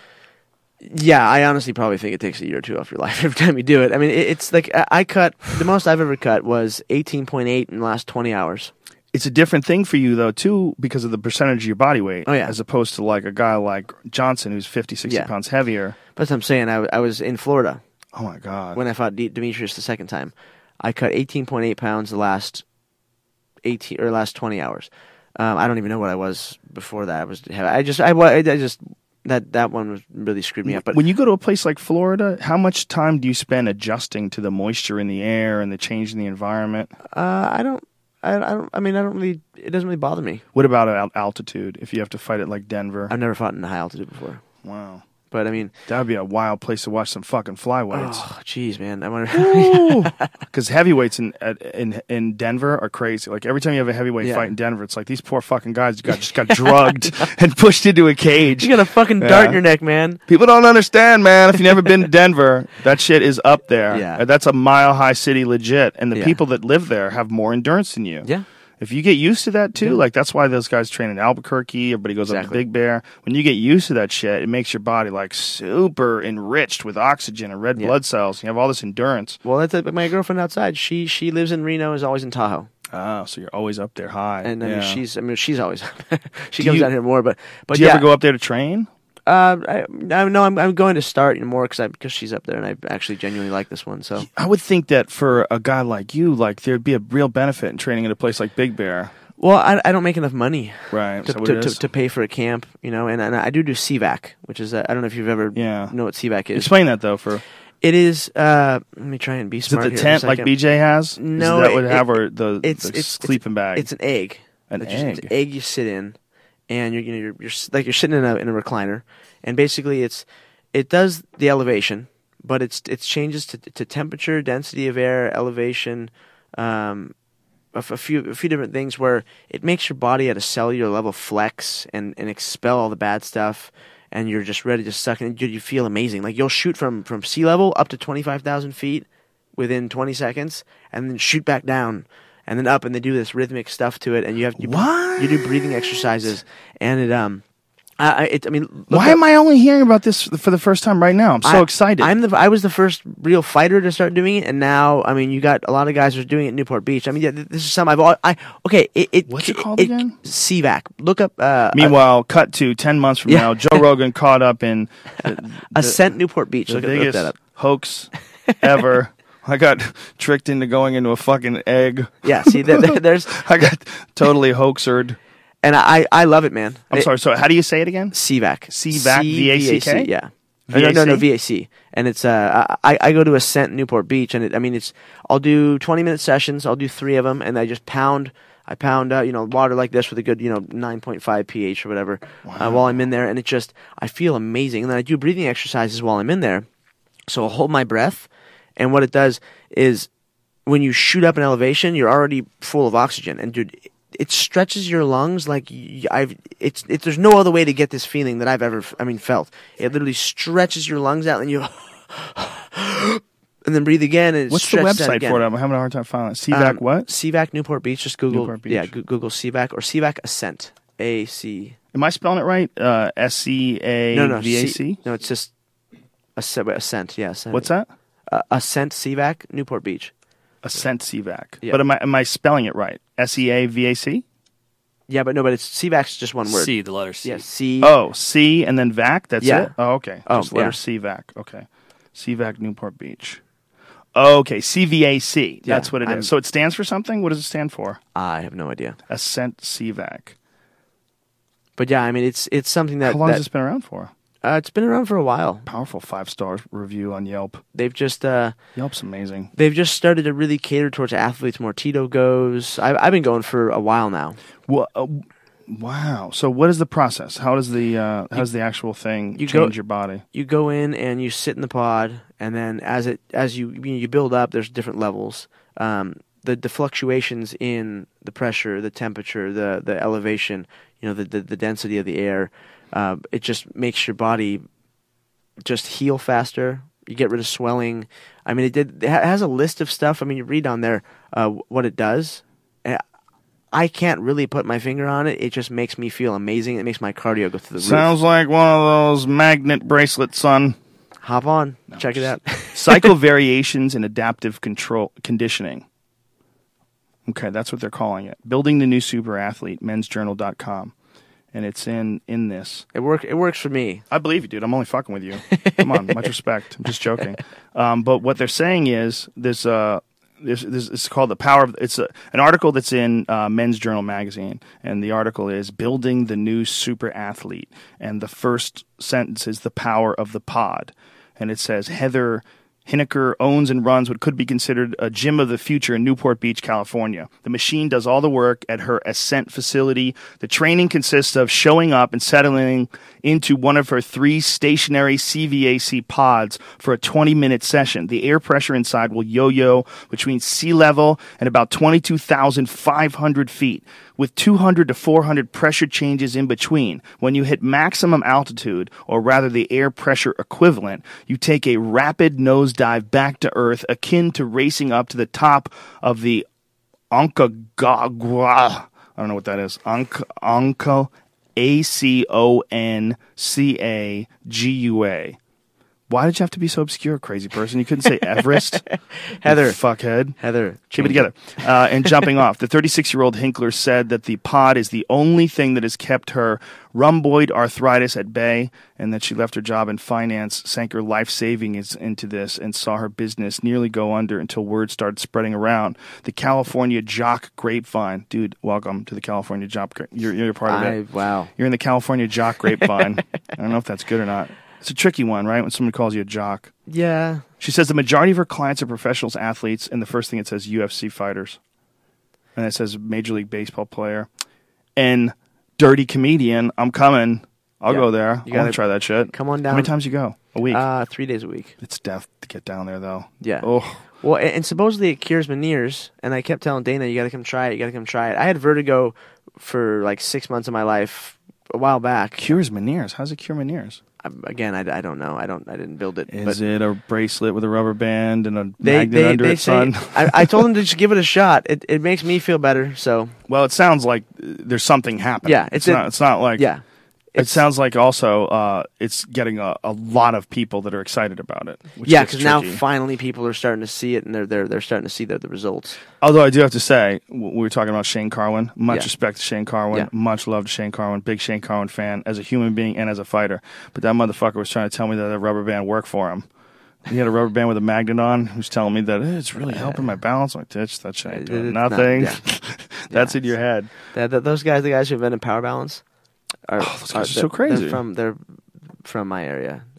Yeah, I honestly probably think it takes a year or two off your life every time you do it. I mean, it, it's like I, I cut the most I've ever cut was eighteen point eight in the last twenty hours. It's a different thing for you though too because of the percentage of your body weight. Oh, yeah. As opposed to like a guy like Johnson who's fifty, sixty Yeah. pounds heavier. But I'm saying I, w- I was in Florida Oh my god. when I fought D- Demetrius the second time. I cut eighteen point eight pounds the last eighteen or last twenty hours. Um, I don't even know what I was before that. I was I just I, wa- I just that that one was really screwed me up. But when you go to a place like Florida, how much time do you spend adjusting to the moisture in the air and the change in the environment? uh, I don't. I, I don't. I mean, I don't really. It doesn't really bother me. What about al- altitude if you have to fight at like Denver? I've never fought in high altitude before, Wow. but I mean, That would be a wild place to watch some fucking flyweights. oh, jeez, man. I wonder. Because heavyweights in, at- in in Denver are crazy. Like every time you have a heavyweight Yeah. fight in Denver, it's like these poor fucking guys got just got drugged and pushed into a cage. You got a fucking dart Yeah. in your neck, man. People don't understand, man. If you've never been to Denver, that shit is up there. Yeah. And that's a mile high city, legit. And the Yeah. people that live there have more endurance than you. Yeah. If you get used to that too, Yeah. like that's why those guys train in Albuquerque. Everybody goes up Exactly. to Big Bear. When you get used to that shit, it makes your body like super enriched with oxygen and red Yeah. blood cells. You have all this endurance. Well, that's uh, my girlfriend outside. She she lives in Reno. Is always in Tahoe, Oh, so you're always up there high. and I yeah. mean, she's. I mean, she's always. she Do comes you- out here more, but but Do you yeah. ever go up there to train? Uh, I, I no, I'm I'm going to start more because I because she's up there, and I actually genuinely like this one. So I would think that for a guy like you, like there'd be a real benefit in training at a place like Big Bear. well, I, I don't make enough money Right. to Is that what to, it to, is? to pay for a camp, you know, and, and I do do C VAC, which is uh, I don't know if you've ever Yeah. know what C VAC is. Explain that though. For It is. Uh, let me try and be is it smart. the here for a tent like second. B J has? No, is that it- what it it- have or the, it's- the it's- sleeping bag? It's an egg. An That you- it's egg? an egg you sit in, and you're you know you're, you're s- like you're sitting in a in a recliner, and basically it's it does the elevation, but it's it's changes to to temperature, density of air, elevation, um, a, f- a few a few different things where it makes your body at a cellular level flex and and expel all the bad stuff. And you're just ready to suck in. Dude, you feel amazing. Like you'll shoot from, from sea level up to twenty-five thousand feet within twenty seconds, and then shoot back down, and then up, and they do this rhythmic stuff to it. And you have you, What? you do breathing exercises, and it um, I I, it, I mean, look Why up- am I only hearing about this for the first time right now? I'm so I- excited. I'm the I was the first real fighter to start doing it, and now I mean you got a lot of guys who are doing it in Newport Beach. I mean, yeah, th- this is something I've al- I okay. It, it What's it called it, again? C VAC. Look up. Uh, Meanwhile, cut to ten months from Yeah. now, Joe Rogan caught up in the, Ascent Newport Beach. the Look, at, look biggest that up. hoax ever. I got tricked into going into a fucking egg. Yeah, see, there, there- there's I got totally hoaxered. and I I love it, man. I'm It- sorry. So how do you say it again? C VAC. C VAC, V A C K? Yeah. Or No, no, no, V A C? V A C. And it's uh, I, I go to Ascent Newport Beach, and it, I mean, it's I'll do twenty minute sessions. I'll do three of them, and I just pound. I pound uh, you know water like this with a good you know nine point five pH or whatever uh, while I'm in there, and it just I feel amazing. And then I do breathing exercises while I'm in there, so I'll hold my breath, and what it does is when you shoot up in elevation, you're already full of oxygen, and dude, it, it stretches your lungs like y- I've it's it, there's no other way to get this feeling that I've ever I mean felt. It literally stretches your lungs out, and you and then breathe again. And it What's the stretches out website again. for it? I'm having a hard time finding it. C VAC Um, what? C VAC Newport Beach. Just Google. Newport Beach. Yeah, go- Google C VAC or C VAC Ascent. A C. Am I spelling it right? Uh, S C A No, no. V A C- C? No, it's just Ascent. wait, Ascent. Yeah, Ascent. What's that? Uh, Ascent C VAC Newport Beach. Ascent C VAC. Yeah. But am I am I spelling it right? S E A V A C? Yeah, but no, but it's C VAC's just one word. C, the letter C. Yeah, C. Oh, C and then V A C. That's Yeah. it. Oh, okay. Oh, Just letter yeah. C V A C. Okay. C VAC Newport Beach. Okay, C V A C. Yeah, That's what it is. I'm- So it stands for something. What does it stand for? I have no idea. Ascent C VAC. But yeah, I mean, it's it's something that, How long that has this been around for? uh, it's been around for a while. Powerful five star review on Yelp. They've just uh, Yelp's amazing. they've just started to really cater towards athletes more. Tito goes. I've I've been going for a while now. Well, uh, wow. So what is the process? How does the uh, how does the actual thing you go- change your body? You go in and you sit in the pod, and then as it as you you, you build up, there's different levels. Um, the the fluctuations in the pressure, the temperature, the the elevation, you know, the the, the density of the air, uh, it just makes your body just heal faster. You get rid of swelling. I mean, it did. It ha- has a list of stuff. I mean, you read on there uh, what it does. Uh, I can't really put my finger on it. It just makes me feel amazing. It makes my cardio go through the roof. Sounds like one of those magnet bracelets, son. Hop on, check it out. Cycle variations in adaptive control conditioning. Okay, that's what they're calling it. Building the new super athlete, mens journal dot com. And it's in in this. It work. It works for me. I believe you, dude. I'm only fucking with you. Come on, much respect. I'm just joking. Um, but what they're saying is this. Uh, this, this it's called the power of. It's a, an article that's in uh, Men's Journal magazine, and the article is building the new super athlete. And the first sentence is the power of the pod, and it says Heather Hineker owns and runs what could be considered a gym of the future in Newport Beach, California. The machine does all the work at her Ascent facility. The training consists of showing up and settling into one of her three stationary C V A C pods for a twenty-minute session. The air pressure inside will yo-yo between sea level and about twenty-two thousand five hundred feet, with two hundred to four hundred pressure changes in between. When you hit maximum altitude, or rather the air pressure equivalent, you take a rapid nosedive back to Earth, akin to racing up to the top of the Aconcagua. I don't know what that is. Anc- Anco, A C O N C A G U A. Why did you have to be so obscure, crazy person? You couldn't say Everest? Heather. You fuckhead. Heather, Keep it together. Uh, and jumping off, the thirty-six-year-old Hinkler said that the pod is the only thing that has kept her rhomboid arthritis at bay, and that she left her job in finance, sank her life savings into this, and saw her business nearly go under until word started spreading around. The California Jock Grapevine. Dude, welcome to the California Jock Grapevine. You're, you're a part of I, it. wow. You're in the California Jock Grapevine. I don't know if that's good or not. It's a tricky one, right, when someone calls you a jock. Yeah. She says the majority of her clients are professionals, athletes, and the first thing it says U F C fighters. And it says Major League Baseball player. And dirty comedian, I'm coming. I'll Yeah. go there. You I want gotta to try that shit. come on How down. many times you go? A week? Uh, three days a week. it's death to get down there, though. Yeah. Oh, Well, and, and supposedly it cures Meniere's, and I kept telling Dana, you got to come try it. You got to come try it. I had vertigo for like six months of my life a while back. cures Meniere's. How's it cure Meniere's? I, again, I, I don't know. I don't. I didn't build it. Is but it a bracelet with a rubber band and a they magnet they, under they it, say son? I, I told them to just give it a shot. It it makes me feel better. So Well, it sounds like uh, there's something happening. Yeah, it's, it's a- not. It's not like yeah, It It's- sounds like also uh, it's getting a, a lot of people that are excited about it. Which yeah. gets Because now tricky. finally people are starting to see it, and they're they're they're starting to see the, the results. Although I do have to say, w- we were talking about Shane Carwin. Much Yeah. respect to Shane Carwin. Yeah. Much love to Shane Carwin. Big Shane Carwin fan as a human being and as a fighter. But that motherfucker was trying to tell me that a rubber band worked for him. He had a rubber band with a magnet on. He was telling me that eh, it's really helping my balance. I'm like, bitch, that shit ain't It- doing it's not- nothing. yeah. That's Yeah, in your head. That, that those guys, the guys who invented Power Balance, are, Oh, those guys are so they're- crazy. They're from they're from my area,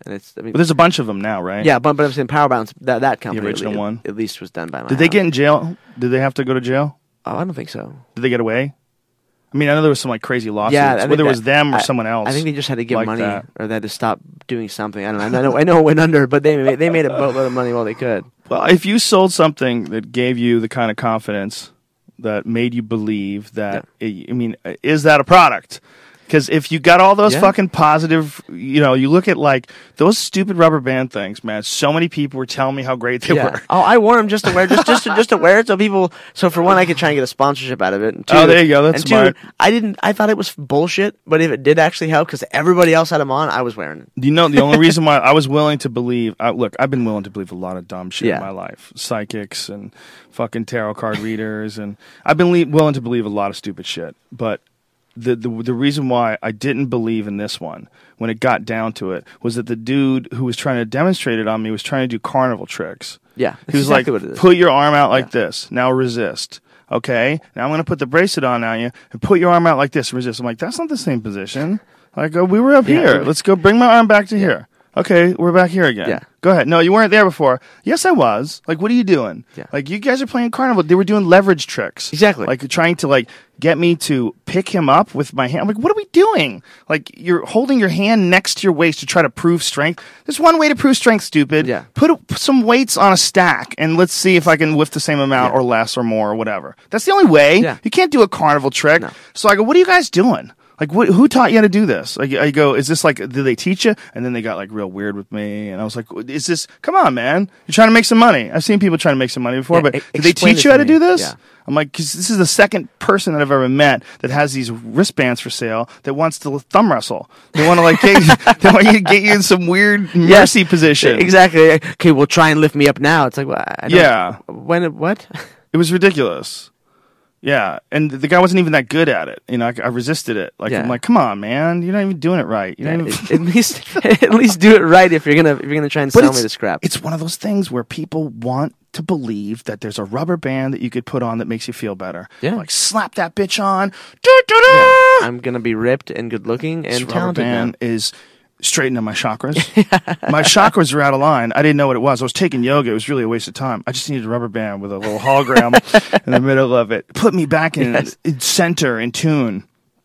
and it's. I mean, But there's a bunch of them now, right? yeah, but but I'm saying Power Balance that that company original at, one? at least was done by my. Did they house. get in jail? Did they have to go to jail? Oh, I don't think so. Did they get away? I mean, I know there was some like crazy lawsuits. Yeah, I think whether it that- was them or I- someone else. I think they just had to give like money, that. or they had to stop doing something. I don't know. I know, I know it went under, but they made, they made a boatload of money while they could. Well, if you sold something that gave you the kind of confidence that made you believe that, I I mean, is that a product? Because if you got all those Yeah. fucking positive, you know, you look at like those stupid rubber band things, man. So many people were telling me how great they Yeah. were. Oh, I wore them just to wear, just just to, just to wear it, so people. So for one, I could try and get a sponsorship out of it. And two, Oh, there you go. That's and smart. two, I didn't. I thought it was bullshit, but if it did actually help, because everybody else had them on, I was wearing it. You know, the only reason why I was willing to believe, I, look, I've been willing to believe a lot of dumb shit Yeah. in my life, psychics and fucking tarot card readers, and I've been le- willing to believe a lot of stupid shit. But the, the the reason why I didn't believe in this one, when it got down to it, was that the dude who was trying to demonstrate it on me was trying to do carnival tricks. Yeah, He was exactly like, what it is. put your arm out like Yeah. this. Now resist. Okay? Now I'm going to put the bracelet on on you and put your arm out like this and resist. I'm like, that's not the same position. Like, oh, we were up Yeah. here. Let's go bring my arm back to here. Okay, we're back here again. Yeah. Go ahead. No, you weren't there before. Yes, I was. Like, what are you doing? Yeah. Like, you guys are playing carnival. They were doing leverage tricks. Exactly. Like, trying to, like, get me to pick him up with my hand. I'm like, what are we doing? Like, you're holding your hand next to your waist to try to prove strength. There's one way to prove strength, stupid. Yeah. Put, a, put some weights on a stack and let's see if I can lift the same amount Yeah. or less or more or whatever. That's the only way. Yeah. You can't do a carnival trick. No. So I go, what are you guys doing? Like, what, who taught you how to do this? Like, I go, is this like, did they teach you? And then they got like real weird with me. And I was like, is this, come on, man. You're trying to make some money. I've seen people trying to make some money before, Yeah, but e- did they explain teach it you how to to do me. this? Yeah. I'm like, because this is the second person that I've ever met that has these wristbands for sale that wants to thumb wrestle. They want to like, get, they want you to get you in some weird mercy position. Exactly. Okay, well, try and lift me up now. It's like, well, I don't, Yeah. When what? It was ridiculous. Yeah, and the guy wasn't even that good at it. You know, I, I resisted it. Like, Yeah. I'm like, come on, man, you're not even doing it right. You're Yeah, not even. at at least at least do it right if you're gonna if you're gonna try and But sell it's, me the scrap. it's one of those things where people want to believe that there's a rubber band that you could put on that makes you feel better. Yeah. Like, slap that bitch on. Doo-doo-doo! I'm gonna be ripped and good looking and This rubber talented. band now. is straightening my chakras. My chakras are out of line. I didn't know what it was. I was taking yoga. It was really a waste of time. I just needed a rubber band with a little hologram in the middle of it. Put me back in, Yes. in center, in tune.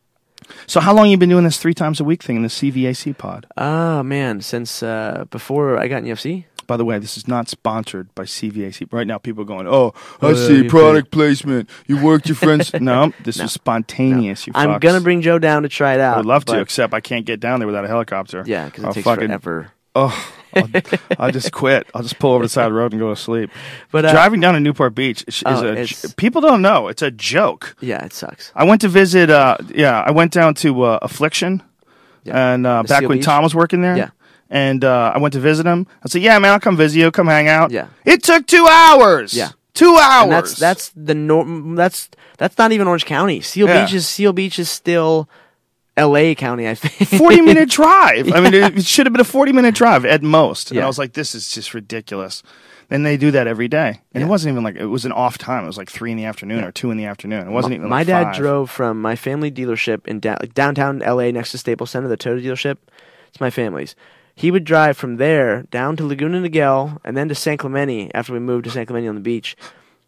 So how long you been doing this three times a week thing in the C V A C pod? Oh man, since uh, before I got in U F C. By the way, this is not sponsored by C V A C. Right now, people are going, oh, I Oh, yeah, see you product placement. You worked your friends. No, this No. is spontaneous, you I'm fucks. gonna bring Joe down to try it out. I would love to, but- except I can't get down there without a helicopter. Yeah, because it I'll takes fucking, forever. Oh, I'll, I'll just quit. I'll just pull over the side of the road and go to sleep. But uh, Driving down to Newport Beach is, is Oh, a it's- people don't know. It's a joke. yeah, it sucks. I went to visit. Uh, yeah, I went down to uh, Affliction, Yeah. and uh, The back Seal when Beach? Tom was working there. Yeah. And uh, I went to visit him. I said, "Yeah, man, I'll come visit you. Come hang out." Yeah. It took two hours. Yeah. Two hours. And that's that's the norm. That's that's not even Orange County. Seal Yeah. Beach is Seal Beach is still L A County. I think forty minute drive. I mean, it, it should have been a forty minute drive at most. And Yeah. I was like, this is just ridiculous. And they do that every day. And Yeah. it wasn't even like, it was an off time. It was like three in the afternoon or two in the afternoon. It wasn't even My like dad five. drove from my family dealership in da- like downtown L A next to Staples Center, the Toyota dealership. It's my family's. He would drive from there down to Laguna Niguel and then to San Clemente after we moved to San Clemente on the beach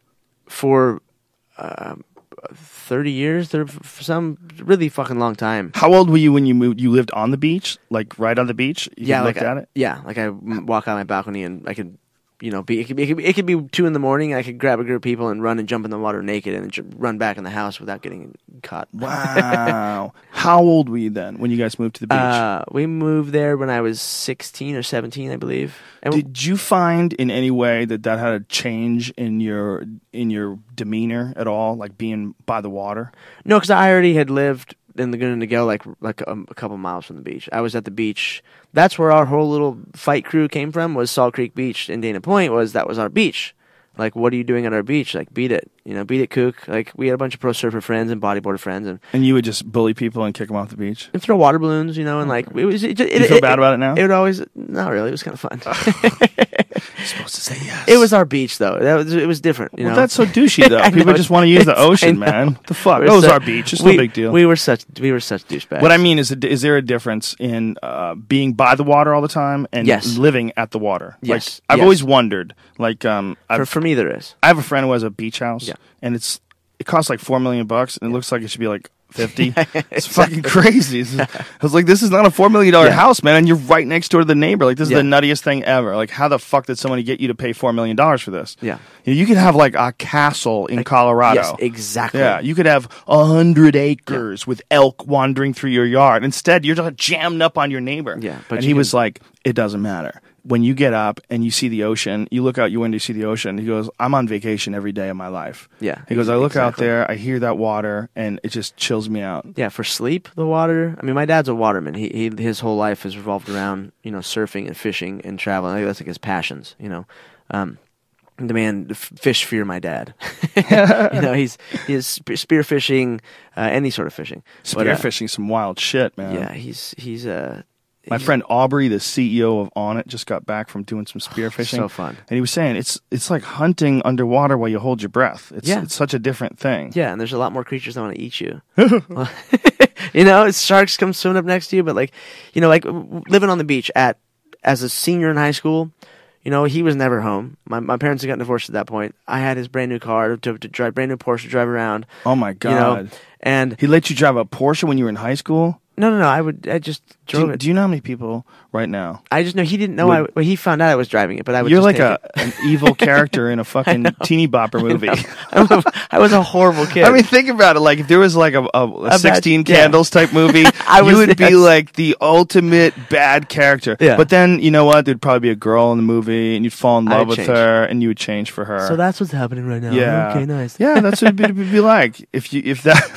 for uh, thirty years, there for some really fucking long time. How old were you when you moved? You lived on the beach? Like right on the beach? You yeah, could like look I, at it? yeah, like I m- walk out my balcony and I could, you know, be it could be, it could be it could be two in the morning. I could grab a group of people and run and jump in the water naked and ju- run back in the house without getting caught. Wow. How old were you then when you guys moved to the beach? Uh, we moved there when I was sixteen or seventeen, I believe. And we- Did you find in any way that that had a change in your in your demeanor at all, like being by the water? no, because I already had lived in Laguna Niguel, like like a, a couple miles from the beach. I was at the beach. That's where our whole little fight crew came from. Was Salt Creek Beach in Dana Point. Was that was our beach? Like, what are you doing at our beach? Like, beat it. You know, beat it kook. Like we had a bunch of pro surfer friends and bodyboarder friends, and, And you would just bully people and kick them off the beach? and throw water balloons. You know, and like it was. It, it, You it, feel it, bad about it now? It would always. Not really. It was kind of fun. You're supposed to say yes. It was our beach though. That was. It was different. You Well, know? that's so douchey, though. I People know, just want to use the it's- I ocean, know. man. The fuck? We're That was so- our beach. It's we, no big deal. We were such. We were such douchebags. What I mean is, is there a difference in uh, being by the water all the time and Yes. living at the water? Yes. Like, I've Yes. always wondered. Like, um, for I've, for me there is. I have a friend who has a beach house, Yeah. and it's it costs like four million bucks, and it looks like it should be like fifty. It's fucking crazy. It's just- I was like, this is not a four million dollar Yeah. house, man, and you're right next door to the neighbor. Like, this is Yeah. the nuttiest thing ever. Like, how the fuck did somebody get you to pay four million dollars for this? Yeah. You know, you could have like a castle in Colorado. Yes, exactly. Yeah, you could have a hundred acres with elk wandering through your yard. Instead, you're just jammed up on your neighbor. Yeah, but and you he can- was like, "It doesn't matter. When you get up and you see the ocean, you look out your window, you see the ocean." He goes, "I'm on vacation every day of my life." Yeah, He goes, "I look out exactly. there, I hear that water, and it just chills me out." Yeah, for sleep, the water. I mean, my dad's a waterman. He, he his whole life has revolved around you know surfing and fishing and traveling. I think that's like his passions. You know, um, the man the f- fish fear my dad. you know, he's he's sp- spear fishing, uh, any sort of fishing. But, uh, Spearfishing some wild shit, man. Yeah, he's he's uh, My he's- friend Aubrey, the C E O of On It, just got back from doing some spearfishing. So fun. And he was saying it's it's like hunting underwater while you hold your breath. It's Yeah. it's such a different thing. Yeah, and there's a lot more creatures that want to eat you. Well, you know, it's sharks come swimming up next to you, but like, you know, like w- living on the beach at as a senior in high school. You know, he was never home. My my parents had gotten divorced at that point. I had his brand new car to, to drive, brand new Porsche to drive around. Oh my god. You know, and He let you drive a Porsche when you were in high school? no, no, no. I would, I just Do drove you, it. do you know how many people right now? I just know he didn't know. Would- I well, he found out I was driving it, but I would. You're just like take a it. an evil character in a fucking teeny bopper movie. I was, a, I was a horrible kid. I mean, think about it. Like, if there was like a, a, a bad- sixteen yeah. Candles type movie, I was- you would be yes. like the ultimate bad character. Yeah. But then, you know what? There'd probably be a girl in the movie, and you'd fall in I'd love with change. her, and you would change for her. so that's what's happening right now. yeah. Okay, nice. Yeah, that's what it'd be, it'd be like if you if that.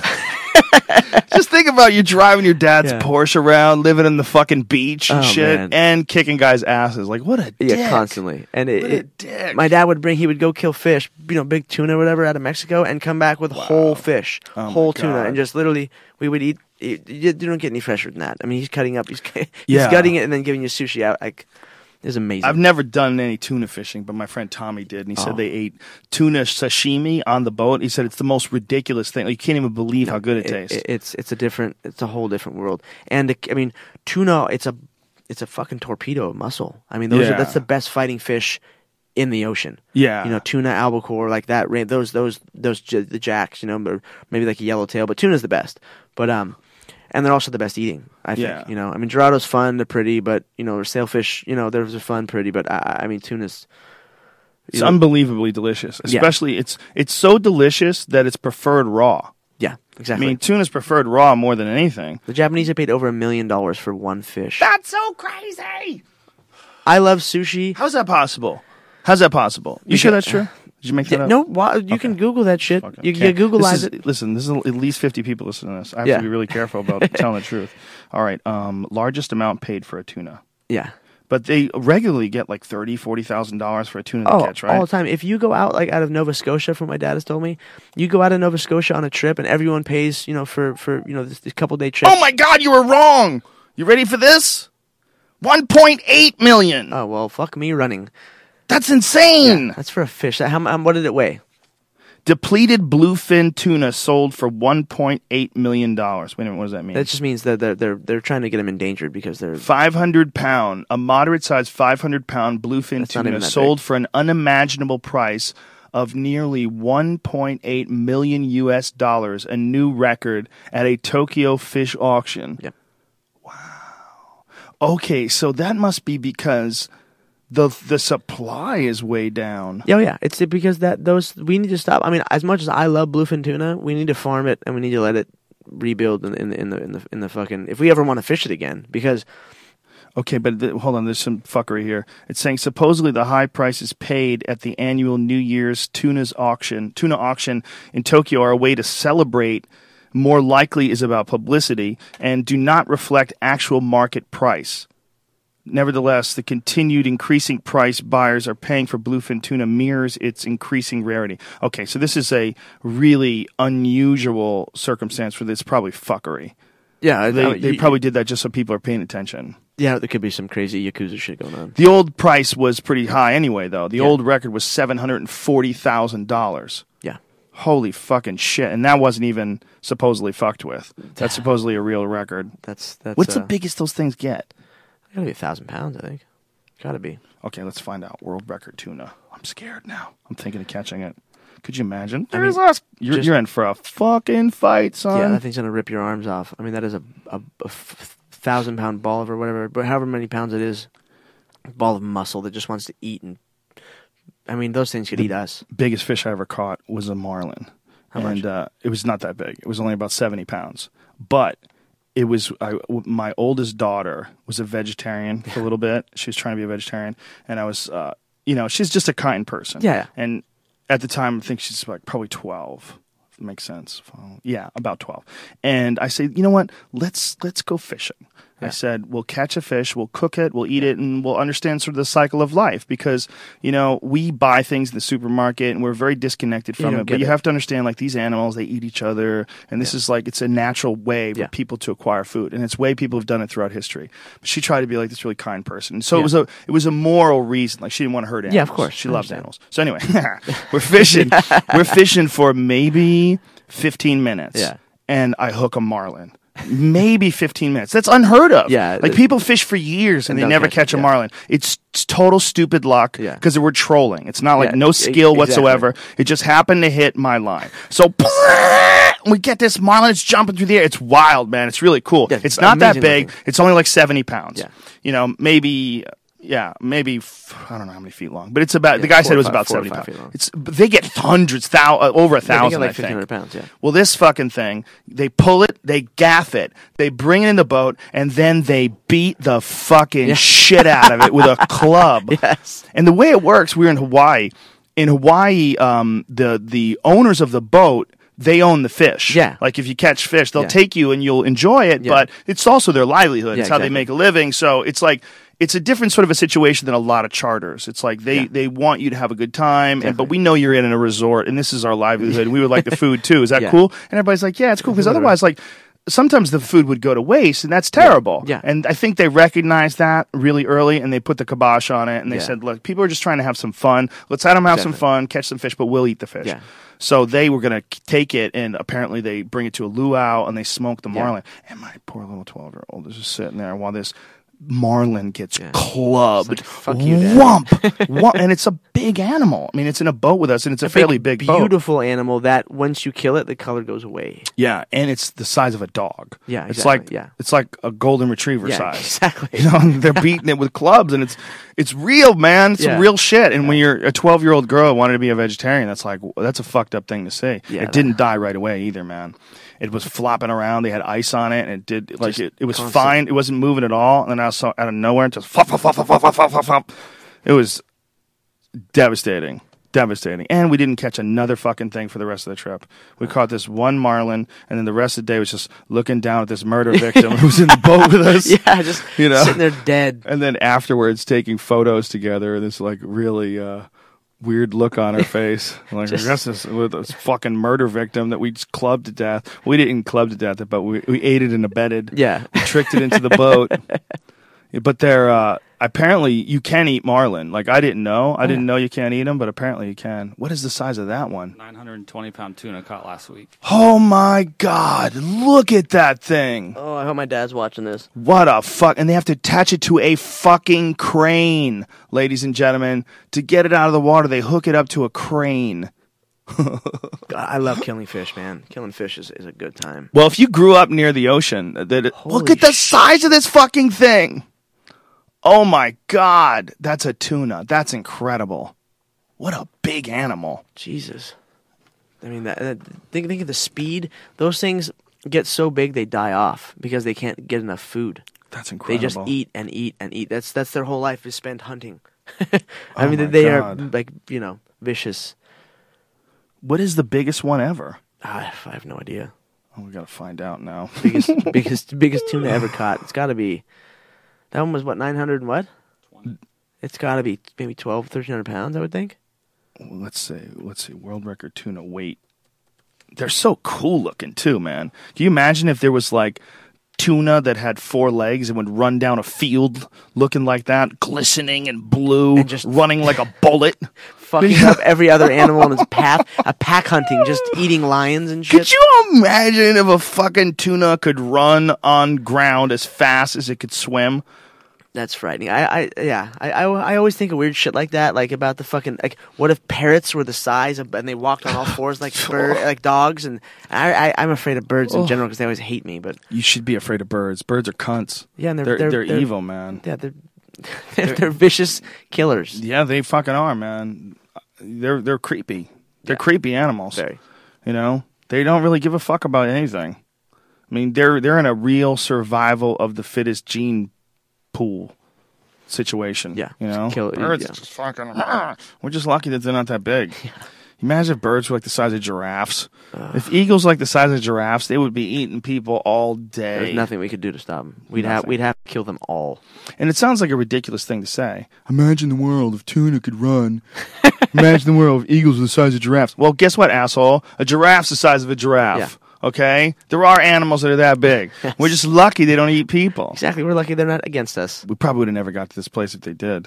Just think about you driving your dad's Yeah. Porsche around, living in the fucking beach and Oh, shit, man. and kicking guys' asses. Like, what a Yeah, dick. constantly. And it, What a it- dick. my dad would bring, he would go kill fish, you know, big tuna or whatever out of Mexico and come back with whole fish, Oh, my whole tuna. God. And just literally, we would eat, eat, you don't get any fresher than that. I mean, he's cutting up, he's, he's Yeah. gutting it and then giving you sushi out. Like, it's amazing. I've never done any tuna fishing, but my friend Tommy did, and he said Oh. they ate tuna sashimi on the boat. He said it's the most ridiculous thing. Like, you can't even believe how good it, tastes. It- it's, it's a different, it's a whole different world. And, I mean, tuna, it's a, it's a fucking torpedo of muscle. I mean, those Yeah. are, that's the best fighting fish in the ocean. yeah, You know, tuna, albacore, like that. ra- Those, those, those, j- the jacks. You know, or maybe like a yellowtail, but tuna's the best. But um, and they're also the best eating. I think. Yeah. You know, I mean, Dorado's fun, they're pretty, but you know, or sailfish, you know, those are fun, pretty, but I, I mean, tuna's. you it's know- unbelievably delicious. Yeah. Especially, it's it's so delicious that it's preferred raw. Yeah, I exactly. mean, tuna's preferred raw more than anything. the Japanese have paid over a million dollars for one fish. That's so crazy. I love sushi. How's that possible? How's that possible? You sure that's true? Did you make that Yeah, up? no, why, you can Google that shit. Fuck, You, okay. you Googleize This is- it. Listen, this is at least fifty people listening to this. I have Yeah. to be really careful about telling the truth. All right, um, largest amount paid for a tuna. Yeah. But they regularly get like thirty, forty thousand dollars for a tuna they Oh, catch, right? all the time. If you go out like out of Nova Scotia, from what my dad has told me, you go out of Nova Scotia on a trip, and everyone pays, you know, for for you know this, this couple day trip. Oh my God, you were wrong. You ready for this? One point eight million. Oh well, fuck me running. That's insane. That's for a fish. That, how, how what did it weigh? Depleted bluefin tuna sold for one point eight million dollars. Wait a minute, what does that mean? That just means that they're they're they're trying to get them endangered because they're five hundred pound, a moderate sized five hundred pound bluefin That's not tuna even that sold big. for an unimaginable price of nearly one point eight million U S dollars, a new record at a Tokyo fish auction. Yep. Okay, so that must be because the the supply is way down. Yeah, oh, yeah. It's because that those we need to stop. I mean, as much as I love bluefin tuna, we need to farm it and we need to let it rebuild in, in, in the in the in the fucking if we ever want to fish it again because Okay, but th- hold on, there's some fuckery here. It's saying supposedly the high prices paid at the annual New Year's tuna's auction, tuna auction in Tokyo are a way to celebrate. More likely is about publicity and do not reflect actual market price. Nevertheless, the continued increasing price buyers are paying for bluefin tuna mirrors its increasing rarity. Okay, so this is a really unusual circumstance for this, probably fuckery. Yeah, They, I mean, they you- probably did that just so people are paying attention. Yeah, there could be some crazy Yakuza shit going on. The old price was pretty high anyway, though. The Yeah. old record was seven hundred forty thousand dollars. Yeah. Holy fucking shit. And that wasn't even supposedly fucked with. That's supposedly a real record. That's that's. What's uh, the biggest those things get? Gotta be a thousand pounds, I think. Gotta be. Okay, let's find out. World record tuna. I'm scared now. I'm thinking of catching it. Could you imagine? I mean, There's us. You're, just- you're in for a fucking fight, son. Yeah, that thing's gonna rip your arms off. I mean, that is a, a, a f- thousand pound ball or whatever, but however many pounds it is, ball of muscle that just wants to eat. And I mean, those things could eat us. Biggest fish I ever caught was a marlin. How much? and uh, it was not that big. It was only about seventy pounds. But it was I, my oldest daughter was a vegetarian for a little bit. She was trying to be a vegetarian, and I was, uh, you know, she's just a kind person. Yeah. And at the time, I think she's like probably twelve. If it makes sense. Yeah, about twelve. And I said, you know what? Let's let's go fishing. I said, we'll catch a fish, we'll cook it, we'll eat it, and we'll understand sort of the cycle of life because, you know, we buy things in the supermarket and we're very disconnected You from don't it. But get you it. have to understand, like, these animals, they eat each other, and this is like, it's a natural way for Yeah. people to acquire food, and it's way people have done it throughout history. But she tried to be like this really kind person. And so it Yeah. was a it was a moral reason. Like, she didn't want to hurt animals. Yeah, of course. She I loves understand. animals. So anyway, we're fishing. We're fishing for maybe fifteen minutes. Yeah. And I hook a marlin. Maybe fifteen minutes. That's unheard of. Yeah, Like it- people fish for years and And they don't never catch catch it, a yeah. marlin. It's, it's total stupid luck Yeah. because we're trolling. It's not like Yeah, no e- skill exactly. whatsoever. It just happened to hit my line. So we get this marlin. It's jumping through the air. It's wild, man. It's really cool. Yeah, it's not that amazing big. looking. It's only like seventy pounds. Yeah. You know, maybe. Yeah, maybe f- I don't know how many feet long, but it's about. Yeah, the guy four said or it was five- about four or seventy five pounds. feet long. It's but they get hundreds, thou uh, over a Yeah, they thousand. get like I fifteen hundred think. pounds. Yeah. Well, this fucking thing, they pull it, they gaff it, they bring it in the boat, and then they beat the fucking Yeah. shit out of it with a club. Yes. And the way it works, we're in Hawaii. In Hawaii, um, the the owners of the boat, they own the fish. Yeah. Like if you catch fish, they'll Yeah. take you and you'll enjoy it, Yeah. but it's also their livelihood. Yeah, It's how they exactly. make a living. So it's like it's a different sort of a situation than a lot of charters. It's like they, Yeah. they want you to have a good time, and, but Definitely. we know you're in a resort, and this is our livelihood, and we would like the food too. Is that Yeah. cool? And everybody's like, yeah, it's cool, because Whatever. otherwise, like, sometimes the food would go to waste, and that's terrible. Yeah. And I think they recognized that really early, and they put the kibosh on it, and they Yeah. said, look, people are just trying to have some fun. Let's let them have some Exactly. fun, catch some fish, but we'll eat the fish. Yeah. So they were going to take it, and apparently they bring it to a luau, and they smoke the Yeah. marlin. And my poor little twelve-year-old is just sitting there while this marlin gets Yeah. clubbed. It's like, fuck you, Dad. Whump. Whump. And it's a big animal. I mean, it's in a boat with us, and it's a, fairly big, boat. beautiful animal that once you kill it, the color goes away. Yeah, and it's the size of a dog. Yeah, it's exactly, like yeah. it's like a golden retriever Yeah, size. exactly. You know, and they're beating it with clubs, and it's it's real, man. It's Yeah. real shit. And when you're a twelve year old girl wanting to be a vegetarian, that's like that's a fucked up thing to say. Yeah, it that- didn't die right away either, man. It was flopping around. They had ice on it, and it did like Just it, it was constant. fine. It wasn't moving at all. And then I saw out of nowhere, it just flop, flop, flop, flop, flop, flop, flop, flop, flop. It was devastating. Devastating. And we didn't catch another fucking thing for the rest of the trip. We caught this one marlin, and then the rest of the day was just looking down at this murder victim who was in the boat with us. Yeah, just You know? sitting there dead. And then afterwards taking photos together, this like really uh, weird look on her face. Like, Just- I guess this with this fucking murder victim that we just clubbed to death. We didn't club to death, but we, we ate it and abetted. Yeah. We tricked it into the boat. But they're uh, apparently you can eat marlin. Like I didn't know. I didn't know you can't eat them, but apparently you can. What is the size of that one? nine hundred twenty pound tuna caught last week. Oh my God! Look at that thing. Oh, I hope my dad's watching this. What a fuck! And they have to attach it to a fucking crane, ladies and gentlemen, to get it out of the water. They hook it up to a crane. God, I love killing fish, man. Killing fish is, is a good time. Well, if you grew up near the ocean, that it, Holy look at the sh- size of this fucking thing. Oh my God, that's a tuna. That's incredible. What a big animal. Jesus. I mean, that, that, think think of the speed. Those things get so big they die off because they can't get enough food. That's They incredible. just eat and eat and eat. That's that's their whole life is spent hunting. I Oh mean, my they God. are like you know vicious. What is the biggest one ever? Ah, I have no idea. Oh, we gotta find out now. Biggest biggest biggest tuna ever caught. It's got to be That one was what nine hundred and what? It's got to be maybe twelve, thirteen hundred pounds, I would think. Let's say, let's see, world record tuna weight. They're so cool looking too, man. Can you imagine if there was like tuna that had four legs and would run down a field looking like that, glistening and blue, And just- running like a bullet? Fucking up every other animal in its path. A pack hunting, just eating lions and shit. Could you imagine if a fucking tuna could run on ground as fast as it could swim? That's frightening. I, I yeah. I, I, I always think of weird shit like that, like about the fucking like. What if parrots were the size of and they walked on all fours like bird, like dogs? And I, I I'm afraid of birds in general because they always hate me. But You should be afraid of birds. Birds are cunts. yeah, and they're They're, they're, they're, they're evil, man. Yeah, they're they're, they're vicious killers. Yeah, they fucking are, man. They're they're creepy. They're creepy animals. Very. You know, they don't really give a fuck about anything. I mean, they're they're in a real survival of the fittest gene pool situation. Yeah, you know, just kill it, birds yeah. are just fucking. We're just lucky that they're not that big. Imagine if birds were like the size of giraffes. If eagles were like the size of giraffes, they would be eating people all day. There's nothing we could do to stop them. We'd have Nothing. we'd have to kill them all. And it sounds like a ridiculous thing to say. Imagine the world if tuna could run. Imagine the world if eagles were the size of giraffes. Well, guess what, asshole? A giraffe's the size of a giraffe. Okay? There are animals that are that big. We're just lucky they don't eat people. Exactly. We're lucky they're not against us. We probably would have never got to this place if they did.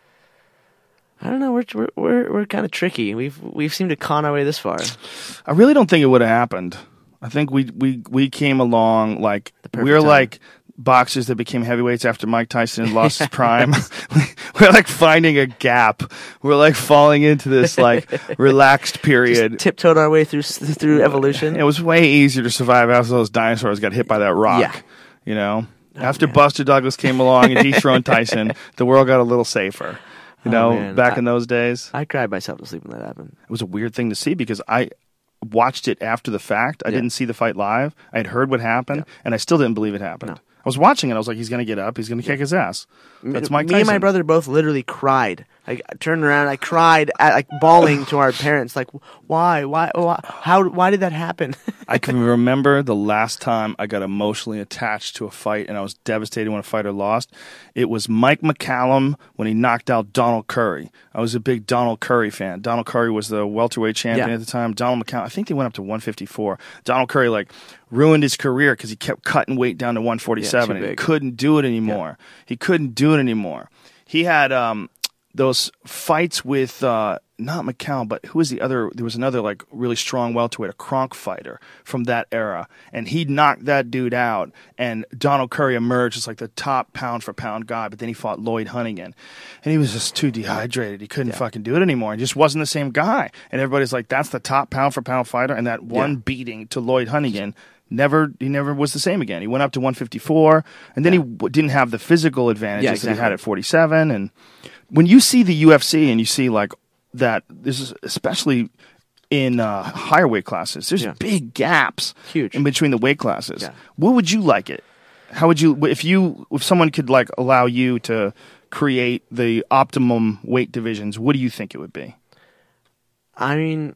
I don't know. We're we're we're, we're kind of tricky. We've we've seemed to con our way this far. I really don't think it would have happened. I think we we we came along like perfect we're time. like boxers that became heavyweights after Mike Tyson lost his prime. We're like finding a gap. We're like falling into this like relaxed period. Just tiptoed our way through through evolution. It was way easier to survive after those dinosaurs got hit by that rock. Yeah. You know, after Buster Douglas came along and dethroned Tyson, the world got a little safer. You know, Oh, man. back I- in those days, I cried myself to sleep when that happened. it was a weird thing to see because I watched it after the fact. I Yeah. didn't see the fight live. I had heard what happened, and I still didn't believe it happened. No. I was watching it. I was like, he's going to get up. He's going to kick his ass. That's Mike Me Tyson. and my brother both literally cried. I turned around, I cried, at, like bawling to our parents, like, "Why? Why? why how? Why did that happen?" I can remember the last time I got emotionally attached to a fight and I was devastated when a fighter lost. It was Mike McCallum when he knocked out Donald Curry. I was a big Donald Curry fan. Donald Curry was the welterweight champion Yeah. at the time. Donald McCallum, I think they went up to one fifty-four. Donald Curry like ruined his career because he kept cutting weight down to one forty-seven Yeah, too and he big. couldn't do it anymore. He couldn't do it anymore. He had um, those fights with uh, not McCallum, but who was the other? There was another like really strong welterweight, a Kronk fighter from that era, and he knocked that dude out. And Donald Curry emerged as like the top pound for pound guy, but then he fought Lloyd Huntington, and he was just too dehydrated. He couldn't fucking do it anymore. He just wasn't the same guy. And everybody's like, "That's the top pound for pound fighter," and that one Yeah. beating to Lloyd Huntington. Never, he never was the same again. He went up to one fifty-four, and then he w- didn't have the physical advantages Yeah, that he exactly. had at forty-seven. And when you see the U F C and you see like that, this is especially in uh, higher weight classes. There's Yeah. big gaps, Huge. in between the weight classes. Yeah. What would you like it? How would you, if you, if someone could like allow you to create the optimum weight divisions? What do you think it would be? I mean,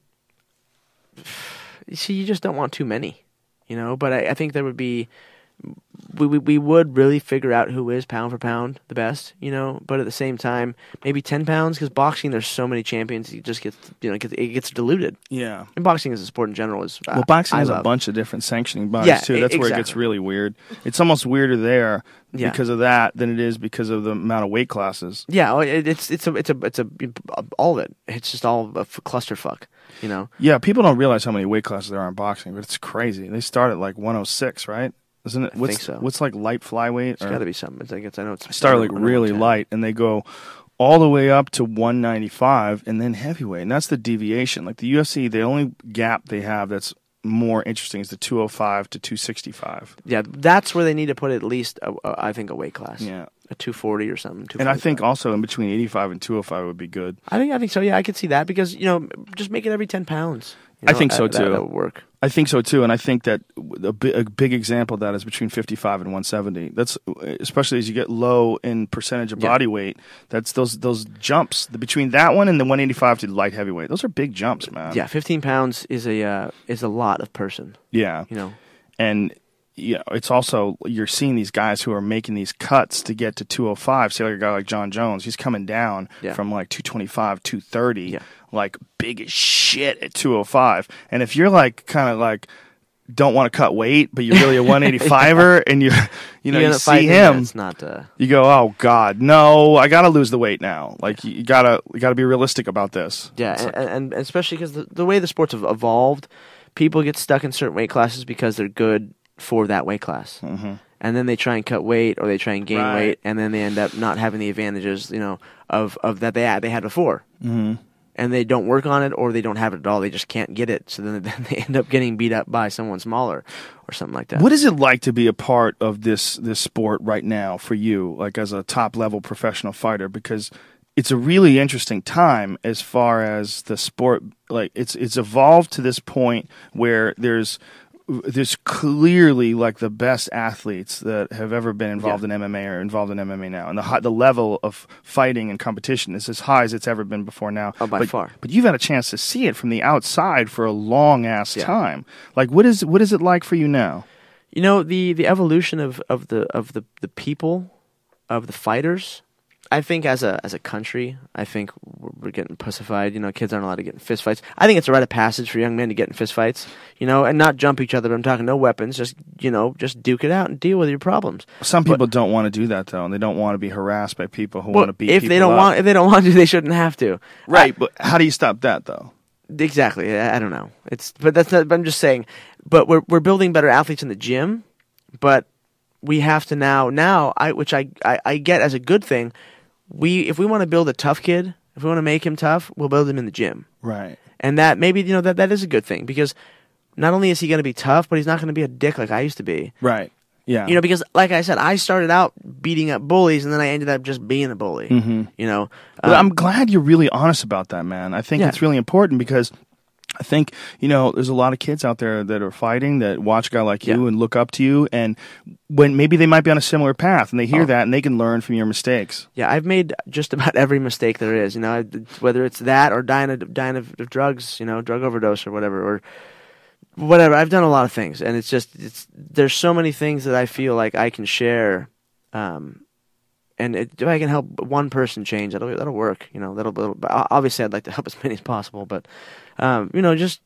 you see, you just don't want too many, you know. But I, I think there would be, we, we we would really figure out who is pound for pound the best, you know. But at the same time, maybe ten pounds because boxing, there's so many champions, it just gets, you know, it gets, it gets diluted. Yeah. And boxing as a sport in general is Well, uh, boxing I has a love. bunch of different sanctioning bodies Yeah, too. e- That's where it gets exactly. really weird. It's almost weirder there Yeah. because of that than it is because of the amount of weight classes. Yeah, oh, it, it's it's a it's a it's a all of it. It's just all a f- clusterfuck, you know. Yeah, people don't realize how many weight classes there are in boxing, but it's crazy. They start at like one oh six, right? Isn't it? I What's, think so. What's like light flyweight? It's got to be something. It's, I guess I know it's start like I know really it's- light, and they go all the way up to one ninety-five, and then heavyweight, and that's the deviation. Like the U F C, the only gap they have that's more interesting is the two oh five to two sixty-five. Yeah, that's where they need to put at least, a, a, I think, a weight class. Yeah. A two forty or something. And I think two forty-five. also in between eighty-five and two oh five would be good. I think I think so. Yeah, I could see that because you know, just make it every ten pounds. You I know, think so, that- too. That, that would work. I think so too, and I think that a, bi- a big example of that is between fifty-five and one seventy. That's especially as you get low in percentage of Yeah. body weight. That's those those jumps the, between that one and the one eighty-five to light heavyweight. Those are big jumps, man. Yeah, fifteen pounds is a uh, is a lot of person. yeah. You know. And you know, it's also you're seeing these guys who are making these cuts to get to two oh five. Say like a guy like John Jones, he's coming down Yeah. from like two twenty-five, two thirty, Yeah. like big as shit at two oh five. And if you're like kind of like don't want to cut weight, but you're really a one eighty-fiver, and you you know you, end up see fighting him, It's not. Uh, you go, oh God, no, I gotta lose the weight now. Like you, you gotta you gotta be realistic about this. yeah, It's and, like- and, and especially because the, the way the sports have evolved, people get stuck in certain weight classes because they're good for that weight class. Mhm. And then they try and cut weight, or they try and gain Right. weight, and then they end up not having the advantages, you know, of, of that they had they had before. Mhm. And they don't work on it, or they don't have it at all. They just can't get it, so then then they end up getting beat up by someone smaller, or something like that. What is it like to be a part of this this sport right now for you, like as a top level professional fighter? Because it's a really interesting time as far as the sport. Like it's it's evolved to this point where there's there's clearly like the best athletes that have ever been involved Yeah. in M M A or involved in M M A now, and the hi- the level of fighting and competition is as high as it's ever been before now. Oh, by but, far. But you've had a chance to see it from the outside for a long ass Yeah. time. Like, what is what is it like for you now? You know, the, the evolution of, of the of the, the people, of the fighters. I think as a as a country, I think we're, we're getting pussified. You know, kids aren't allowed to get in fist fights. I think it's a rite of passage for young men to get in fist fights. You know, and not jump each other. But I'm talking no weapons. Just you know, just duke it out and deal with your problems. Some But- people don't want to do that though, and they don't want to be harassed by people who Well, want to beat if people they don't up. want, if they don't want to, they shouldn't have to. right? But how do you stop that though? Exactly. I, I don't know. It's but that's not. But I'm just saying. But we're we're building better athletes in the gym, but we have to now now I which I I, I get as a good thing. We if we want to build a tough kid, if we want to make him tough, we'll build him in the gym, Right. and that maybe you know that that is a good thing because not only is he going to be tough, but he's not going to be a dick like I used to be. Right. Yeah. You know, because like I said, I started out beating up bullies, and then I ended up just being a bully. Mhm. You know, But Um, I'm glad you're really honest about that, man. I think Yeah. it's really important because I think, you know, there's a lot of kids out there that are fighting that watch a guy like you Yeah. and look up to you, and when maybe they might be on a similar path and they hear Oh. that and they can learn from your mistakes. Yeah, I've made just about every mistake there is. You know, I- whether it's that or dying of dying of, of drugs, you know, drug overdose or whatever, or whatever. I've done a lot of things, and it's just it's there's so many things that I feel like I can share, um, and it, if I can help one person change, that'll that'll work. You know, that'll, that'll but obviously I'd like to help as many as possible, but um, you know, just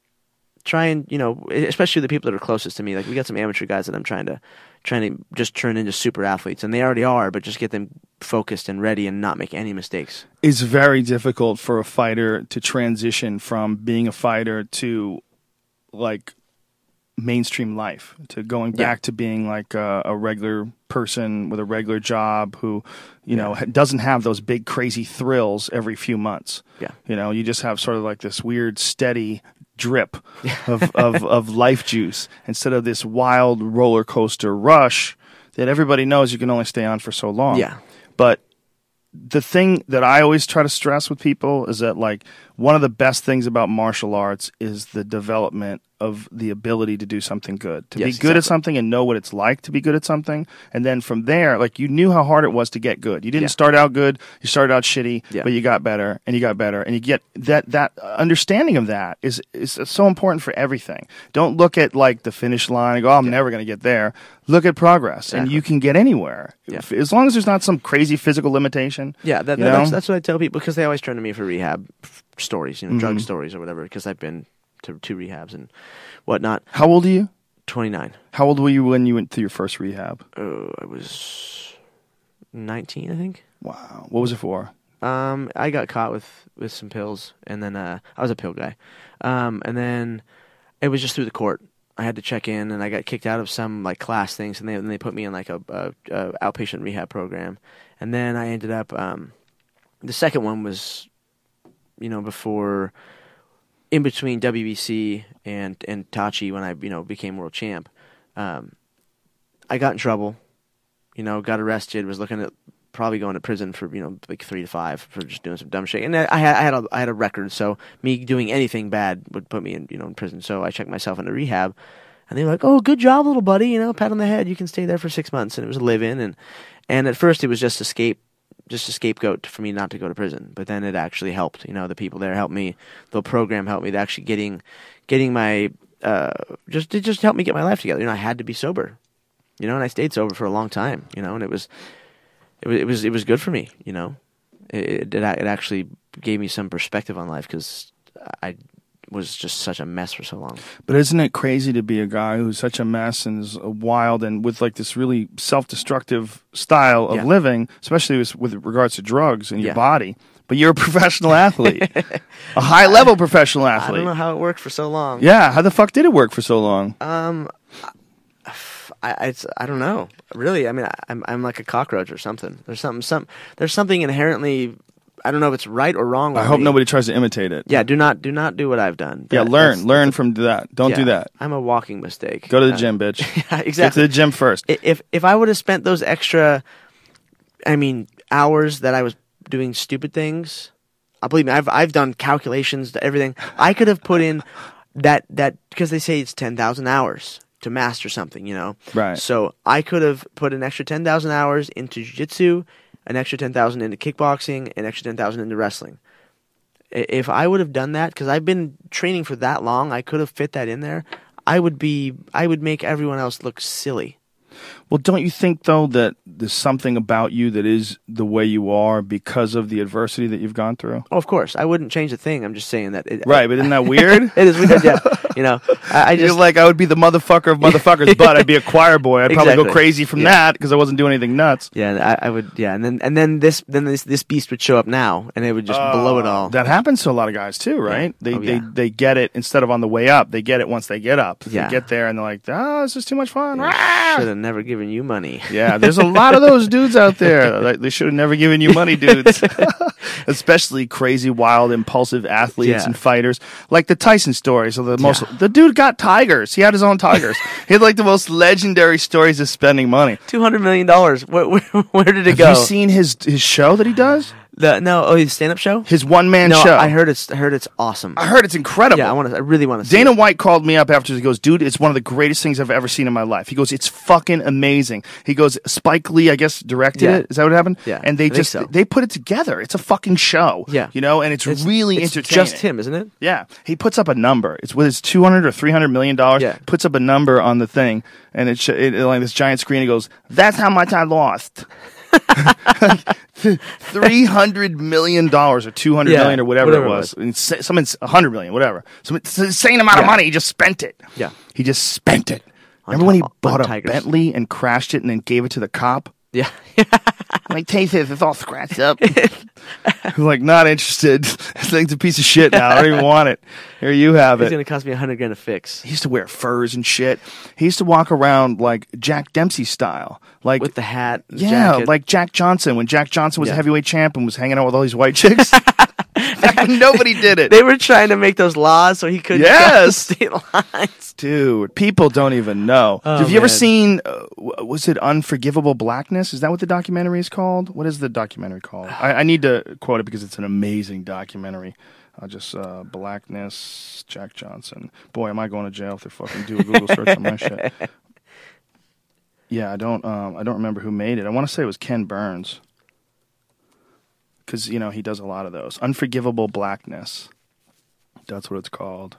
try and you know, especially the people that are closest to me. Like we got some amateur guys that I'm trying to trying to just turn into super athletes, and they already are, but just get them focused and ready and not make any mistakes. It's very difficult for a fighter to transition from being a fighter to like mainstream life, to going Yeah. back to being like a, a regular person with a regular job who, you know, Yeah. ha- doesn't have those big crazy thrills every few months. Yeah. You know, you just have sort of like this weird steady drip of, of, of life juice instead of this wild roller coaster rush that everybody knows you can only stay on for so long. Yeah. But the thing that I always try to stress with people is that like one of the best things about martial arts is the development of the ability to do something good, to Yes, be good at exactly. something and know what it's like to be good at something. And then from there, like you knew how hard it was to get good. You didn't Yeah. start out good. You started out shitty, Yeah. but you got better and you got better. And you get that, that understanding of that is, is so important for everything. Don't look at like the finish line and go, oh, I'm never going to get there. Look at progress and Exactly. you can get anywhere. Yeah. If- As long as there's not some crazy physical limitation. Yeah, that, You that- that's know? that's what I tell people because they always turn to me for rehab f- stories, you know, drug Mhm. stories or whatever. Because I've been to two rehabs and whatnot. How old are you? Twenty-nine. How old were you when you went through your first rehab? Oh, I was nineteen, I think. Wow. What was it for? Um, I got caught with, with some pills, and then uh, I was a pill guy, um, and then it was just through the court. I had to check in, and I got kicked out of some like class things, and they and they put me in like a, a, a outpatient rehab program, and then I ended up. Um, the second one was, you know, before, in between W B C and and Tachi when I you know became world champ. Um, I got in trouble, you know, got arrested, was looking at probably going to prison for you know like three to five for just doing some dumb shit. And I had I had a, I had a record, so me doing anything bad would put me in you know in prison. So I checked myself into rehab, and they were like, "Oh, good job, little buddy. You know, pat on the head. You can stay there for six months." And it was a live-in, and and at first it was just escape, just a scapegoat for me not to go to prison. But then it actually helped. You know, the people there helped me. The program helped me. They're actually getting getting my uh, just it just helped me get my life together. You know, I had to be sober. You know, and I stayed sober for a long time. You know, and it was it was it was it was good for me. You know, it it, it actually gave me some perspective on life because I was just such a mess for so long. But isn't it crazy to be a guy who's such a mess and is wild and with like this really self-destructive style of Yeah. living, especially with, with regards to drugs in your Yeah. body? But you're a professional athlete, a high-level professional I athlete. don't know how it worked for so long. Yeah, how the fuck did it work for so long? Um, I it's I don't know. Really, I mean, I, I'm I'm like a cockroach or something. There's something some there's something inherently. I don't know if it's right or wrong. I with hope me. nobody tries to imitate it. Yeah, do not do not do what I've done. Yeah, That- learn, that's- learn from that. Don't yeah, do that. I'm a walking mistake. Go to the Uh, gym, bitch. Yeah, Get to exactly. the gym first. I- If if I would have spent those extra, I mean, hours that I was doing stupid things, I believe me, I've I've done calculations to everything. I could have put in that that because they say it's ten thousand hours to master something, you know. Right. So I could have put an extra ten thousand hours into jiu-jitsu, an extra ten thousand into kickboxing, an extra ten thousand into wrestling. I- If I would have done that, because I've been training for that long, I could have fit that in there. I would be, I would make everyone else look silly. Well, don't you think, though, that there's something about you that is the way you are because of the adversity that you've gone through? Oh, of course, I wouldn't change a thing. I'm just saying that. It, Right, but isn't that weird? it is weird, yeah. You know, I, I You're just like, I would be the motherfucker of motherfuckers, but I'd be a choir boy. I'd probably go Exactly. crazy from Yeah. that because I wasn't doing anything nuts. yeah, and I, I would, yeah, and then and then this then this this beast would show up now, and it would just blow it all. That happens to a lot of guys, too, right? Yeah. They, Oh, they, yeah. they get it instead of on the way up. They get it once they get up. Yeah. They get there and they're like, oh, this is too much fun. Should Ah! have never given you money. Yeah, there's a lot of those dudes out there. Like, they should have never given you money, dudes. Especially crazy, wild, impulsive athletes Yeah. and fighters. Like the Tyson stories. So the most, the dude got tigers. He had his own tigers. He had like the most legendary stories of spending money. Two hundred million dollars. Where, where where did it Have go? you seen his his show that he does? the no? Oh, his stand up show. His one man no, show. I heard it's I heard it's awesome. I heard it's incredible. yeah, I want to. I really want to. see Dana it. White called me up after. He goes, dude, it's one of the greatest things I've ever seen in my life. He goes, it's fucking amazing. He goes, Spike Lee, I guess, directed Yeah. it. Is that what happened? Yeah, And they I think just so. they put it together. It's a fucking show. Yeah. You know, and it's, It's really it's entertaining. Just him, isn't it? Yeah. He puts up a number. It's with his two hundred or three hundred million dollars. Yeah. Puts up a number on the thing, and it, sh- it, it like this giant screen. He goes, that's how much I lost. Three hundred million dollars or two hundred Yeah, million or whatever, whatever it it was. It's, someone's a hundred million, whatever. So it's an insane amount of Yeah. money. He just spent it. Yeah. He just spent it. On Remember when he ti- on bought a tigers. Bentley and crashed it and then gave it to the cop? Yeah. Like, taste it. It's all scratched up. I'm like, not interested. This thing's a piece of shit now. I don't even want it. Here, you have It's it. gonna cost me a hundred grand to fix He used to wear furs and shit. He used to walk around like Jack Dempsey style. Like, with the hat. The yeah, jacket. like Jack Johnson. When Jack Johnson was a Yeah. heavyweight champ and was hanging out with all these white chicks. Back when nobody did it. they were trying to make those laws so he couldn't Yes. cross the state lines. Dude, people don't even know. Oh, Have you ever man. seen, uh, w- was it Unforgivable Blackness? Is that what the documentary is called? What is the documentary called? I, I need to quote it because it's an amazing documentary. I'll just, uh, Blackness, Jack Johnson. Boy, am I going to jail if they fucking do a Google search on my shit. Yeah, I don't, um, I don't remember who made it. I want to say it was Ken Burns. Because, you know, he does a lot of those. Unforgivable Blackness. That's what it's called.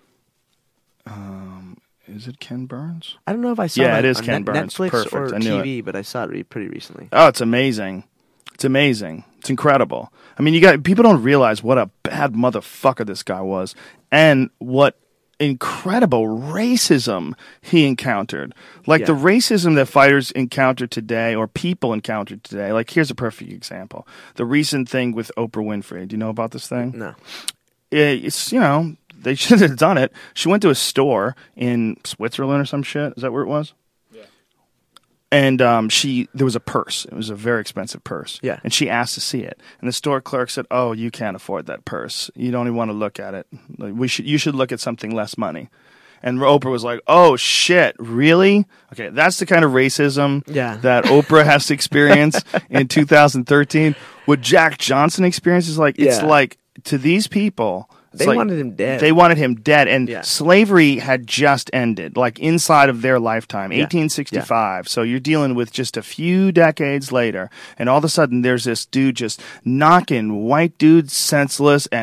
Um, is it Ken Burns? I don't know if I saw Yeah, that it is on Ken Net- Burns. Netflix Perfect. or I knew T V, but I saw it re- pretty recently. Oh, it's amazing. It's amazing. It's incredible. I mean, you got people don't realize what a bad motherfucker this guy was, and what incredible racism he encountered. Like the Yeah. racism that fighters encounter today, or people encounter today. Like, here's a perfect example: the recent thing with Oprah Winfrey. Do you know about this thing? No. It's, you know, they should have done it. She went to a store in Switzerland or some shit. Is that where it was? And um, she there was a purse. It was a very expensive purse. Yeah. And she asked to see it. And the store clerk said, "Oh, you can't afford that purse. You don't even want to look at it. Like, we should you should look at something less money." And Oprah was like, "Oh shit, really? Okay, that's the kind of racism Yeah. that Oprah has to experience in two thousand thirteen. What Jack Johnson experiences, like it's Yeah. like to these people." It's They like- wanted him dead. They wanted him dead, and Yeah. slavery had just ended, like inside of their lifetime, Yeah. eighteen sixty-five. So you're dealing with just a few decades later, and all of a sudden there's this dude just knocking white dudes senseless and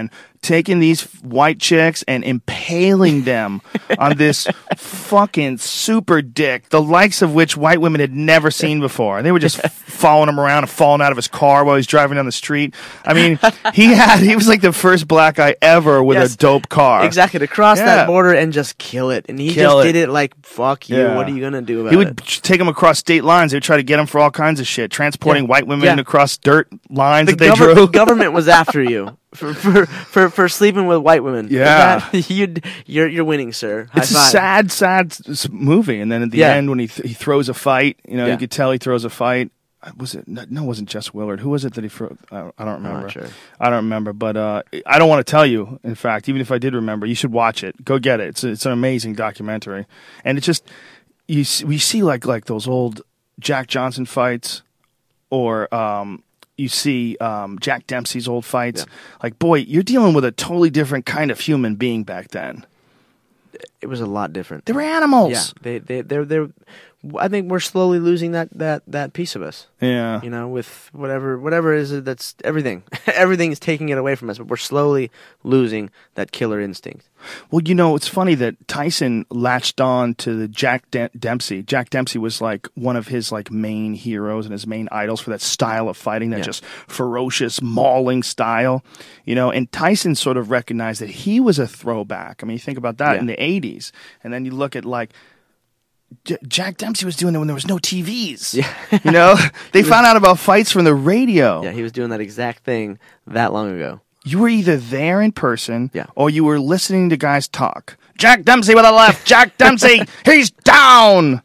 taking these white chicks and impaling them on this fucking super dick, the likes of which white women had never seen before. They were just following him around and falling out of his car while he's driving down the street. I mean, he had he was like the first black guy ever with Yes. a dope car. Exactly, to cross Yeah. that border and just kill it. And he Kill just it. did it like, fuck you, Yeah. what are you going to do about He would it? take them across state lines. They would try to get them for all kinds of shit, transporting Yeah. white women Yeah. across dirt lines The that they gover- drew. government was after you for, for, for, for sleeping with white women. Yeah. That- you'd, you're, you're winning, sir. High It's a five. sad, sad s- movie. And then at the Yeah. end, when he th- he throws a fight, you know, Yeah. you could tell he throws a fight. Uh, Was it? No, it wasn't Jess Willard. Who was it that he threw? I don't, I don't remember. not sure. I don't remember. But uh, I don't want to tell you. In fact, even if I did remember, you should watch it. Go get it. It's a, it's an amazing documentary, and it's just you s- we see like like those old Jack Johnson fights, or um, you see um, Jack Dempsey's old fights. Like, boy, you're dealing with a totally different kind of human being back then. It was a lot different. They were animals. Yeah, they, they, they're, they're, I think we're slowly losing that, that, that piece of us. Yeah. You know, with whatever, whatever it is it that's everything. Everything is taking it away from us, but we're slowly losing that killer instinct. Well, you know, it's funny that Tyson latched on to the Jack De- Dempsey. Jack Dempsey was like one of his like main heroes and his main idols for that style of fighting, that Yeah. just ferocious, mauling style. You know, and Tyson sort of recognized that he was a throwback. I mean, you think about that Yeah. in the eighties, and then you look at like J- Jack Dempsey was doing it when there was no T Vs. Yeah. You know, they found out about fights from the radio. Yeah, he was doing that exact thing that long ago. You were either there in person, Yeah. or you were listening to guys talk. Jack Dempsey with a left. Jack Dempsey, he's down.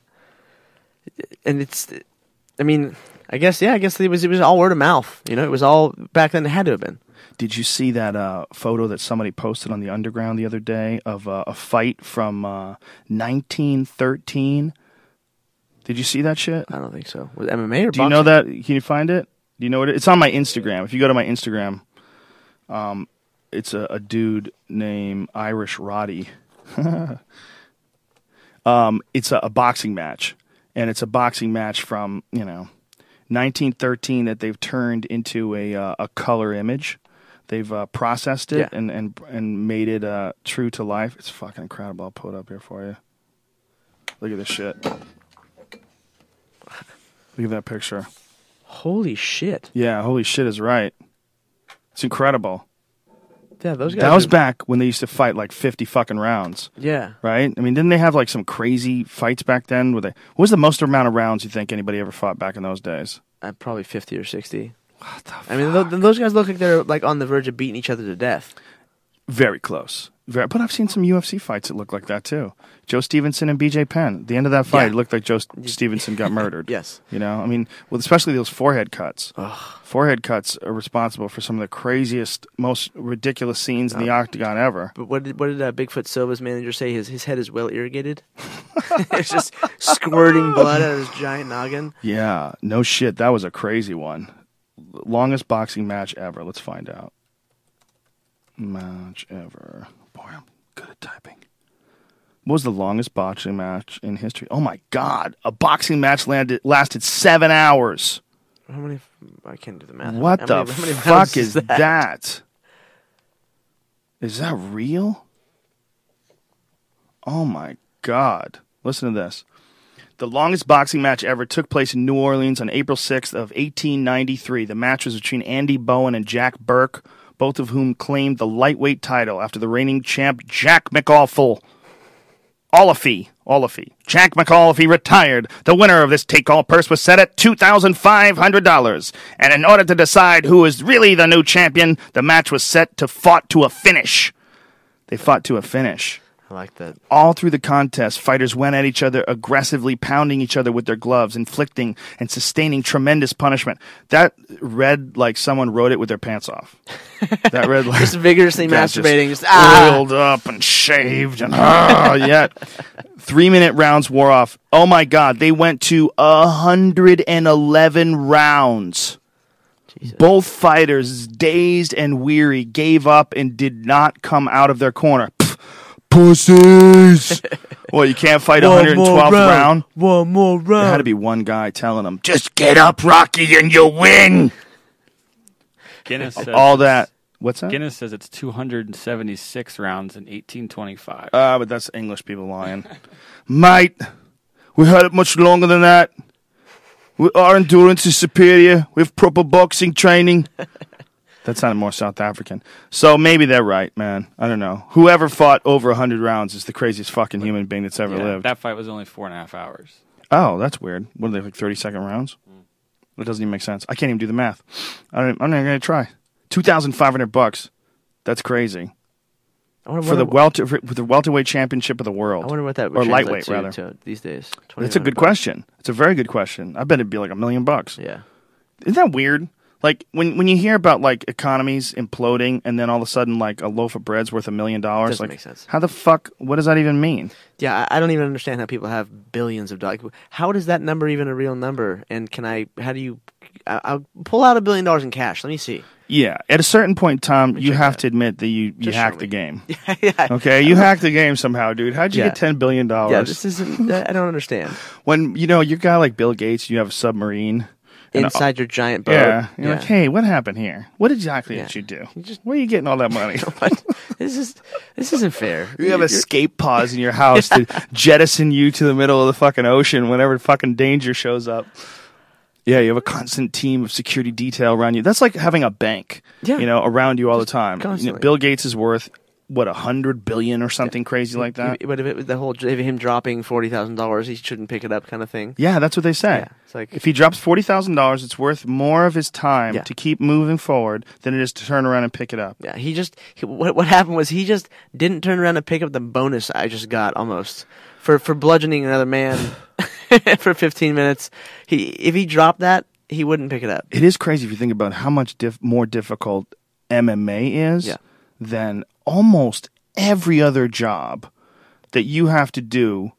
And it's, I mean, I guess, yeah, I guess it was, it was all word of mouth. You know, it was all, back then it had to have been. Did you see that uh, photo that somebody posted on the Underground the other day of uh, a fight from uh, nineteen thirteen? Did you see that shit? I don't think so. Was it M M A or Do you know that? Can you find it? Do you know what it, it's on my Instagram? If you go to my Instagram, um, it's a, a dude named Irish Roddy. um, it's a, a boxing match, and it's a boxing match from you know nineteen thirteen that they've turned into a uh, a color image. They've uh, processed it Yeah. and, and and made it uh, true to life. It's fucking incredible. I'll put it up here for you. Look at this shit. Look at that picture. Holy shit. Yeah, holy shit is right. It's incredible. Yeah, those guys. That was are- back when they used to fight like fifty fucking rounds, Yeah. right? I mean, didn't they have like some crazy fights back then? Where they, what was the most amount of rounds you think anybody ever fought back in those days? Uh, probably fifty or sixty. What the I mean, th- those guys look like they're like on the verge of beating each other to death. Very close. Very, but I've seen some U F C fights that look like that too. Joe Stevenson and B J Penn. At the end of that fight, Yeah. it looked like Joe St- Stevenson got murdered. Yes. You know, I mean, well, especially those forehead cuts. Forehead cuts are responsible for some of the craziest, most ridiculous scenes in the octagon ever. But what did what did uh, Bigfoot Silva's manager say? His his head is well irrigated. It's just squirting blood out of his giant noggin. Yeah, no shit. That was a crazy one. Longest boxing match ever. Let's find out. Match ever. Boy, I'm good at typing. What was the longest boxing match in history? Oh my God. A boxing match landed, lasted seven hours. How many? I can't do the math. What How the many- how many rounds fuck is that? that? Is that real? Oh my God. Listen to this. The longest boxing match ever took place in New Orleans on April sixth of eighteen ninety-three. The match was between Andy Bowen and Jack Burke, both of whom claimed the lightweight title after the reigning champ Jack McAuliffe. Olafie. Olafie. Jack McAuliffe retired. The winner of this take-all purse was set at two thousand five hundred dollars. And in order to decide who is really the new champion, the match was set to fought to a finish. They fought to a finish. I like that. All through the contest, fighters went at each other aggressively, pounding each other with their gloves, inflicting and sustaining tremendous punishment. That read like someone wrote it with their pants off. That read like Just vigorously guys just masturbating. Just, ah. oiled up and shaved and ah, yet three minute rounds wore off. Oh my God, they went to a hundred and eleven rounds. Jesus. Both fighters, dazed and weary, gave up and did not come out of their corner. Pff, pussies! Well, you can't fight a hundred and twelfth round. One more round. There had to be one guy telling them, "Just get up, Rocky, and you'll win." Guinness says All it's- that, What's that? Guinness says it's two hundred seventy-six rounds in eighteen twenty-five. Ah, but that's English people lying. Mate, we had it much longer than that. We, our endurance is superior. We have proper boxing training. That sounded more South African. So maybe they're right, man. I don't know. Whoever fought over one hundred rounds is the craziest fucking human being that's ever Yeah, lived. that fight was only four and a half hours. Oh, that's weird. What are they, like thirty-second rounds? That doesn't even make sense. I can't even do the math. I don't, I'm not going to try. two thousand five hundred bucks. That's crazy. I wonder, For the wonder- welter, for the welterweight championship of the world. I wonder what that would or translate lightweight, to, rather. to these days. It's a good twenty-one hundred bucks. question. It's a very good question. I bet it'd be like a million bucks. Yeah. Isn't that weird? Like when when you hear about like economies imploding and then all of a sudden like a loaf of bread's worth a million dollars, Doesn't like make sense. how the fuck? What does that even mean? Yeah, I I don't even understand how people have billions of dollars. How is that number even a real number? And can I? How do you? I- I'll pull out a billion dollars in cash. Let me see. Yeah, at a certain point in time, you check have that. to admit that you you Just show hacked me. the game. yeah. Okay, you hacked the game somehow, dude. How'd you Yeah. get ten billion dollars? Yeah, this isn't. I don't understand. When you know you're a guy like Bill Gates, you have a submarine. and- Inside your giant boat. Yeah, you're like, hey, what happened here? What exactly Yeah. did you do? You just- Where are you getting all that money? What? This is. This isn't fair. You have You're- escape pods in your house to jettison you to the middle of the fucking ocean whenever fucking danger shows up. Yeah, you have a constant team of security detail around you. That's like having a bank, Yeah. you know, around you all the time. You know, constantly. Bill Gates is worth what a hundred billion or something crazy like that. But if it was the whole if him dropping forty thousand dollars, he shouldn't pick it up, kind of thing. Yeah, that's what they say. Yeah, it's like- if he drops forty thousand dollars, it's worth more of his time Yeah. to keep moving forward than it is to turn around and pick it up. Yeah, he just he, what what happened was he just didn't turn around and pick up the bonus I just got almost for for bludgeoning another man for fifteen minutes. He if he dropped that, he wouldn't pick it up. It is crazy if you think about how much diff- more difficult M M A is Yeah. than almost every other job that you have to do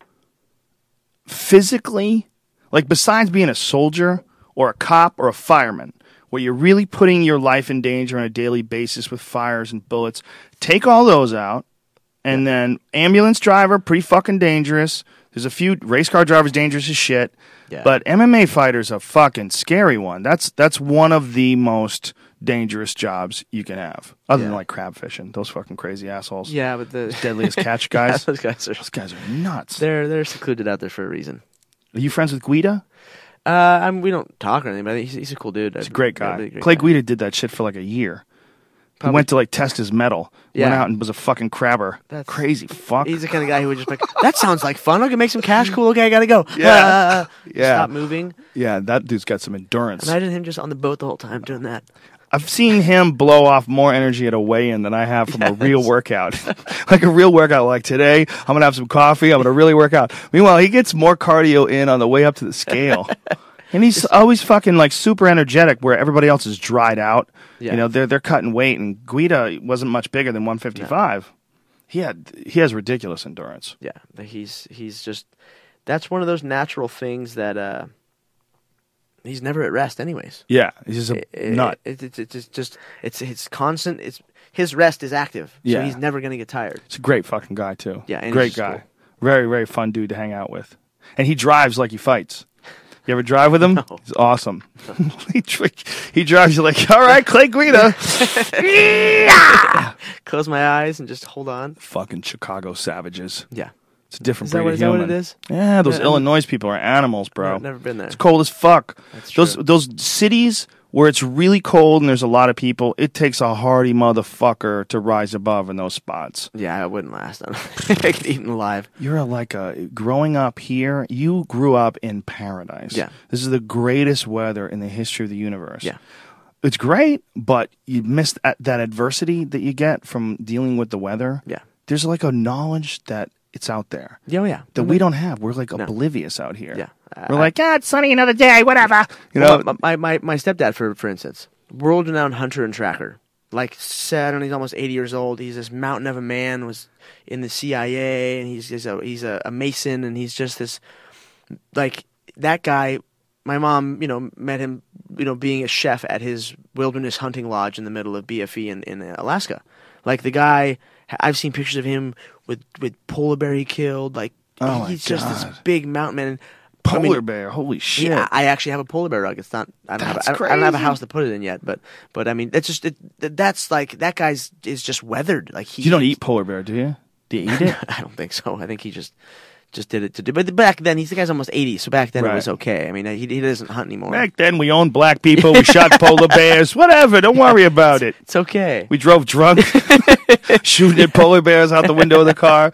physically. Like besides being a soldier or a cop or a fireman, where you're really putting your life in danger on a daily basis with fires and bullets, take all those out. And then ambulance driver, pretty fucking dangerous. There's a few race car drivers dangerous as shit. Yeah. But M M A fighter's a fucking scary one. That's that's one of the most dangerous jobs you can have. Other than Yeah. like crab fishing. Those fucking crazy assholes. Yeah, but the Deadliest catch Yeah, guys. those guys are Those guys are nuts. they're they're secluded out there for a reason. Are you friends with Guida? Uh, I'm, we don't talk or anything, but I think he's, he's a cool dude. He's a great guy. Really great Clay guy. Guida did that shit for like a year. He Probably- went to like test his metal. Went Yeah. out and was a fucking crabber. That's- Crazy fuck. He's the kind of guy who would just be like, that sounds like fun. I can make some cash. Cool. Okay, I gotta go. Yeah. Uh, Yeah. Stop moving. Yeah, that dude's got some endurance. Imagine him just on the boat the whole time doing that. I've seen him blow off more energy at a weigh-in than I have from a Yes. real workout. Like a real workout. Like today, I'm going to have some coffee. I'm going to really work out. Meanwhile, he gets more cardio in on the way up to the scale. And he's always fucking like super energetic where everybody else is dried out. Yeah. You know, they're they're cutting weight and Guida wasn't much bigger than one fifty-five. He had he has ridiculous endurance. Yeah, but he's he's just that's one of those natural things that uh, he's never at rest, anyways. Yeah, he's just a It- it- nut. It, it, it's just it's it's constant. It's his rest is active, so Yeah. he's never gonna get tired. He's a great fucking guy too. Yeah, and great he's guy. cool. Very very fun dude to hang out with. And he drives like he fights. You ever drive with him? No. He's awesome. he, dri- he drives you like, all right, Clay Guida. Close my eyes and just hold on. Fucking Chicago savages. Yeah, It's a different Is that breed what- of is that what human. it is? Yeah, those Yeah, Illinois people are animals, bro. I've never been there. It's cold as fuck. That's those true. those cities where it's really cold and there's a lot of people, it takes a hardy motherfucker to rise above in those spots. Yeah, I wouldn't last. I get eaten alive. You're a, like a growing up here. You grew up in paradise. Yeah. This is the greatest weather in the history of the universe. Yeah. It's great, but you missed that, that adversity that you get from dealing with the weather. Yeah. There's like a knowledge that it's out there Yeah, oh, yeah. that we don't have. We're like No. oblivious out here. Yeah. We're I- like, ah, it's sunny another day, whatever. You know, Well, my, my my stepdad, for for instance, world renowned hunter and tracker. Like said, and he's almost eighty years old. He's this mountain of a man. Was in the C I A, and he's he's a he's a, a Mason, and he's just this like that guy. My mom, you know, met him, you know, being a chef at his wilderness hunting lodge in the middle of B F E in, in Alaska. Like the guy, I've seen pictures of him with with polar bear he killed. Like Oh my he's just this God. big mountain man. And Polar I mean, bear, holy shit! Yeah, I actually have a polar bear rug. It's not. I don't, have That's a, I don't, I don't have a crazy. house to put it in yet, but but I mean, it's just it, that's like that guy's is just weathered. Like he. You don't eat polar bear, do you? Do you eat it? I don't think so. I think he just just did it to do. But back then, he's the guy's almost eighty, so back then Right. it was okay. I mean, he he doesn't hunt anymore. Back then, we owned black people. We shot polar bears. Whatever. Don't worry about it. It's okay. We drove drunk, shooting at polar bears out the window of the car.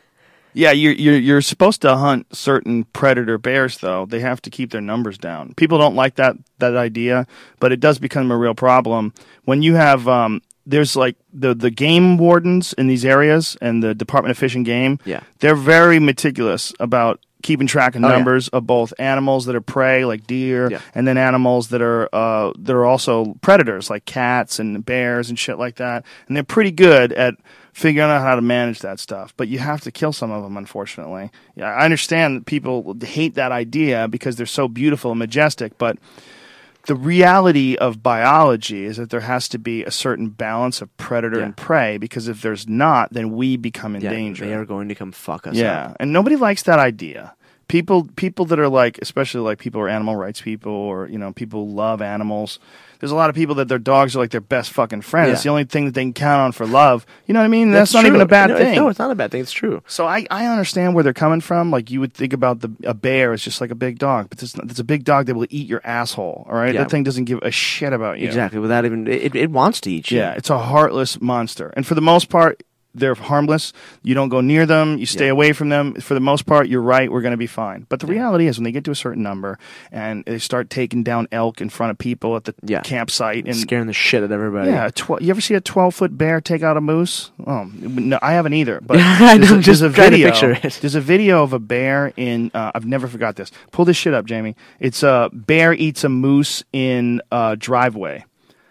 Yeah, you're, you're you're supposed to hunt certain predator bears, though. They have to keep their numbers down. People don't like that that idea, but it does become a real problem when you have. Um, there's like the the game wardens in these areas and the Department of Fish and Game. Yeah. They're very meticulous about keeping track of Oh, yeah. numbers of both animals that are prey, like deer, Yeah. and then animals that are uh, that are also predators, like cats and bears and shit like that. And they're pretty good at figuring out how to manage that stuff. But you have to kill some of them, unfortunately. Yeah, I understand that people hate that idea because they're so beautiful and majestic, but the reality of biology is that there has to be a certain balance of predator Yeah. and prey, because if there's not, then we become in yeah, danger. they are going to come fuck us Yeah, up. and nobody likes that idea. People, people that are like, especially like people who are animal rights people, or you know, people who love animals. There's a lot of people that their dogs are like their best fucking friend. Yeah. It's the only thing that they can count on for love. You know what I mean? That's, not true. even a bad no, thing. No, it's not a bad thing. It's true. So I, I understand where they're coming from. Like you would think about the a bear is just like a big dog, but it's, it's a big dog that will eat your asshole. All right, Yeah. that thing doesn't give a shit about you. Exactly. Without even it, it wants to eat you. Yeah, it's a heartless monster. And for the most part, they're harmless. You don't go near them. You stay Yeah. away from them. For the most part, you're right. We're going to be fine. But the reality is when they get to a certain number and they start taking down elk in front of people at the Yeah. campsite. and scaring the shit out of everybody. Yeah, tw- you ever see a twelve-foot bear take out a moose? Oh, no, I haven't either. But I there's, know, a, just there's a trying to video. picture it. There's a video of a bear in. Uh, I've never forgot this. Pull this shit up, Jamie. It's a bear eats a moose in a driveway.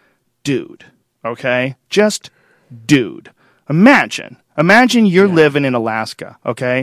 Dude, okay, just dude. Imagine, imagine you're living in Alaska. Okay,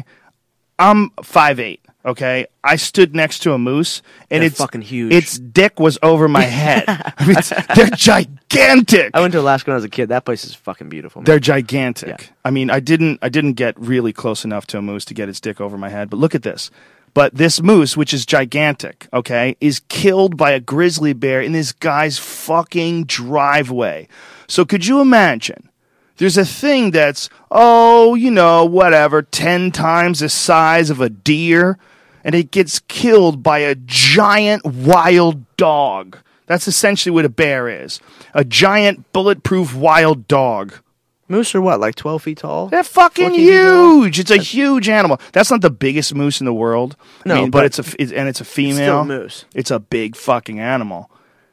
I'm five eight. Okay, I stood next to a moose, and They're it's fucking huge. Its dick was over my head. I mean, it's, they're gigantic. I went to Alaska when I was a kid. That place is fucking beautiful. Man. They're gigantic. Yeah. I mean, I didn't I didn't get really close enough to a moose to get its dick over my head, but look at this. But this moose, which is gigantic, okay, is killed by a grizzly bear in this guy's fucking driveway. So could you imagine? There's a thing that's, oh, you know, whatever, ten times the size of a deer, and it gets killed by a giant wild dog. That's essentially what a bear is. A giant bulletproof wild dog. Moose are what, like twelve feet tall? They're fucking fourteen feet tall? huge. It's a huge animal. That's not the biggest moose in the world. I No, mean, but, but it's a f- it's, and it's a female. still a moose. It's a big fucking animal.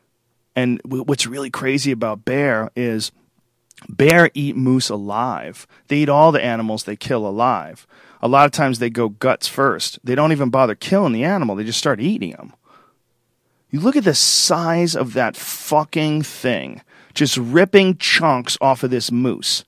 And w- what's really crazy about bear is bear eat moose alive. They eat all the animals they kill alive. A lot of times they go guts first. They don't even bother killing the animal. They just start eating them. You look at the size of that fucking thing, just ripping chunks off of this moose.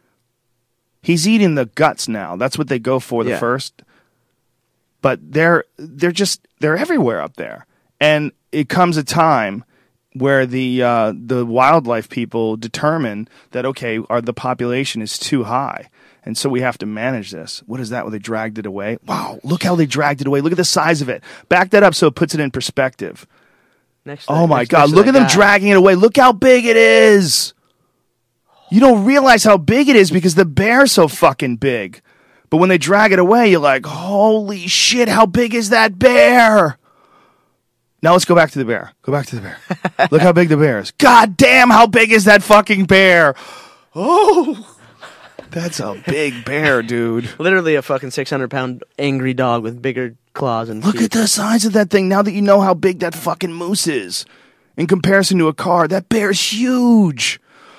He's eating the guts now. That's what they go for the Yeah. first. But they're they're just they're everywhere up there. And it comes a time where the uh, the wildlife people determine that okay, our the population is too high. And so we have to manage this. What is that? Well, they dragged it away. Wow, look how they dragged it away. Look at the size of it. Back that up so it puts it in perspective. Next to Oh that- my next- God, next to look that at them guy. dragging it away. Look how big it is. You don't realize how big it is because the bear's so fucking big. But when they drag it away, you're like, holy shit, how big is that bear? Now let's go back to the bear. Go back to the bear. Look how big the bear is. God damn, how big is that fucking bear? Oh, that's a big bear, dude. Literally a fucking six hundred pound angry dog with bigger claws and Look teeth. at the size of that thing now that you know how big that fucking moose is. In comparison to a car, that bear's huge.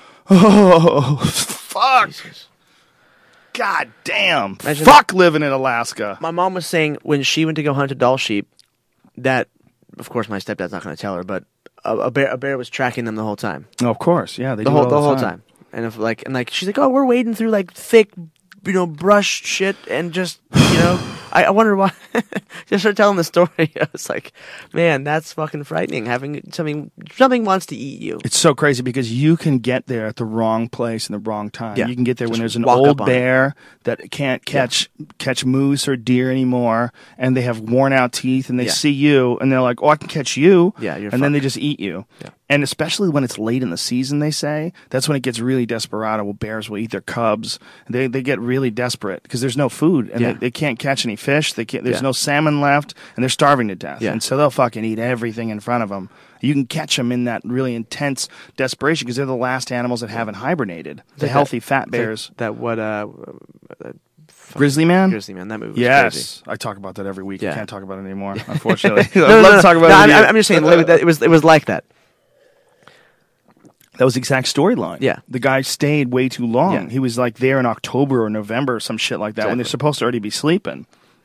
Oh, fuck. Jesus. God damn. Imagine Fuck living in Alaska. My mom was saying when she went to go hunt a doll sheep that, of course, my stepdad's not going to tell her, but a, a bear a bear was tracking them the whole time. Oh, of course, yeah. They The do whole it the all whole time. And if like and like she's like, oh, we're wading through like thick, you know, brush shit and just you know, I, I wonder why. Just start telling the story. I was like, man, that's fucking frightening. Having something, something wants to eat you. It's so crazy because you can get there at the wrong place in the wrong time. Yeah. You can get there when Just there's an walk old up on it. bear that can't catch catch moose or deer anymore, and they have worn out teeth, and they Yeah. see you, and they're like, "Oh, I can catch you," Yeah, you're and then they fucked. just eat you. Yeah. And especially when it's late in the season, they say that's when it gets really desperado. Well, bears will eat their cubs. They they get really desperate because there's no food, and Yeah. they, they can't catch any fish. They can't, there's Yeah. no salmon left, and they're starving to death. Yeah. And so they'll fucking eat everything in front of them. You can catch them in that really intense desperation because they're the last animals that haven't hibernated. The Like healthy that- fat It's like bears. that what? Uh, uh, Grizzly Man? Grizzly Man. That movie was Yes. crazy. I talk about that every week. I Yeah. can't talk about it anymore, unfortunately. No, I'd no, love no, to talk about no, it I'm, with you. I'm just saying, like, that- it was it was like that. That was the exact storyline. Yeah. The guy stayed way too long. Yeah. He was like there in October or November or some shit like that when they're Exactly. supposed to already be sleeping.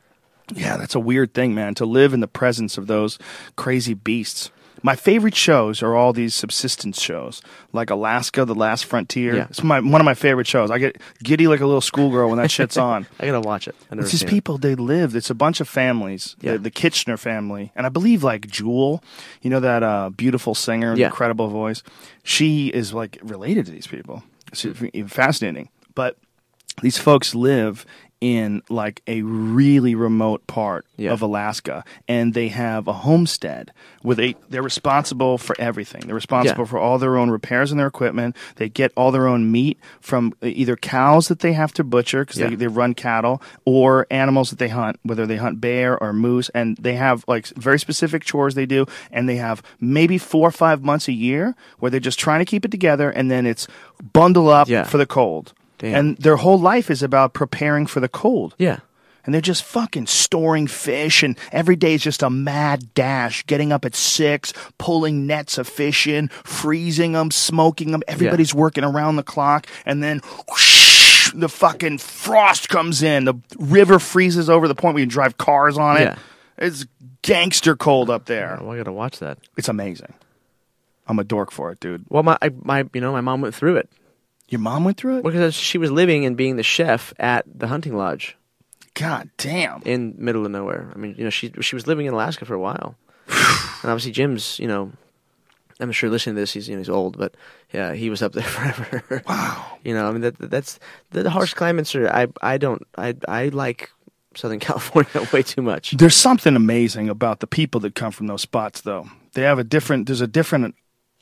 Yeah, that's a weird thing, man, to live in the presence of those crazy beasts. My favorite shows are all these subsistence shows, like Alaska, The Last Frontier. Yeah. It's my one of my favorite shows. I get giddy like a little schoolgirl when that shit's on. I gotta watch it. I've never It's just seen it. people, they live. It's a bunch of families. Yeah. The, the Kitchener family. And I believe like Jewel, you know that uh, beautiful singer, Yeah. incredible voice. She is like related to these people. It's fascinating. But these folks live in like a really remote part Yeah. of Alaska, and they have a homestead where they they're responsible for everything. They're responsible Yeah. for all their own repairs and their equipment. They get all their own meat from either cows that they have to butcher because Yeah. they, they run cattle, or animals that they hunt, whether they hunt bear or moose. And they have like very specific chores they do, and they have maybe four or five months a year where they're just trying to keep it together, and then it's bundle up Yeah. for the cold. Damn. And their whole life is about preparing for the cold. Yeah. And they're just fucking storing fish, and every day is just a mad dash, getting up at six, pulling nets of fish in, freezing them, smoking them. Everybody's working around the clock, and then whoosh, the fucking frost comes in. The river freezes over the point where you can drive cars on it. Yeah. It's gangster cold up there. Oh, I gotta watch that. It's amazing. I'm a dork for it, dude. Well, my I, my you know my mom went through it Your mom went through it? because she was living and being the chef at the hunting lodge God damn. in middle of nowhere. I mean, you know, she she was living in Alaska for a while, and obviously Jim's, you know, I'm sure listening to this, he's you know he's old, but yeah, he was up there forever. Wow. You know, I mean that that's the, the harsh climates are. I I don't I I like Southern California way too much. There's something amazing about the people that come from those spots, though. They have a different. There's a different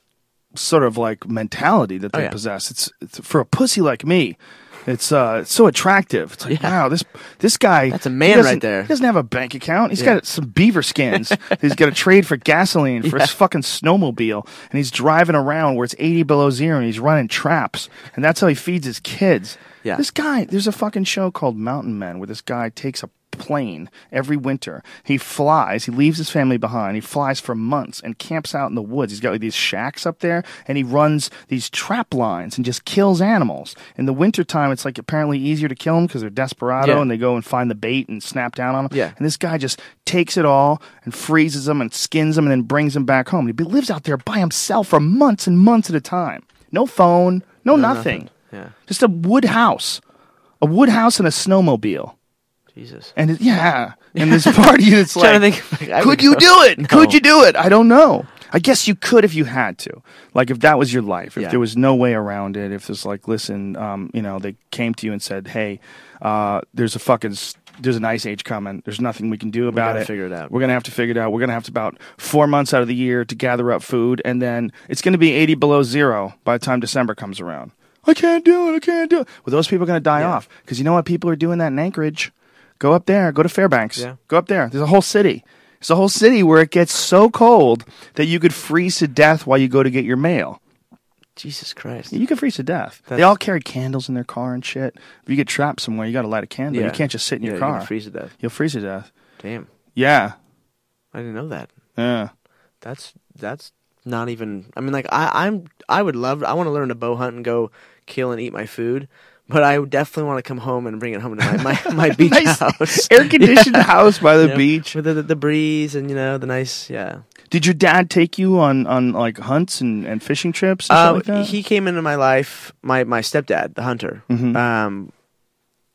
sort of like mentality that they Oh, yeah. possess. It's, it's for a pussy like me. It's uh, it's so attractive. It's like, Yeah. wow, this this guy. That's a he man doesn't- right there. He doesn't have a bank account. He's Yeah. got some beaver skins. He's got to trade for gasoline for his fucking snowmobile, and he's driving around where it's eighty below zero, and he's running traps, and that's how he feeds his kids. Yeah. This guy, there's a fucking show called Mountain Men where this guy takes a plane every winter. He flies, he leaves his family behind. He flies for months and camps out in the woods. He's got like these shacks up there, and he runs these trap lines and just kills animals. In the wintertime, it's like apparently easier to kill them because they're desperado Yeah. and they go and find the bait and snap down on them. Yeah. And this guy just takes it all and freezes them and skins them and then brings them back home. He lives out there by himself for months and months at a time. No phone, no, nothing. nothing. Yeah. Just a wood house. A wood house and a snowmobile. Jesus. And it, yeah, and this party that's Trying like, to think, like, I could would you go- do it? No. Could you do it? I don't know. I guess you could if you had to. Like if that was your life, if Yeah. there was no way around it, if there's like, listen, um, you know, they came to you and said, hey, uh, there's a fucking, s- there's an ice age coming. There's nothing we can do about gotta it. figure it out. We're gonna have to figure it out. We're gonna have to about four months out of the year to gather up food, and then it's gonna be eighty below zero by the time December comes around. I can't do it. I can't do it. Well, those people are gonna die Yeah. off because you know what? People are doing that in Anchorage. Go up there. Go to Fairbanks. Yeah. Go up there. There's a whole city. There's a whole city where it gets so cold that you could freeze to death while you go to get your mail. Jesus Christ. You can freeze to death. They That's- all carry candles in their car and shit. If you get trapped somewhere, you got to light a candle. You Yeah. can't just sit in Yeah, your you car. can freeze to death. You'll freeze to death. Damn. Yeah. I didn't know that. Yeah. That's that's not even. I mean, like I I'm I would love. I want to learn to bow hunt and go kill and eat my food. But I would definitely want to come home and bring it home to my my, my beach Nice house, air conditioned Yeah. house by the You know, beach. with the, the the breeze and you know the nice yeah. Did your dad take you on, on like hunts and, and fishing trips and Uh, stuff like that? he came into my life. My my stepdad, the hunter. Mhm. Um,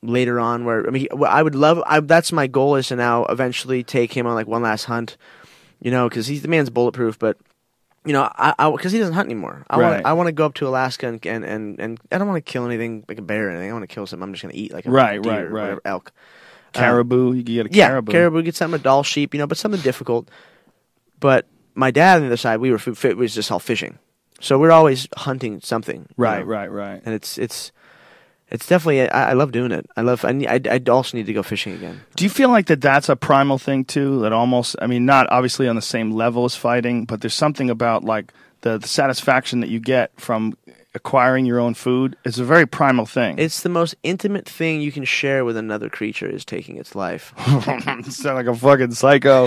later on where I mean, he- I would love. I, that's my goal is to now eventually take him on like one last hunt, you know, because he's the man's bulletproof. But you know, I because he doesn't hunt anymore. I Right. want I want to go up to Alaska and and and, and I don't want to kill anything like a bear or anything. I want to kill something. I'm just gonna eat like a Right, deer right, or right. whatever, elk. Caribou, you can get a Yeah, caribou. caribou. Get something a doll sheep, you know, but something difficult. But my dad on the other side, we were f- it was just all fishing, so we're always hunting something. you Right, know? right, right. And it's it's it's definitely I, I love doing it. I love I, need, I I also need to go fishing again. Do you feel like that that's a primal thing too? That almost, I mean, not obviously on the same level as fighting, but there's something about like the, the satisfaction that you get from acquiring your own food. It's a very primal thing. It's the most intimate thing you can share with another creature is taking its life. You sound like a fucking psycho.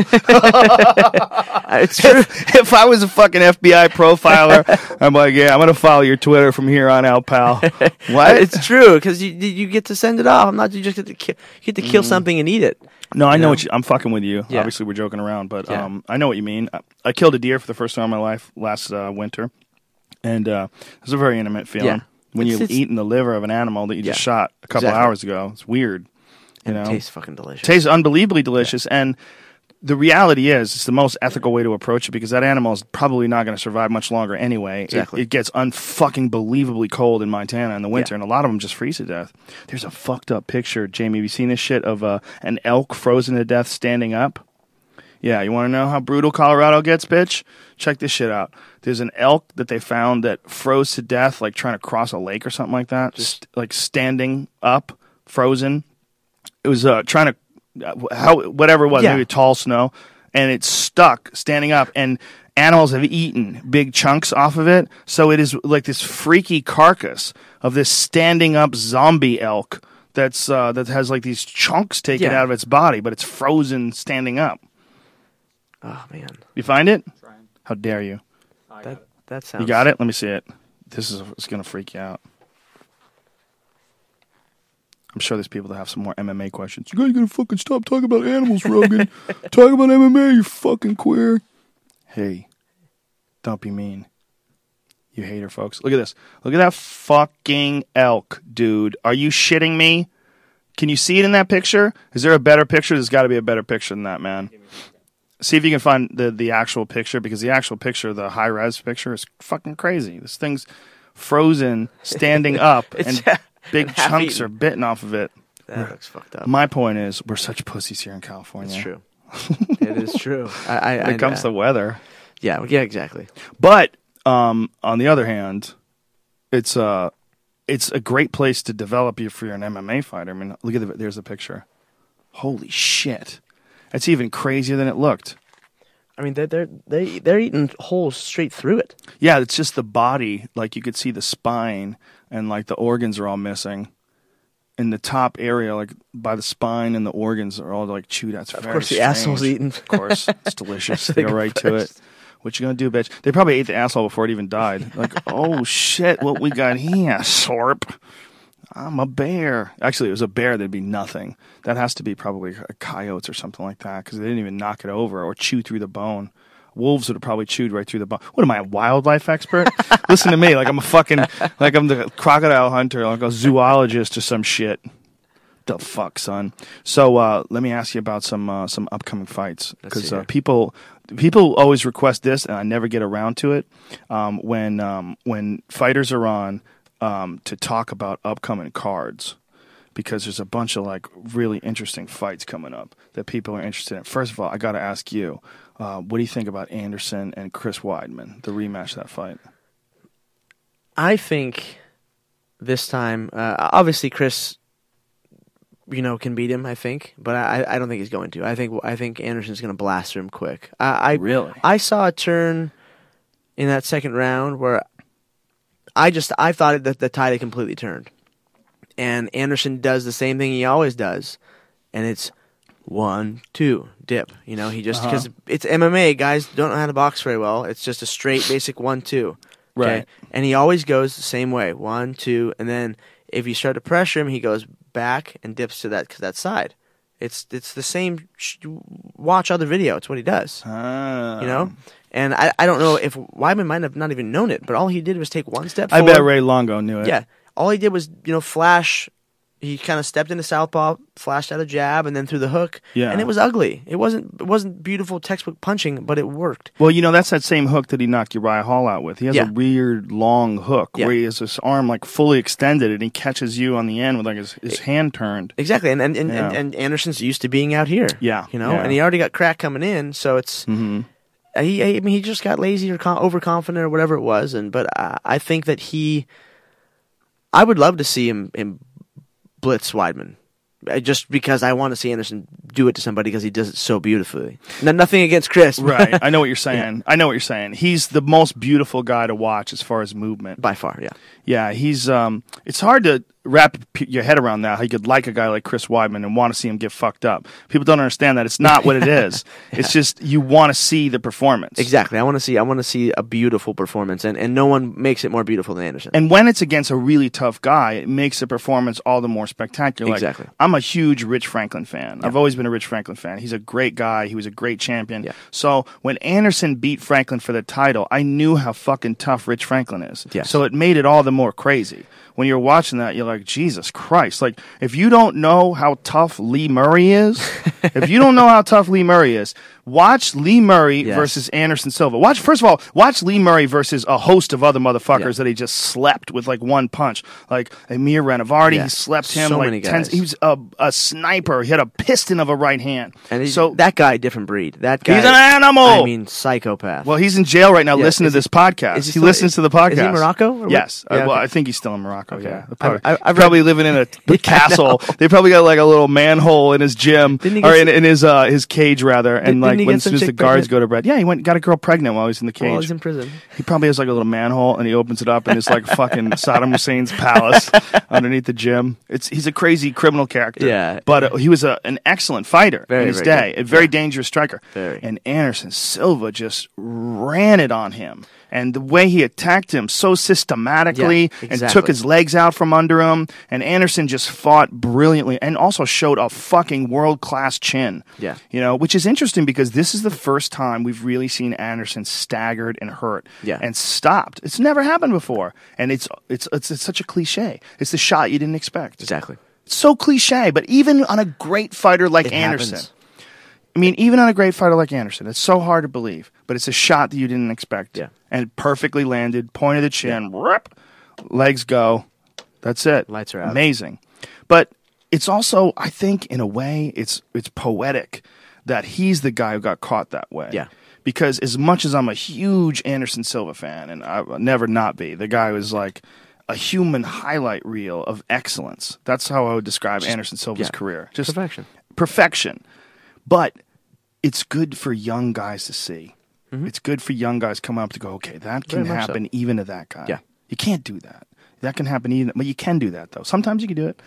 It's true. If I was a fucking F B I profiler, I'm like, yeah, I'm gonna follow your Twitter from here on out, pal. What? It's true because you you get to send it off. I'm not you just get to ki- you get to kill something and eat it. No, I know, know? what you, I'm fucking with you. Yeah. Obviously, we're joking around, but Yeah. um, I know what you mean. I, I killed a deer for the first time in my life last uh, winter, and uh, it was a very intimate feeling. Yeah. When It's- you're it's- eating the liver of an animal that you just Yeah. shot a couple Exactly. hours ago, it's weird. You know, It tastes fucking delicious. tastes unbelievably delicious, and the reality is, it's the most ethical way to approach it because that animal is probably not going to survive much longer anyway. It- Exactly. It, gets unfucking believably cold in Montana in the winter, Yeah. and a lot of them just freeze to death. There's a fucked up picture, Jamie. Have you seen this shit of uh, an elk frozen to death standing up? Yeah, you want to know how brutal Colorado gets, bitch? Check this shit out. There's an elk that they found that froze to death, like trying to cross a lake or something like that, just like standing up, frozen. It was uh, trying to, uh, how whatever it was, Yeah. maybe tall snow, and it's stuck standing up. And animals have eaten big chunks off of it, so it is like this freaky carcass of this standing up zombie elk that's uh, that has like these chunks taken Yeah. out of its body, but it's frozen standing up. Oh man, You find it? How dare you? that that sounds. You got it? Let me see it. This is it's gonna freak you out. I'm sure there's people that have some more M M A questions. You guys gotta fucking stop talking about animals, Rogan. Talk about M M A, you fucking queer. Hey, don't be mean. You hater, folks. Look at this. Look at that fucking elk, dude. Are you shitting me? Can you see it in that picture? Is there a better picture? There's got to be a better picture than that, man. See if you can find the, the actual picture, because the actual picture, the high res picture, is fucking crazy. This thing's frozen, standing up, It's and big half chunks eaten. are bitten off of it. That looks fucked up. My point is, we're such pussies here in California. It's true. It is true. I, I, When it I- comes to weather. yeah, yeah, exactly. But um, on the other hand, it's a it's a great place to develop you for you're an M M A fighter. I mean, look at the there's the picture. Holy shit, it's even crazier than it looked. I mean, they're they're they they're eating holes straight through it. Yeah, it's just the body. Like you could see the spine and like the organs are all missing. In the top area, like by the spine and the organs, are all like chewed out. It's Of very course, the strange. asshole's eaten. Of course, it's delicious. That's They the go right to it. first. What you gonna do, bitch? They probably ate the asshole before it even died. Like, oh shit, what we got here, Sorp? I'm a bear. Actually, it was a bear. That'd be nothing. That has to be probably a coyote or something like that, because they didn't even knock it over or chew through the bone. Wolves would have probably chewed right through the bone. What am I, a wildlife expert? Listen to me, like I'm a fucking, like I'm the crocodile hunter, like a zoologist or some shit. The fuck, son. So uh, let me ask you about some uh, some upcoming fights, because uh, hear. people people always request this, and I never get around to it. Um, when um, when fighters are on um, to talk about upcoming cards, because there's a bunch of like really interesting fights coming up that people are interested in. First of all, I got to ask you, uh, what do you think about Anderson and Chris Weidman, the rematch of that fight? I think this time, uh, obviously, Chris, you know, can beat him. I think, but I, I don't think he's going to. I think I think Anderson's going to blast through him quick. I, I Really? I saw a turn in that second round where I just I thought that the tide had completely turned, and Anderson does the same thing he always does, and it's one two dip. You know, he just because it's M M A, guys don't know how to box very well. It's just a straight basic one two. Okay? Right. And he always goes the same way, one, two, and then if you start to pressure him, he goes back and dips to that to that side. It's it's the same. Sh- watch other video. It's what he does. Ah. You know, and I, I don't know if Weidman might have not even known it, but all he did was take one step I forward. bet Ray Longo knew it. Yeah, all he did was you know flash He kind of stepped into southpaw, flashed out a jab, and then threw the hook. Yeah. And it was ugly. It wasn't it wasn't beautiful textbook punching, but it worked. Well, you know, that's that same hook that he knocked Uriah Hall out with. He has Yeah. a weird long hook Yeah. where he has his arm like fully extended and he catches you on the end with like his, his hand turned. Exactly. And and, and, Yeah. and and Anderson's used to being out here. Yeah, You know, yeah. and he already got crack coming in, so it's hmm he I mean he just got lazy or con- overconfident or whatever it was, and but I, I think that he I would love to see him him blitz Weidman. Uh, Just because I want to see Anderson do it to somebody because he does it so beautifully. No, nothing against Chris, Right. I know what you're saying. I know what you're saying. He's the most beautiful guy to watch as far as movement. by far, yeah. Yeah, he's. Um, it's hard to wrap p- your head around that. How you could like a guy like Chris Weidman and want to see him get fucked up. People don't understand that it's not what it is. It's just you want to see the performance. Exactly. I want to see. I want to see a beautiful performance, and, and no one makes it more beautiful than Anderson. And when it's against a really tough guy, it makes the performance all the more spectacular. Like, Exactly. I'm a huge Rich Franklin fan. I've always been a Rich Franklin fan. He's a great guy. He was a great champion. Yeah. So when Anderson beat Franklin for the title, I knew how fucking tough Rich Franklin is. Yes. So it made it all the more crazy. When you're watching that, you're like, Jesus Christ. Like, if you don't know how tough Lee Murray is, if you don't know how tough Lee Murray is, watch Lee Murray Yes. versus Anderson Silva. Watch, first of all, watch Lee Murray versus a host of other motherfuckers Yeah. that he just slept with like one punch. Like Amir Renovardi, Yeah. he slept him So like many ten. guys. He was a, a sniper. He had a piston of a right hand. And he, so that guy, different breed. That guy, he's an animal. I mean, psychopath. Well, he's in jail right now. Yeah, Listen to is this he- podcast. is He, he still- listens to the podcast. is he in Morocco, or what? Yes. Yeah, Uh, well, okay. I think he's still in Morocco. Okay. Yeah. They're I've- probably, I've- I've probably read- living in a Yeah, I castle. know. They probably got like a little manhole in his gym Didn't he or get in, in his uh, his cage rather. And Didn't like he when get as soon some as the chick guards pregnant? go to bed, yeah, he went got a girl pregnant while he was in the cage. While he's in prison. He probably has like a little manhole, and he opens it up, and it's like fucking Saddam Hussein's palace underneath the gym. It's he's a crazy criminal character. Yeah. but uh, he was a, an excellent fider Very, in his very day, good. a very Yeah. dangerous striker. Very. And Anderson Silva just ran it on him, and the way he attacked him so systematically Yeah, and exactly. took his legs out from under him, and Anderson just fought brilliantly, and also showed a fucking world class chin. Yeah. you know, which is interesting because this is the first time we've really seen Anderson staggered and hurt Yeah. and stopped. It's never happened before, and it's it's it's, it's such a cliche. It's the shot you didn't expect. Exactly. It's so cliche, but even on a great fighter like It Anderson, happens. I mean, even on a great fighter like Anderson, it's so hard to believe, but it's a shot that you didn't expect. Yeah. And perfectly landed, point of the chin, rip, legs go. That's it. Lights are out. Amazing. But it's also, I think, in a way, it's it's poetic that he's the guy who got caught that way. Yeah. Because as much as I'm a huge Anderson Silva fan, and I will never not be, the guy was like a human highlight reel of excellence. That's how I would describe Anderson Silva's yeah. career. Just Perfection. perfection. But it's good for young guys to see. It's good for young guys coming up to go, okay, that can Mm-hmm. Very much so. happen even to that guy. Yeah. You can't do that. That can happen even, but you can do that though. Sometimes you can do it.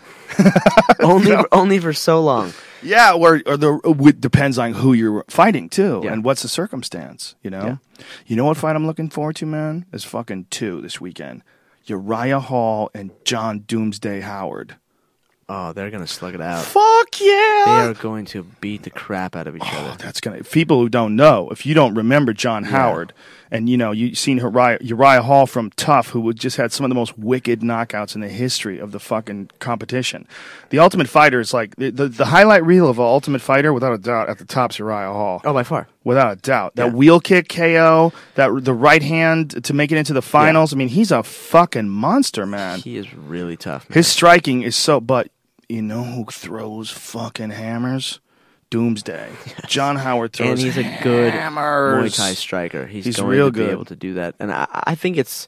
only, only for so long. Yeah, or or the it depends on who you're fighting too, Yeah. and what's the circumstance. You know, you know what fight I'm looking forward to, man? Is fucking two this weekend. Uriah Hall and John Doomsday Howard. Oh, they're gonna slug it out. Fuck yeah! They are going to beat the crap out of each Oh, other. that's gonna. People who don't know, if you don't remember John Howard, and you know you've seen Uriah, Uriah Hall from Tough, who just had some of the most wicked knockouts in the history of the fucking competition. The Ultimate Fighter is like the the, the highlight reel of an Ultimate Fighter, without a doubt, at the top's Uriah Hall. Oh, by far. Without a doubt, that Yeah. wheel kick K O, that the right hand to make it into the finals. I mean, he's a fucking monster, man. He is really tough. Man. His striking is so. But you know who throws fucking hammers? Doomsday. John Howard throws and he's a good hammers. Muay Thai striker. He's, He's going real to good. be able to do that, and I, I think it's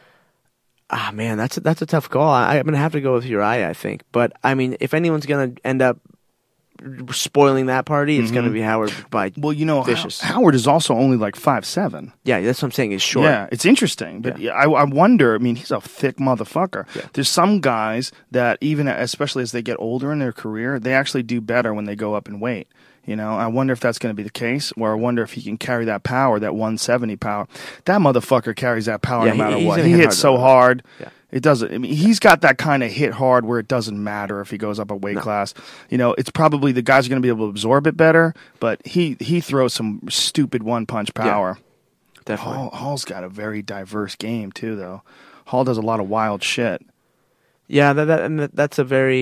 ah man, that's a, that's a tough call. I, I'm gonna have to go with Uriah, I think. But I mean, if anyone's gonna end up spoiling that party, it's gonna be Howard by Well, you know, vicious. How- Howard is also only like five seven. yeah, that's what I'm saying. He's short. Yeah, it's interesting, but yeah. I, I wonder. I mean, he's a thick motherfucker. Yeah. There's some guys that even, especially as they get older in their career, they actually do better when they go up in weight. You know, I wonder if that's going to be the case, or I wonder if he can carry that power, that one seventy power. That motherfucker carries that power Yeah, no he- matter he's what. gonna He hit hits hard so though. hard. Yeah. It doesn't. I mean, he's got that kind of hit hard where it doesn't matter if he goes up a weight No. class. You know, it's probably the guys are going to be able to absorb it better, but he he throws some stupid one punch power. Definitely. Hall, Hall's got a very diverse game too, though. Hall does a lot of wild shit. Yeah, that, that and that, that's a very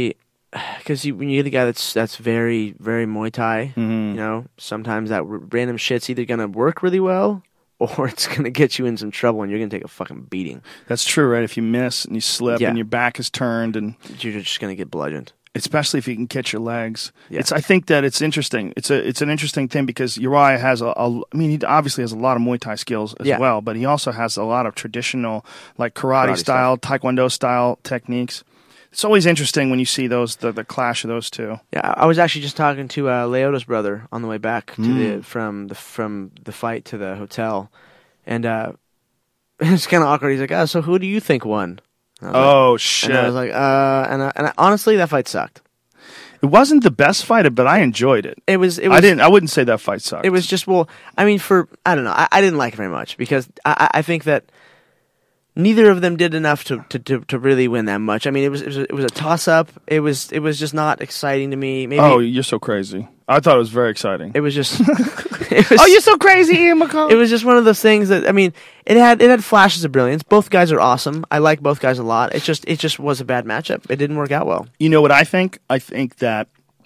because you, when you get a guy that's that's very very Muay Thai, Mhm. you know, sometimes that r- random shit's either gonna work really well or it's gonna get you in some trouble and you're gonna take a fucking beating. That's true, right? If you miss and you slip Yeah. and your back is turned, and You're just gonna get bludgeoned. especially if you can catch your legs, Yeah. it's. I think that it's interesting. It's a. It's an interesting thing because Uriah has a. a I mean, he obviously has a lot of Muay Thai skills as Yeah. well, but he also has a lot of traditional, like karate, Karate style, Taekwondo style techniques. It's always interesting when you see those the, the clash of those two. Yeah, I I was actually just talking to uh, Leota's brother on the way back to Mm. the from the from the fight to the hotel, and uh, it's kind of awkward. He's like, "Oh, so who do you think won?" And I was like- Oh shit! And I was like, "Uh," and I, and I, honestly, that fight sucked. It wasn't the best fight, but I enjoyed it. It was. It was. I didn't. I wouldn't say that fight sucked. It was just well. I mean, for I don't know. I, I didn't like it very much because I, I I think that neither of them did enough to, to, to, to really win that much. I mean, it was it was a, it was a toss up. It was it was just not exciting to me. Maybe Oh, you're so crazy. I thought it was very exciting. it was just. It was, Oh, you're so crazy, Ian McCall. It was just one of those things that I mean, it had it had flashes of brilliance. Both guys are awesome. I like both guys a lot. It just it just was a bad matchup. It didn't work out well. You know what I think? I think that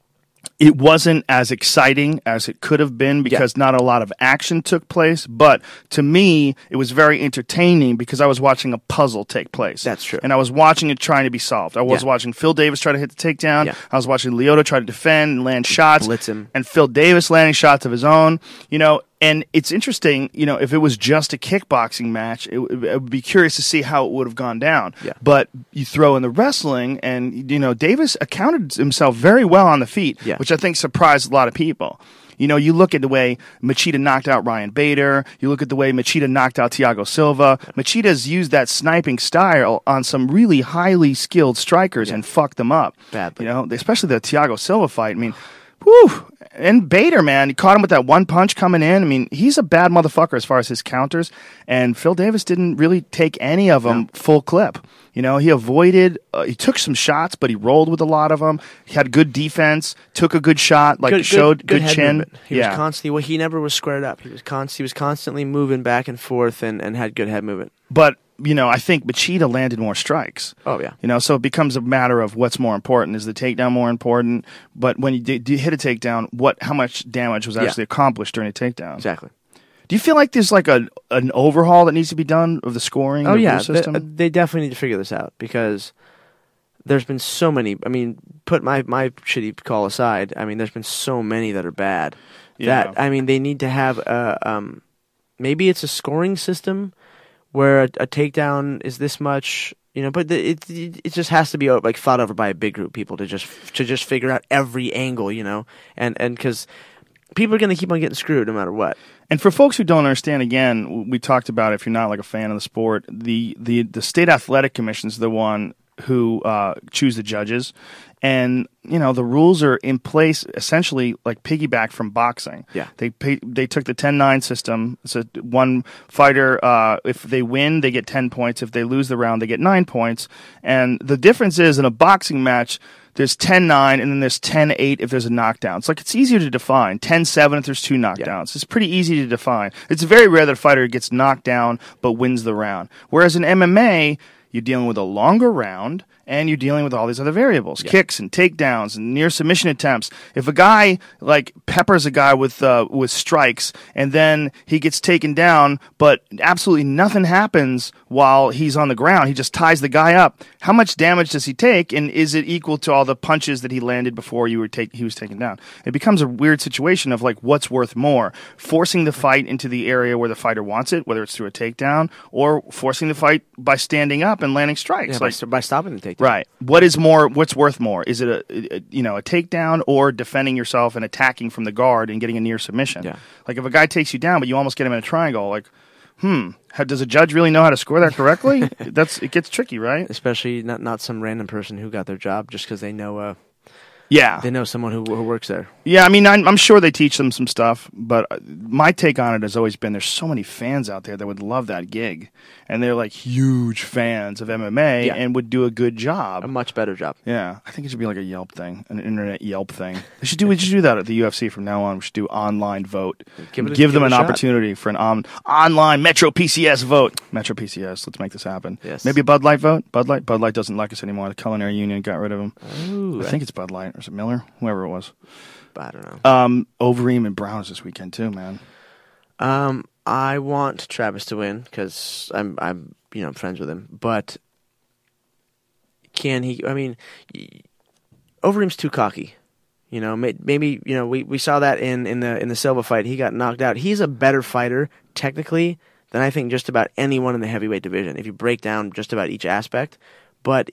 it wasn't as exciting as it could have been because not a lot of action took place. But to me, it was very entertaining because I was watching a puzzle take place. That's true. And I was watching it trying to be solved. I was Yeah. watching Phil Davis try to hit the takedown. Yeah. I was watching Leota try to defend and land shots. Blitz him. And Phil Davis landing shots of his own. You know, and it's interesting, you know, if it was just a kickboxing match, it, w- I would be curious to see how it would have gone down. Yeah. But you throw in the wrestling, and, you know, Davis accounted himself very well on the feet, Yeah. which I think surprised a lot of people. You know, you look at the way Machida knocked out Ryan Bader. You look at the way Machida knocked out Thiago Silva. Machida's used that sniping style on some really highly skilled strikers Yeah. and fucked them up. Badly. You know, especially the Thiago Silva fight. I mean, whew. And Bader, man, he caught him with that one punch coming in. I mean, he's a bad motherfucker as far as his counters. And Phil Davis didn't really take any of them full clip. You know, he avoided, uh, he took some shots, but he rolled with a lot of them. He had good defense, took a good shot, like showed good, head chin. movement. He yeah. was constantly. Well, he never was squared up. He was const, He was constantly moving back and forth and, and had good head movement. But, you know, I think Machida landed more strikes. Oh yeah. You know, so it becomes a matter of what's more important. Is the takedown more important? But when you d- d- hit a takedown, what, how much damage was Yeah. actually accomplished during a takedown? Exactly. Do you feel like there's like a an overhaul that needs to be done of the scoring? Oh the yeah, rule system? They, they definitely need to figure this out because there's been so many. I mean, put my my shitty call aside. I mean, there's been so many that are bad. Yeah. That I mean, they need to have a um, maybe it's a scoring system where a, a takedown is this much. You know, but the, it it just has to be like thought over by a big group of people to just to just figure out every angle. You know, and and because people are going to keep on getting screwed no matter what. And for folks who don't understand, again, we talked about if you're not like a fan of the sport, the the, the state athletic commission is the one who uh, choose the judges, and you know the rules are in place essentially like piggyback from boxing. Yeah. they pay, they took the ten nine system. So one fighter, uh, if they win, they get ten points. If they lose the round, they get nine points. And the difference is in a boxing match, there's ten nine, and then there's ten eight if there's a knockdown. It's like it's easier to define. ten seven if there's two knockdowns. It's pretty easy to define. It's very rare that a fighter gets knocked down but wins the round. Whereas in M M A, you're dealing with a longer round, and you're dealing with all these other variables, kicks and takedowns and near submission attempts. If a guy like peppers a guy with uh, with strikes, and then he gets taken down, but absolutely nothing happens while he's on the ground, he just ties the guy up. How much damage does he take, and is it equal to all the punches that he landed before you were take, he was taken down? It becomes a weird situation of like what's worth more, forcing the fight into the area where the fighter wants it, whether it's through a takedown, or forcing the fight by standing up and landing strikes. Yeah, like, by, st- by stopping the takedown. Right. What is more? What's worth more? Is it a, a you know a takedown or defending yourself and attacking from the guard and getting a near submission? Yeah. Like if a guy takes you down, but you almost get him in a triangle, like, hmm, how, does a judge really know how to score that correctly? That's it gets tricky, right? Especially not not some random person who got their job just because they know uh, Yeah. they know someone who, who works there. Yeah, I mean, I'm, I'm sure they teach them some stuff, but uh, my take on it has always been there's so many fans out there that would love that gig, and they're like huge fans of M M A Yeah. and would do a good job. A much better job. Yeah, I think it should be like a Yelp thing, an internet Yelp thing. They should do we should do that at the U F C from now on. We should do online vote. Give it a- give them give an it a shot. opportunity for an on, online Metro P C S vote. Metro P C S, let's make this happen. Yes. Maybe a Bud Light vote. Bud Light. Bud Light doesn't like us anymore. The Culinary Union got rid of him. Ooh, I think it's Bud Light or is it Miller? Whoever it was. I don't know. Um, Overeem and Browns this weekend too, man. Um, I want Travis to win because I'm, I'm, you know, I'm friends with him. But can he? I mean, y- Overeem's too cocky. You know, may- maybe you know we, we saw that in, in the in the Silva fight. He got knocked out. He's a better fighter technically than I think just about anyone in the heavyweight division. If you break down just about each aspect, but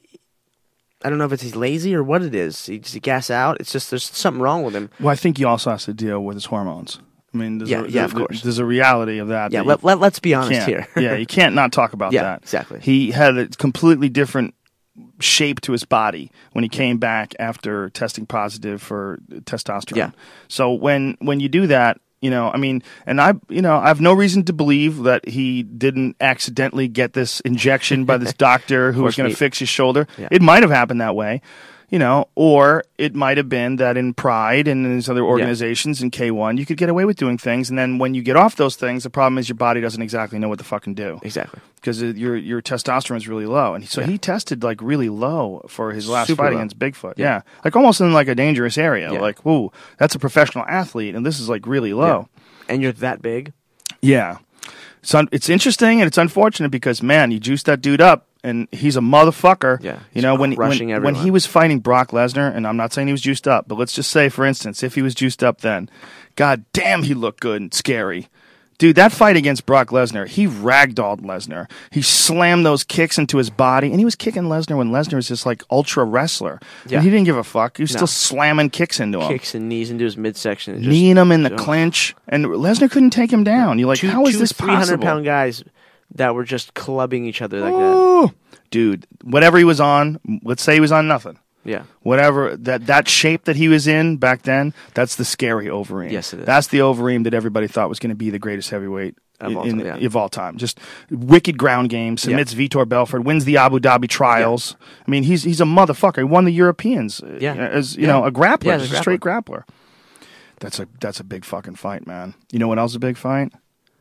I don't know if it's he's lazy or what it is. He just he gas out. It's just there's something wrong with him. Well, I think he also has to deal with his hormones. I mean, there's Yeah, a, yeah, of there- course. There's a reality of that. Yeah, that let, you let, let's be honest can't- here. yeah, you can't not talk about Yeah, that. exactly. He had a completely different shape to his body when he came back after testing positive for testosterone. Yeah. So when when you do that, you know, I mean, and I, you know, I have no reason to believe that he didn't accidentally get this injection by this doctor who was Horse going to meat. fix his shoulder. Yeah. It might have happened that way. You know, or it might have been that in Pride and in these other organizations in K one, you could get away with doing things, and then when you get off those things, the problem is your body doesn't exactly know what to fucking do Exactly. because your your testosterone is really low, and so Yeah. he tested like really low for his last Super fight low. against Bigfoot. Yeah. Yeah. like almost in like a dangerous area. Yeah. Like, whoa, that's a professional athlete, and this is like really low. And you're that big. Yeah. So it's interesting and it's unfortunate because man, you juice that dude up and he's a motherfucker. Yeah, You he's know, when crushing when, when everyone. he was fighting Brock Lesnar, and I'm not saying he was juiced up, but let's just say, for instance, if he was juiced up then, god damn, he looked good and scary. Dude, that fight against Brock Lesnar, he ragdolled Lesnar. He slammed those kicks into his body, and he was kicking Lesnar when Lesnar was just like ultra wrestler. Yeah. And he didn't give a fuck. He was No. still slamming kicks into him. Kicks and knees into his midsection. and just- Kneeing him in the Ugh. clinch, and Lesnar couldn't take him down. You're like, two, how is two this three hundred possible? pound guys that were just clubbing each other like that. Oh, dude, whatever he was on, let's say he was on nothing. Yeah. Whatever that that shape that he was in back then, that's the scary Overeem. Yes, it is. That's the Overeem that everybody thought was going to be the greatest heavyweight Of all in, time, yeah. of all time. Just wicked ground game, submits Vitor Belfort, wins the Abu Dhabi trials. I mean, he's he's a motherfucker. He won the Europeans. uh, Yeah. as you Yeah. know, a grappler, Yeah, as a just a straight grappler. That's a that's a big fucking fight, man. You know what else is a big fight?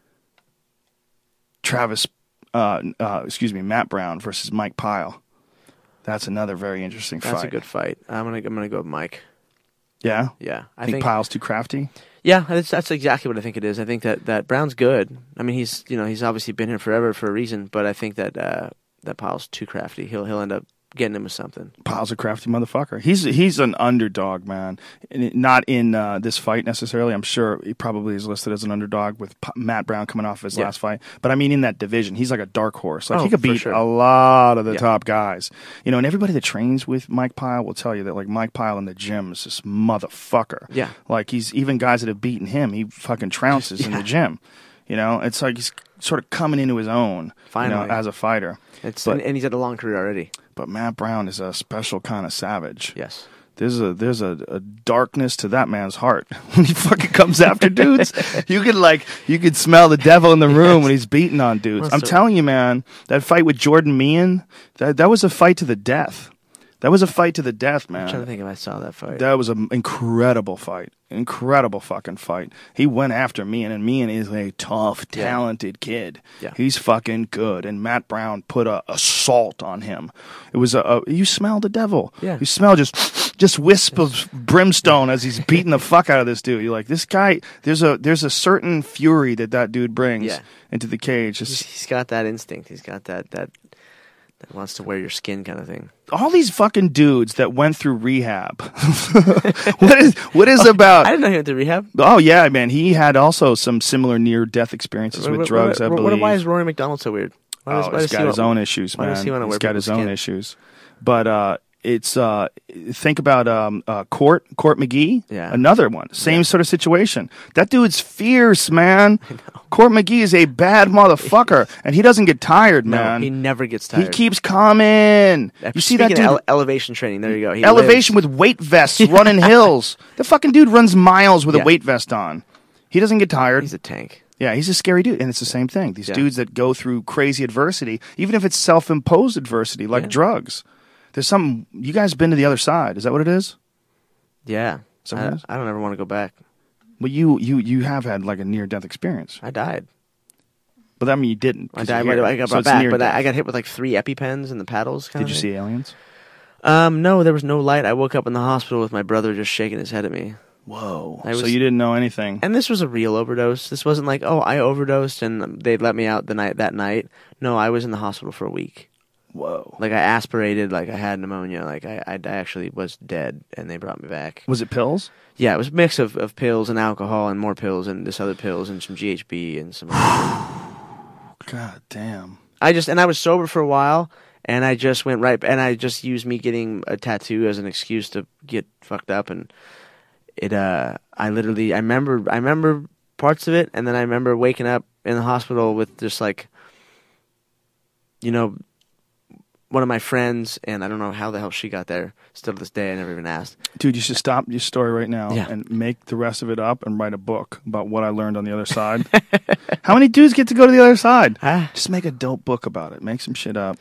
Travis, uh, uh, excuse me, Matt Brown versus Mike Pyle. That's another very interesting That's fight. a good fight. I'm gonna I'm gonna go with Mike. Yeah, Yeah. I I think, think Pyle's too crafty. Yeah, that's that's exactly what I think it is. I think that, that Brown's good. I mean, he's you know he's obviously been here forever for a reason, but I think that uh, that Pyle's too crafty. He'll he'll end up getting him with something. Pyle's a crafty motherfucker. He's he's an underdog, man. And it- Not in uh, this fight necessarily. I'm sure he probably is listed as an underdog with P- Matt Brown coming off his Yeah. last fight. But I mean, in that division, he's like a dark horse. Like Oh, he could for beat sure. a lot of the Yeah. top guys. You know, and everybody that trains with Mike Pyle will tell you that like Mike Pyle in the gym is this motherfucker. Yeah. Like he's even guys that have beaten him, he fucking trounces in the gym. You know, it's like he's sort of coming into his own. Finally. You know, as a fighter. It's But- and, and he's had a long career already. But Matt Brown is a special kind of savage. Yes. There's a there's a, a darkness to that man's heart when he fucking comes after dudes. You could like you could smell the devil in the room when he's beating on dudes. Well, I'm so- telling you, man, that fight with Jordan Meehan, that that was a fight to the death. That was a fight to the death, I'm trying to man. think if I saw that fight. That was an incredible fight. Incredible fucking fight. He went after Meehan, and Meehan is a tough, Yeah. talented kid. Yeah. He's fucking good. And Matt Brown put a assault on him. It was a, a you smell the devil. Yeah. You smell just just wisp of brimstone as he's beating the fuck out of this dude. You're like, this guy. There's a there's a certain fury that that dude brings Yeah. into the cage. he's, Just, he's got that instinct. He's got that that that wants to wear your skin kind of thing. all these fucking dudes that went through rehab. what is what is about? I didn't know he went to rehab. Oh yeah, man. He had also some similar near-death experiences What- with what- drugs. what- I what- believe. Why is Rory McDonald so weird? Why does, oh, why he's does he got his want- own issues, why man. does he wanna He's wear got his people's own skin? issues. But uh, it's uh, think about um, uh, Court Court McGee, Yeah. another one, same sort of situation. That dude's fierce, man. Court McGee is a bad motherfucker, and he doesn't get tired, No, man. he never gets He tired. keeps coming. You see that Speaking dude? of ele- elevation training. There you go. He elevation lives. with weight vests, running hills. The fucking dude runs miles with Yeah. a weight vest on. He doesn't get tired. He's a tank. Yeah, he's a scary dude, and it's the same thing. These Yeah. dudes that go through crazy adversity, even if it's self-imposed adversity, like Yeah. drugs. There's something. You guys been to the other side? Is that what it is? Yeah. Is that what it I, is? I don't ever want to go back. Well, you you you have had like a near-death experience, I died. but that mean you didn't. I 'cause died. you're here. I got So brought it's back, near but I, death. I got hit with like three EpiPens and the paddles. Kind Did you see aliens? Um, no, there was no light. I woke up in the hospital with my brother just shaking his head at me. Whoa! I so was- you didn't know anything. And this was a real overdose. This wasn't like, oh, I overdosed and they let me out the night that night. No, I was in the hospital for a week. Whoa! Like I aspirated, like I had pneumonia, like I, I actually was dead, and they brought me back. Was it pills? Yeah, it was a mix of, of pills and alcohol and more pills and this other pills and some G H B and some. God damn! I just and I was sober for a while, and I just went right, and I just used me getting a tattoo as an excuse to get fucked up, and it. Uh, I literally, I remember, I remember parts of it, and then I remember waking up in the hospital with just like, you know, one of my friends, and I don't know how the hell she got there. Still to this day, I never even asked. Dude, you should stop your story right now Yeah. and make the rest of it up and write a book about what I learned on the other side. How many dudes get to go to the other side? Ah. Just make a dope book about it. Make some shit up.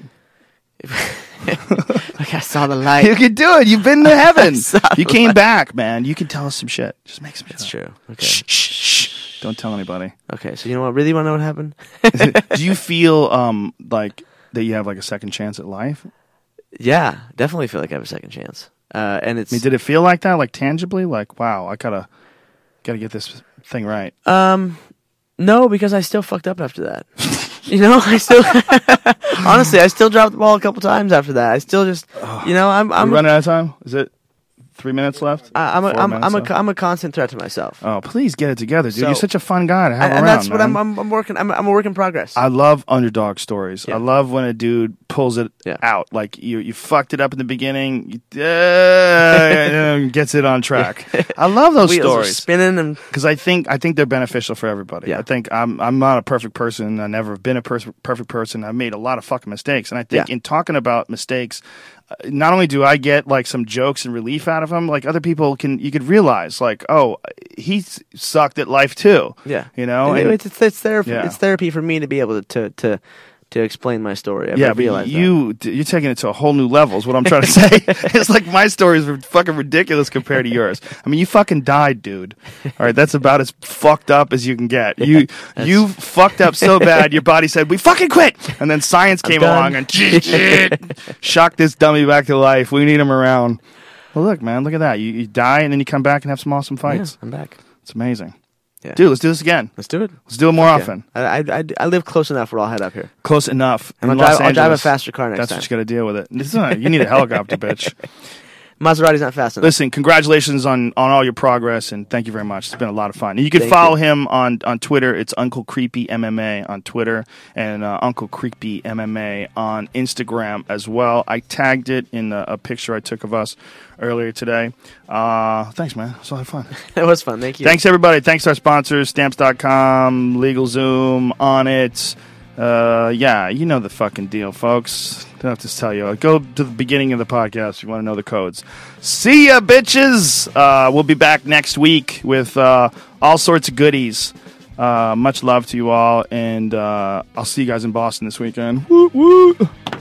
Like I saw the You light. can do it. You've been to heaven. saw You the came light. back, man. You can tell us some shit. Just make some shit That's up. true. Okay. Shh, shh, shh. Don't tell anybody. Okay. So you know what? Really want to know what happened? Do you feel um like that you have like a second chance at life? Yeah, definitely feel like I have a second chance. Uh, and it's I mean, did it feel like that, like tangibly? Like, wow, I gotta gotta get this thing right. Um, no, because I still fucked up after that. You know, I still honestly, I still dropped the ball a couple times after that. I still just, you know, I'm I'm I'm running out of time. Is it three minutes left? I- I'm a, Four I'm minutes I'm a left? I'm a constant threat to myself. Oh, please get it together, dude. So- You're such a fun guy to have and, around, and that's what man. I'm, I'm I'm working. I'm I'm a work in progress. I love underdog stories. Yeah. I love when a dude pulls it Yeah. out. Like you, you fucked it up in the beginning, you, uh, gets it on track. I love those Wheels are stories spinning and because I think I think they're beneficial for everybody. Yeah. I think I'm I'm not a perfect person. I never have been a pers- perfect person. I've made a lot of fucking mistakes, and I think Yeah. in talking about mistakes, uh, not only do I get like some jokes and relief out of them, like other people can you could realize like, oh, he s- sucked at life too. yeah, You know, And and- it's, it's it's therapy. Yeah. It's therapy for me to be able to to to explain my story. I Yeah, realize but you d- you're taking it to a whole new level. Is what I'm trying to say. It's like my story is fucking ridiculous compared to yours. I mean, you fucking died, dude. All right, that's about as fucked up as you can get. You you fucked up so bad, your body said we fucking quit, and then science came done. along and shocked this dummy back to life. We need him around. Well, look, man, look at that. You, you die and then you come back and have some awesome that. Yeah, fights. I'm back. It's amazing, Yeah. dude. Let's do this again. Let's do it. Let's do it more Yeah. often. I, I, I, I live close enough where I'll head up here. Close enough. And in I'll drive, Los I'll drive a Angeles. faster car next That's time. what you got to deal with it. It's not, you need a helicopter, bitch. Maserati's not fast enough. Listen, congratulations on, on all your progress, and thank you very much. It's been a lot of fun. And you can Thank follow you. him on, on Twitter. It's Uncle Creepy M M A on Twitter, and uh, Uncle Creepy M M A on Instagram as well. I tagged it in a, a picture I took of us earlier today. Uh, thanks, man. It was a lot of fun. It was fun. Thank you. Thanks, everybody. Thanks to our sponsors, Stamps dot com, LegalZoom, On It. Uh, yeah, you know the fucking deal, folks. Don't have to tell you. Go to the beginning of the podcast if you want to know the codes. See ya, bitches. Uh, we'll be back next week with uh, all sorts of goodies. Uh, much love to you all, and uh, I'll see you guys in Boston this weekend. Woo, woo.